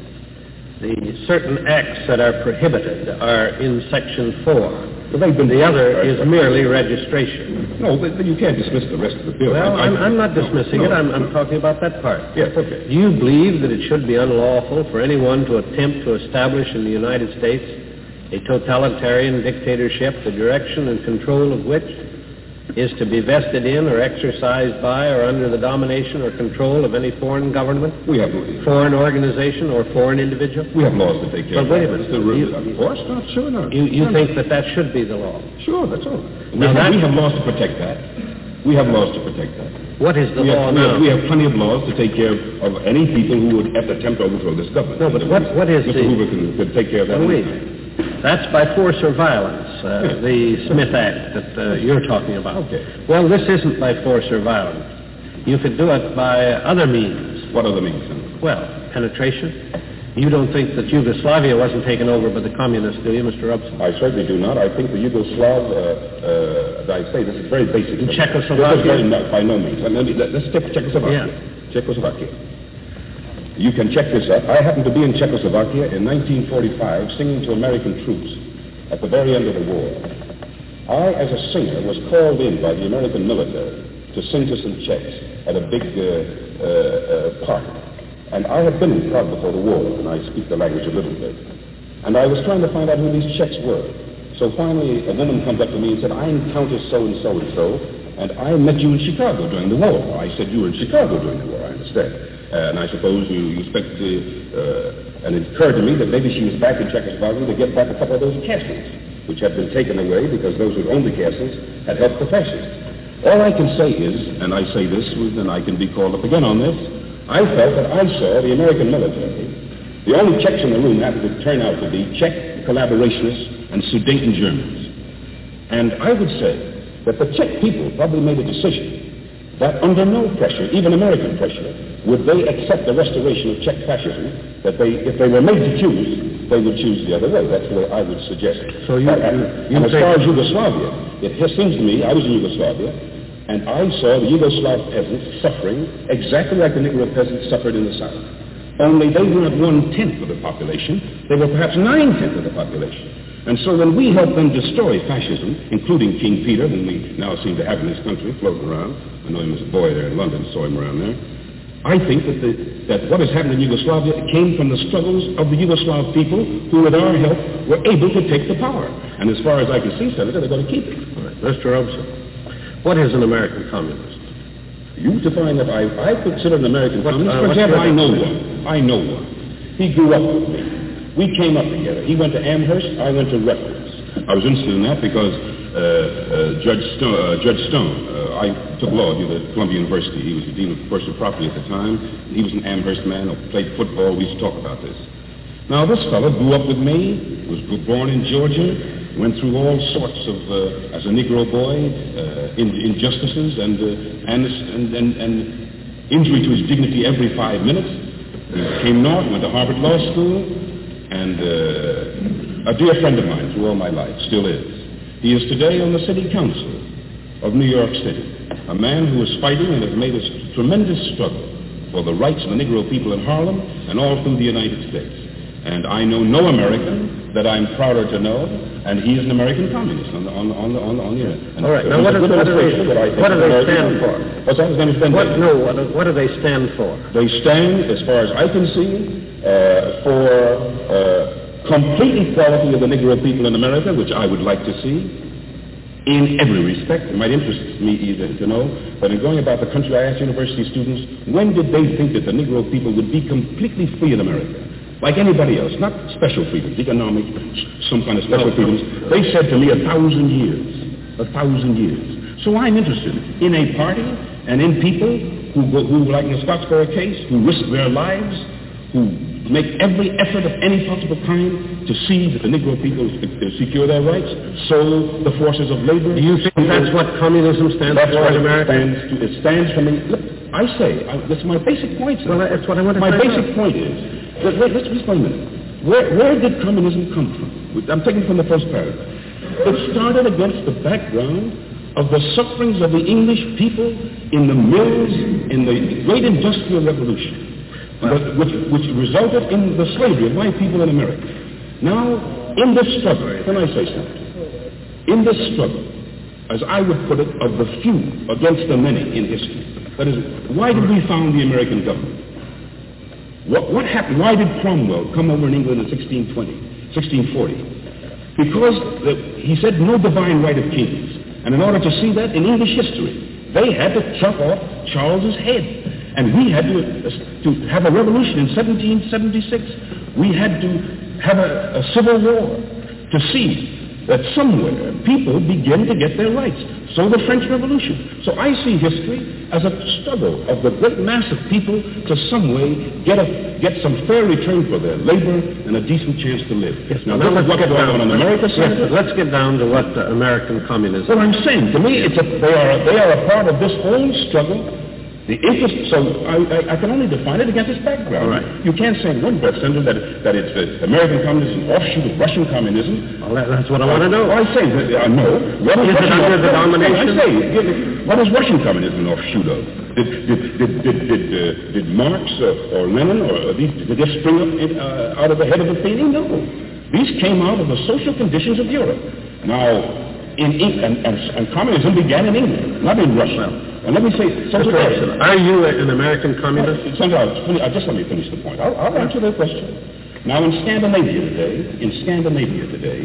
The certain acts that are prohibited are in Section four. But they've been the other is merely registration. No, but, but you can't dismiss the rest of the bill. Well, I, I'm, I, I'm not dismissing no, it. no. I'm, I'm talking about that part. Yes, okay. Do you believe that it should be unlawful for anyone to attempt to establish in the United States a totalitarian dictatorship, the direction and control of which is to be vested in or exercised by or under the domination or control of any foreign government, we have foreign organization, or foreign individual? We have laws to take care but of wait that. a minute. The, You, of course not. Sure not. You, you no, think that that should be the law? Sure, that's all. We Now have, that- we have laws to protect that. We have laws to protect that. What is the we law have, now? We have, we have plenty of laws to take care of, of any people who would attempt to overthrow this government. No, but what, what is Mister the... Hoover can, can take care of that. Well, wait. That's by force or violence, uh, the Smith Act that uh, you're talking about. Okay. Well, this isn't by force or violence. You could do it by other means. What other means? Then? Well, penetration. You don't think that Yugoslavia wasn't taken over by the communists, do you, Mister Robson? I certainly do not. I think the Yugoslav, uh, uh, I say, this is very basic. In Czechoslovakia? Very, no, by no means. Let me, let, let's take Czechoslovakia. Yeah. Czechoslovakia. You can check this up. I happened to be in Czechoslovakia in nineteen forty-five singing to American troops at the very end of the war. I, as a singer, was called in by the American military to sing to some Czechs at a big uh, uh, uh, party. And I had been in Prague before the war, and I speak the language a little bit. And I was trying to find out who these Czechs were. So finally, a woman comes up to me and said, I'm Countess so-and-so and so, and I met you in Chicago during the war. I said, you were in Chicago during the war, I understand. Uh, and I suppose you, you expect to, uh, and it occurred to me that maybe she was back in Czechoslovakia to get back a couple of those castles, which had been taken away because those who owned the castles had helped the fascists. All I can say is, and I say this, and I can be called up again on this, I felt that I saw the American military, the only Czechs in the room happened to turn out to be Czech collaborationists and Sudeten Germans. And I would say that the Czech people probably made a decision that under no pressure, even American pressure, would they accept the restoration of Czech fascism, that they, if they were made to choose, they would choose the other way. That's the way I would suggest. So you, that, you, you and as think... far as Yugoslavia, it seems to me, I was in Yugoslavia, and I saw the Yugoslav peasants suffering exactly like the Negro peasants suffered in the South. Only they weren't one-tenth of the population. They were perhaps nine-tenths of the population. And so when we help them destroy fascism, including King Peter, whom we now seem to have in this country floating around, I know him as a boy there in London, saw him around there, I think that, the, that what has happened in Yugoslavia came from the struggles of the Yugoslav people who, with our help, were able to take the power. And as far as I can see, Senator, they're going to keep it. All right. Mister Robson, what is an American communist? You define that. I, I consider an American what, communist. uh, For example, I know definition? one. I know one. He grew up with me. We came up together. He went to Amherst. I went to Rutgers. I was interested in that because uh, uh, Judge Stone, uh, Judge Stone uh, I took law at Columbia University. He was the dean of personal property at the time. He was an Amherst man who played football. We used to talk about this. Now, this fellow grew up with me, was born in Georgia, went through all sorts of, uh, as a Negro boy, uh, in, injustices and, uh, and, and, and, and injury to his dignity every five minutes. He came north, went to Harvard Law School, and uh, a dear friend of mine through all my life, still is. He is today on the city council of New York City, a man who is fighting and has made a tremendous struggle for the rights of the Negro people in Harlem and all through the United States. And I know no American that I'm prouder to know, and he is an American communist on the on the on the on the, on the and all right. Now, what, is, what, do they, what do they stand for? What's that? His name is Ben what, Davis. no, what, what do they stand for? They stand, as far as I can see, uh, for uh, complete equality of the Negro people in America, which I would like to see in every respect. It might interest me either to know, but in going about the country, I asked university students, when did they think that the Negro people would be completely free in America? Like anybody else, not special freedoms, economic, some kind of special freedoms. They said to me a thousand years, a thousand years. So I'm interested in a party and in people who, go, who like in the Scottsboro case, who risk their lives, who make every effort of any possible kind to see that the Negro people secure their rights, so the forces of labor. Do you think that's what communism stands that's for in America? Stands to, it stands for me. Look, I say, I, that's my basic point. Well, that's what I want to My basic out. point is, that, wait, let's just wait a minute. Where, where did communism come from? I'm taking from the first paragraph. It started against the background of the sufferings of the English people in the mills in the great industrial revolution. Well, which, which resulted in the slavery of my people in America. Now, in this struggle, can I say something? In this struggle, as I would put it, of the few against the many in history, that is, why did we found the American government? What, what happened? Why did Cromwell come over in England in sixteen twenty, sixteen forty? Because the, he said no divine right of kings. And in order to see that in English history, they had to chop off Charles's head. And we had to, uh, to have a revolution in seventeen seventy-six. We had to have a, a civil war to see that somewhere people begin to get their rights. So the French Revolution. So I see history as a struggle of the great mass of people to some way get a, get some fair return for their labor and a decent chance to live. Yes, now, now let's what get down on in America. Yes, let's get down to what uh, American communism. Well, I'm saying to me, it's a, they are they are a part of this whole struggle. The interest, so I, I, I can only define it against its background. Right. You can't say in one breath, Senator, that, that it's uh, American communism, offshoot of Russian communism. Well, that, that's what I want to know. I say, I know. What is, is it under the domination? I say, what is Russian communism an offshoot of? Did, did, did, did, did, uh, did Marx uh, or Lenin or these, did they spring up in, uh, out of the head of a painting? No. These came out of the social conditions of Europe. Now, in, in and, and, and communism began in England, not in Russia. Well, and let me say, so today, are you an American communist? Senator, I'll, just let me finish the point. I'll, I'll answer that question. Now, in Scandinavia today, in Scandinavia today,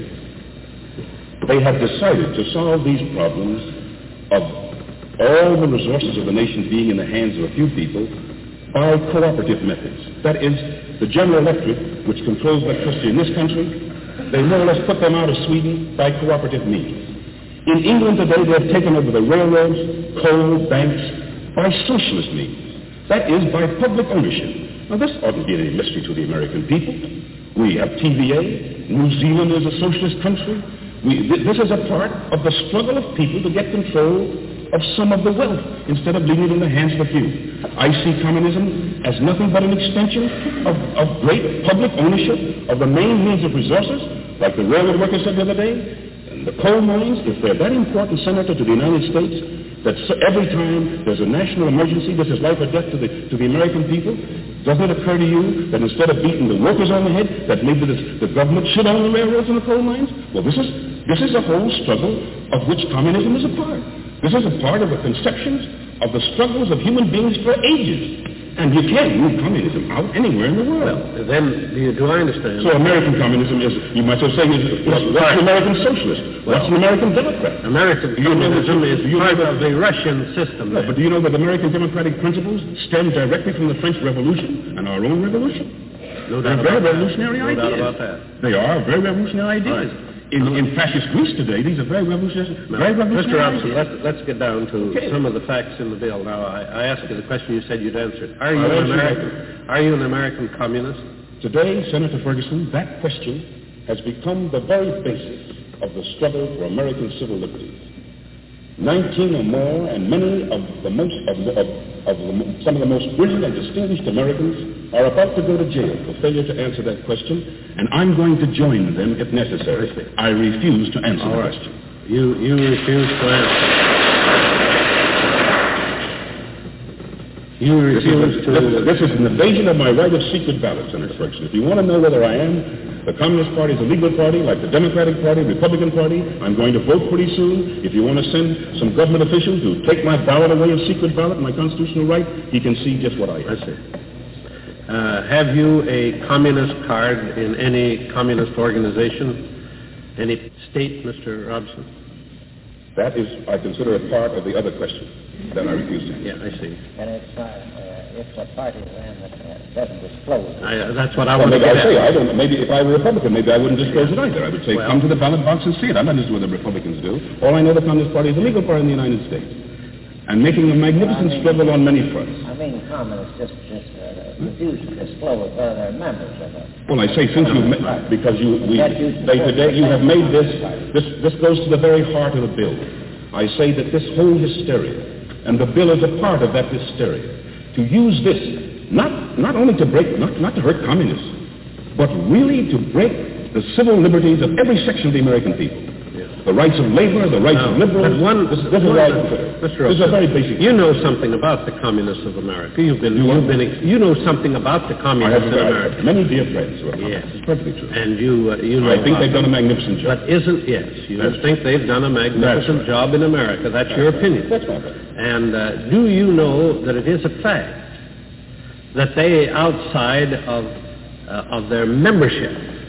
they have decided to solve these problems of all the resources of the nation being in the hands of a few people by cooperative methods. That is, the General Electric, which controls electricity in this country, they more or less put them out of Sweden by cooperative means. In England today, they have taken over the railroads, coal, banks, by socialist means. That is, by public ownership. Now, this oughtn't be any mystery to the American people. We have T V A. New Zealand is a socialist country. We, th- this is a part of the struggle of people to get control of some of the wealth instead of leaving it in the hands of a few. I see communism as nothing but an extension of, of great public ownership of the main means of resources, like the railroad workers said the other day. The coal mines, if they're that important, Senator, to the United States, that so every time there's a national emergency, this is life or death to the, to the American people, doesn't it occur to you that instead of beating the workers on the head, that maybe this, the government should own the railroads and the coal mines? Well, this is, this is a whole struggle of which communism is a part. This is a part of the conceptions of the struggles of human beings for ages. And you can't move communism out anywhere in the world. Well, then, do, you, do I understand? So American communism is, you might as well say, is, what's, what's an American socialist? Well, what's an American Democrat? American communism is part of the Russian system. No, but do you know that American democratic principles stem directly from the French Revolution and our own revolution? No They're doubt very about revolutionary that. ideas. No doubt about that. They are very revolutionary ideas. Right. In, in fascist Greece today, these are very revolutionary, very revolutionary Mister Robson, ideas. let's, let's get down to okay. some of the facts in the bill. Now, I, I asked you the question you said you'd answer. Are you, an American, are you an American communist? Today, Senator Ferguson, that question has become the very basis of the struggle for American civil liberties. Nineteen or more, and many of the most of, the, of, of the, some of the most brilliant and distinguished Americans are about to go to jail for failure to answer that question, and I'm going to join them if necessary. I refuse to answer All the right. question. You you refuse to answer. You refuse this is, to. This, this is an invasion of my right of secret ballot, Senator Ferguson. If you want to know whether I am the Communist Party is a legal party, like the Democratic Party, Republican Party, I'm going to vote pretty soon. If you want to send some government official to take my ballot away, a secret ballot, my constitutional right, he can see just what I am. I see. Uh, have you a communist card in any communist organization, any state, Mister Robson? That is, I consider, a part of the other question that I refuse to. Yeah, I see. And it's, uh, uh, it's a party then that uh, doesn't disclose it. I, uh, that's what I well, want to maybe get I say, at. I don't, maybe if I were a Republican, maybe I wouldn't disclose it either. I would say, well, come to the ballot box and see it. I'm not interested in what the Republicans do. All I know, the Communist Party is a legal party in the United States. and making a magnificent I mean, struggle on many fronts. I mean, communists just, just uh, refuse to disclose whether they're members of it. Well, I say since you've ma- because you we, they, today you have made this, this this goes to the very heart of the bill. I say that this whole hysteria, and the bill is a part of that hysteria, to use this not not only to break not not to hurt communists, but really to break the civil liberties of every section of the American people. The rights of labor, the rights no, of liberals. But one, this, this, one, is, Mister this is a very basic. You know something about the communists of America. You've been, you you've been, you know something about the communists I have, in I America. have many dear friends who are yes, it's perfectly true. And you, uh, you know. I think they've them. done a magnificent job. But isn't yes? You That's think they've done a magnificent right. job in America? That's, That's your right. opinion. That's my opinion. And uh, do you know that it is a fact that they, outside of uh, of their membership,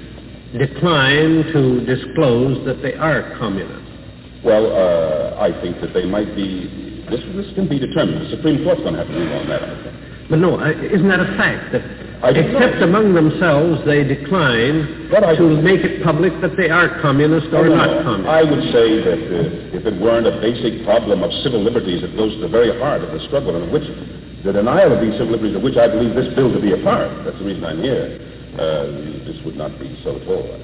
decline to disclose that they are communists? Well, uh, I think that they might be, this this can be determined. The Supreme Court's going to have to rule on that, I think. But no, I, isn't that a fact? That I except know. among themselves, they decline I, to make it public that they are communist or no, not no. communist. I would say that uh, if it weren't a basic problem of civil liberties that goes to the very heart of the struggle, and of which the denial of these civil liberties, of which I believe this bill to be a part, that's the reason I'm here, uh, this would not be so at all.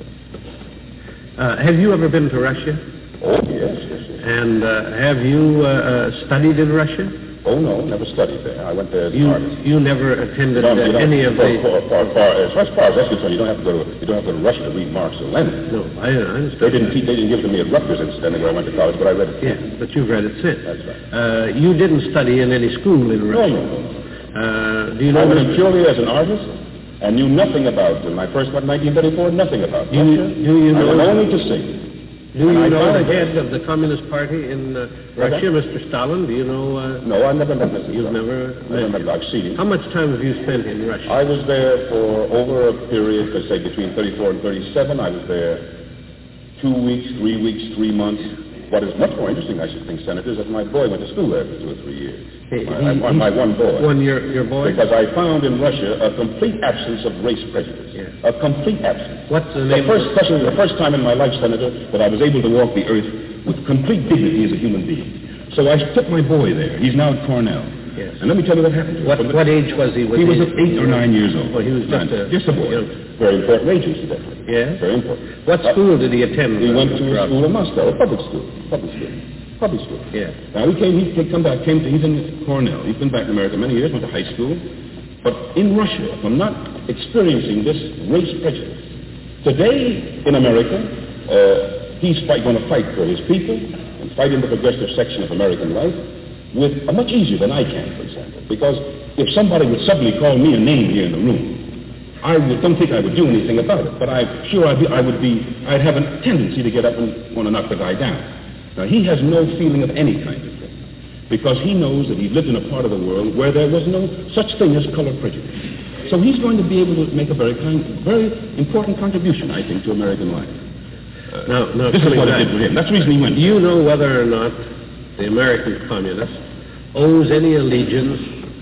Uh, have you ever been to Russia? Oh, yes, yes, yes. And uh, have you uh, uh, studied in Russia? Oh, no, never studied there. I went there as you, an artist. You never attended no, uh, you any of far, the... Far, far, far, as, far, as far as that's concerned, you don't have to go to, you don't have to go to Russia to read Marx or Lenin. No, I, I understand. They didn't, teach, they didn't give it to me at Rutgers, incidentally, where I went to college, but I read it. Yes, but you've read it since. That's right. Uh, you didn't study in any school in Russia? No, no, no. Uh, do you know... I went purely as an artist and knew nothing about, when I first went in nineteen thirty-four, nothing about do Russia. You, do you know... I went only to sing. Do you and know the found, head of the Communist Party in uh, Russia, Mister Stalin? Do you know... Uh, no, I've never met Mister You've never met him? I've seen him. How much time have you spent in Russia? I was there for over a period, let's say between thirty-four and thirty-seven. I was there two weeks, three weeks, three months. What is much more interesting, I should think, Senator, is that my boy went to school there for two or three years. Hey, my, he, my, my one boy. One your, your boy? Because I found in Russia a complete absence of race prejudice. Yes. A complete absence. What's the The name first, of question, the first time in my life, Senator, that I was able to walk the earth with complete dignity as a human being. So I took my boy there. He's now at Cornell. Yes. And let me tell you what happened to him. What, what age was he? Was he was he, at eight or nine years old. Well, he was just nine, a... Just a boy. Young. Very important age, incidentally. Yeah? Very important. What Uh, school did he attend? He uh, went to a Rob? school in Moscow, a public school. Public school. Public school. Yeah. Now, he came, he came come back, came to, he's in Cornell. He's been back in America many years, went to high school. But in Russia, from not experiencing this race prejudice, today in America, uh, he's fight, going to fight for his people and fight in the progressive section of American life with uh, much easier than I can, for example. Because if somebody would suddenly call me a name here in the room, I would, don't think I would do anything about it. But I'm sure I'd be, I would be, I'd have a tendency to get up and want to knock the guy down. Now, he has no feeling of any kind of thing, because he knows that he lived in a part of the world where there was no such thing as color prejudice. So he's going to be able to make a very kind, very important contribution, I think, to American life. Uh, now, now, this is what back. it did for him. That's the reason he went. Do you know whether or not the American communist owes any allegiance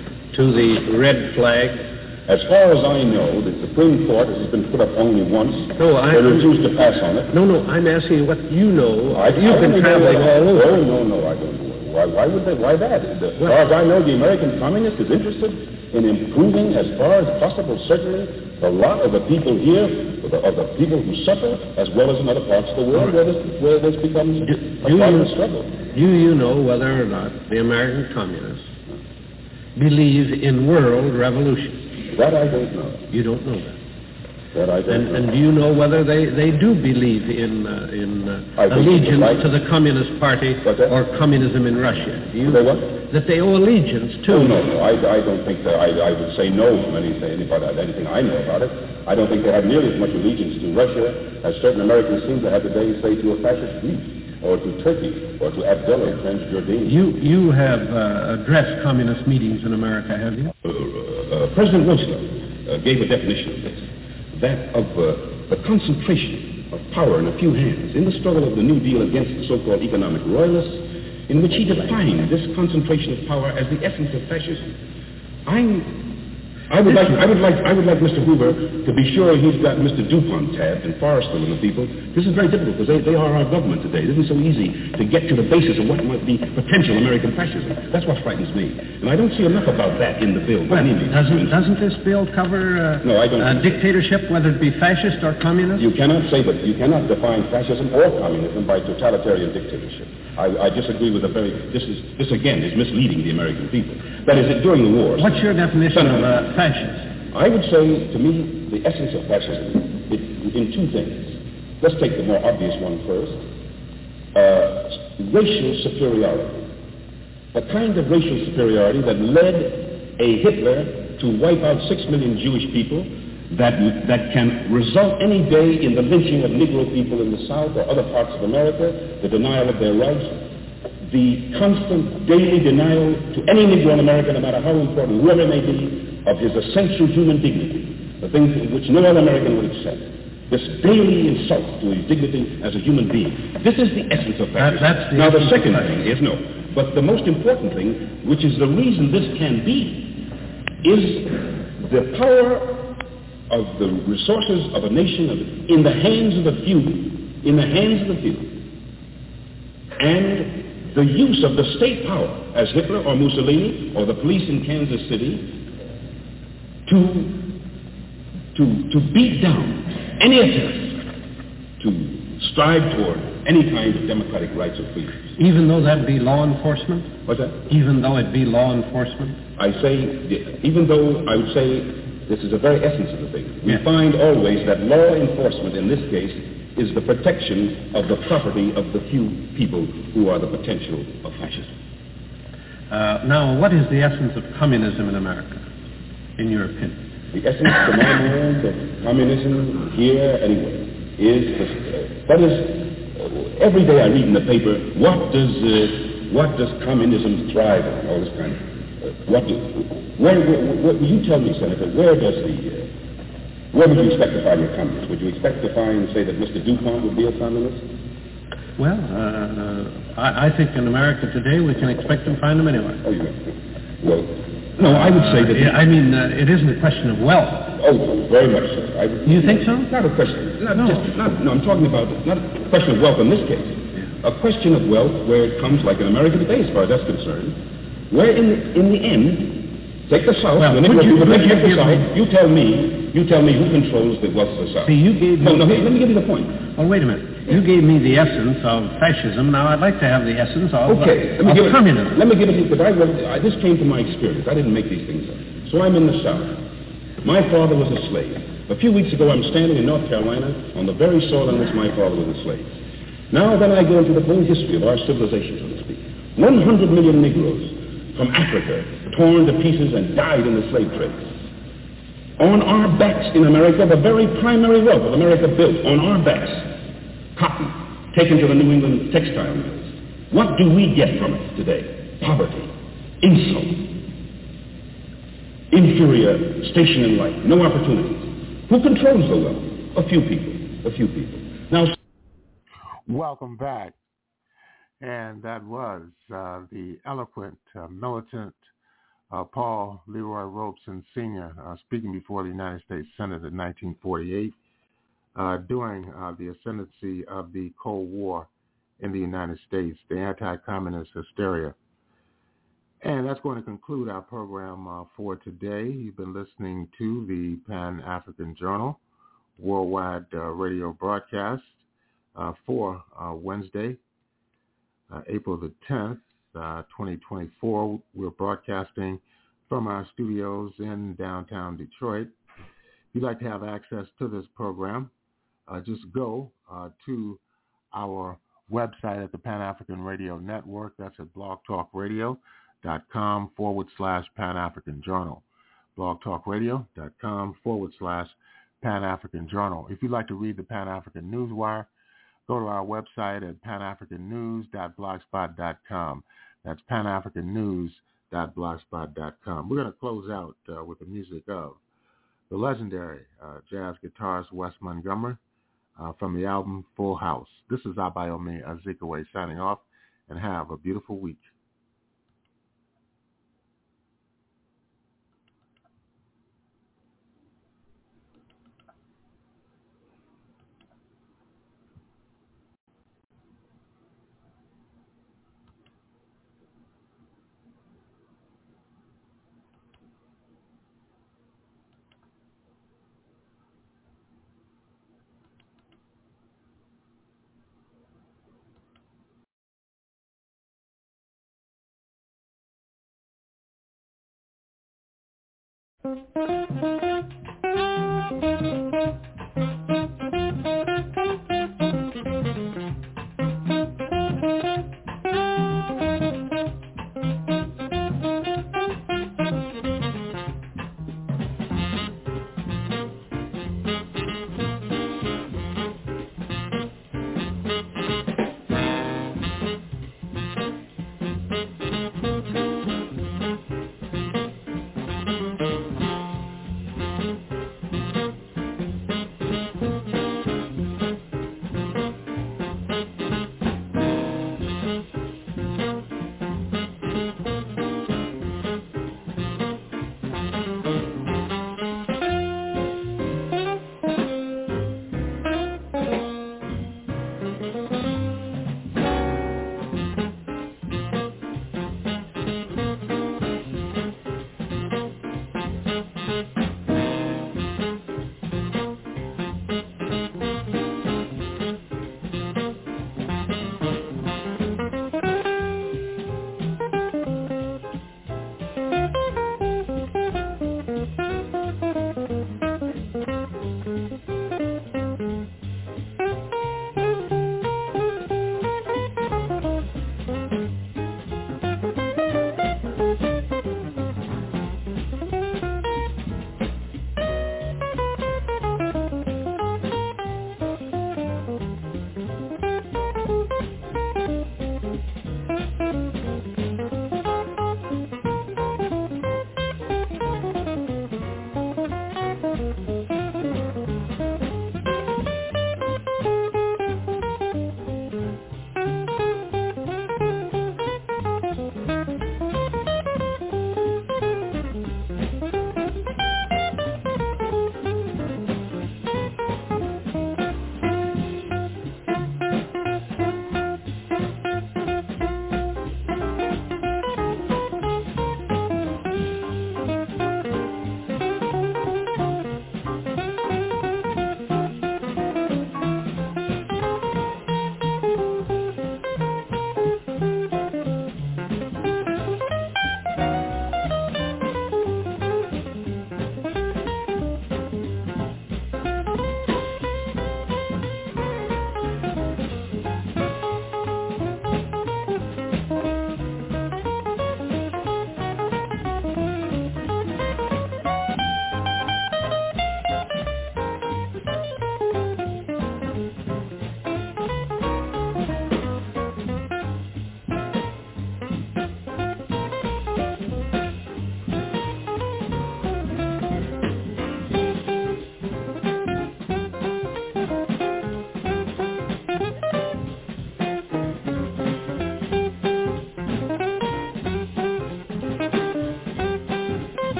to the red flag? As far as I know, the Supreme Court has been put up only once. No, I... They refused to pass on it. No, no, I'm asking you what you know. I, You've I been traveling all over. Oh, no, no, I don't know. Why, why would they? Why that? The, as far as I know, the American communist is interested in improving, as far as possible, certainly, the lot of the people here, of the, of the people who suffer, as well as in other parts of the world where this, where this becomes do, a do part you, of the struggle. Do you know whether or not the American communists believe in world revolution? That I don't know. You don't know that. That I don't and, know. and do you know whether they, they do believe in uh, in uh, I think allegiance like to the Communist Party or communism in Russia? Do you, they what? That they owe allegiance to? Oh, no, no. I, I don't think that. I, I would say no from anything, anybody, anything I know about it. I don't think they have nearly as much allegiance to Russia as certain Americans seem to have today, say, to a fascist Greece, or to Turkey, or to Abdullah, Transjordan. You you have uh, addressed communist meetings in America, have you? Uh, uh, President Roosevelt uh, gave a definition of this, that of uh, the concentration of power in a few hands in the struggle of the New Deal against the so-called economic royalists, in which he defined this concentration of power as the essence of fascism. I'm, I would like, I would like, I would like Mister Hoover to be sure he's got Mister DuPont tabbed and Forrestal and the people. This is very difficult because they, they are our government today. It isn't so easy to get to the basis of what might be potential American fascism. That's what frightens me. And I don't see enough about that in the bill. Well, doesn't, doesn't this bill cover uh, no, I don't uh, dictatorship, whether it be fascist or communist? You cannot say that. You cannot define fascism or communism by totalitarian dictatorship. I, I disagree with a very, this is, this again is misleading the American people. That is, during the war. What's your definition of uh, fascist? I would say, to me, the essence of fascism it, in two things. Let's take the more obvious one first. Uh, racial superiority. The kind of racial superiority that led a Hitler to wipe out six million Jewish people, that, that can result any day in the lynching of Negro people in the South or other parts of America, the denial of their rights, the constant daily denial to any Negro in America, no matter how important, whoever it may be, of his essential human dignity, the things which no other American would accept. This daily insult to his dignity as a human being. This is the essence of fascism. That, that's the now the second thing is, no, but the most important thing, which is the reason this can be, is the power of the resources of a nation of, in the hands of the few, in the hands of the few, and the use of the state power, as Hitler or Mussolini or the police in Kansas City, to, to, to beat down any attempt to strive toward any kind of democratic rights or freedoms. Even though that be law enforcement? What's that? Even though it be law enforcement? I say, even though I would say this is the very essence of the thing. We yeah. find always that law enforcement in this case is the protection of the property of the few people who are the potential of fascism. Uh, now, what is the essence of communism in America, in your opinion? The essence, to my mind, of communism here, anyway, is this, uh, what is, uh, every day I read in the paper, what does, uh, what does communism thrive on, all this kind of, uh, what do, where, where, where, you tell me, Senator, where does the, uh, where would you expect to find your communist? Would you expect to find, say, that Mister DuPont would be a communist? Well, uh, I, I think in America today we can expect to find them anywhere. Oh, yeah. Well, no, I would say that... Uh, I mean, uh, it isn't a question of wealth. Oh, very much so. I would, you think so? Not a question. Not no. Just, not, no, I'm talking about not a question of wealth in this case. Yeah. A question of wealth where it comes like in America today, as far as that's concerned, where in the, in the end, take the South, well, the Negro you, people, take you the South, you tell me, you tell me who controls the wealth of the South. See, you gave no, me... No, no, let me give you the point. Well, wait a minute. You gave me the essence of fascism. Now I'd like to have the essence of, okay, uh, let me of give it, communism. Let me give it to you, because I, I, this came from my experience. I didn't make these things up. So I'm in the South. My father was a slave. A few weeks ago, I'm standing in North Carolina on the very soil on which my father was a slave. Now then I go into the whole history of our civilization, so to speak. one hundred million Negroes from Africa torn to pieces and died in the slave trade. On our backs in America, the very primary wealth of America built on our backs. Cotton, taken to the New England textile mills. What do we get from it today? Poverty, insult, inferior station in life, no opportunities. Who controls the wealth? A few people, a few people. Now, welcome back. And that was uh, the eloquent, uh, militant uh, Paul Leroy Robeson Senior uh, speaking before the United States Senate in nineteen forty-eight. Uh, during uh, the ascendancy of the Cold War in the United States, the anti-communist hysteria. And that's going to conclude our program uh, for today. You've been listening to the Pan-African Journal worldwide uh, radio broadcast uh, for uh, Wednesday, uh, April the tenth, uh, twenty twenty-four. We're broadcasting from our studios in downtown Detroit. If you'd like to have access to this program, Uh, just go uh, to our website at the Pan-African Radio Network. That's at blogtalkradio.com forward slash Pan-African Journal. blogtalkradio.com forward slash Pan-African Journal. If you'd like to read the Pan-African Newswire, go to our website at pan african news dot blogspot dot com. That's pan african news dot blogspot dot com. We're going to close out uh, with the music of the legendary uh, jazz guitarist Wes Montgomery, Uh, from the album Full House. This is Abayomi Azikiwe signing off, and have a beautiful week.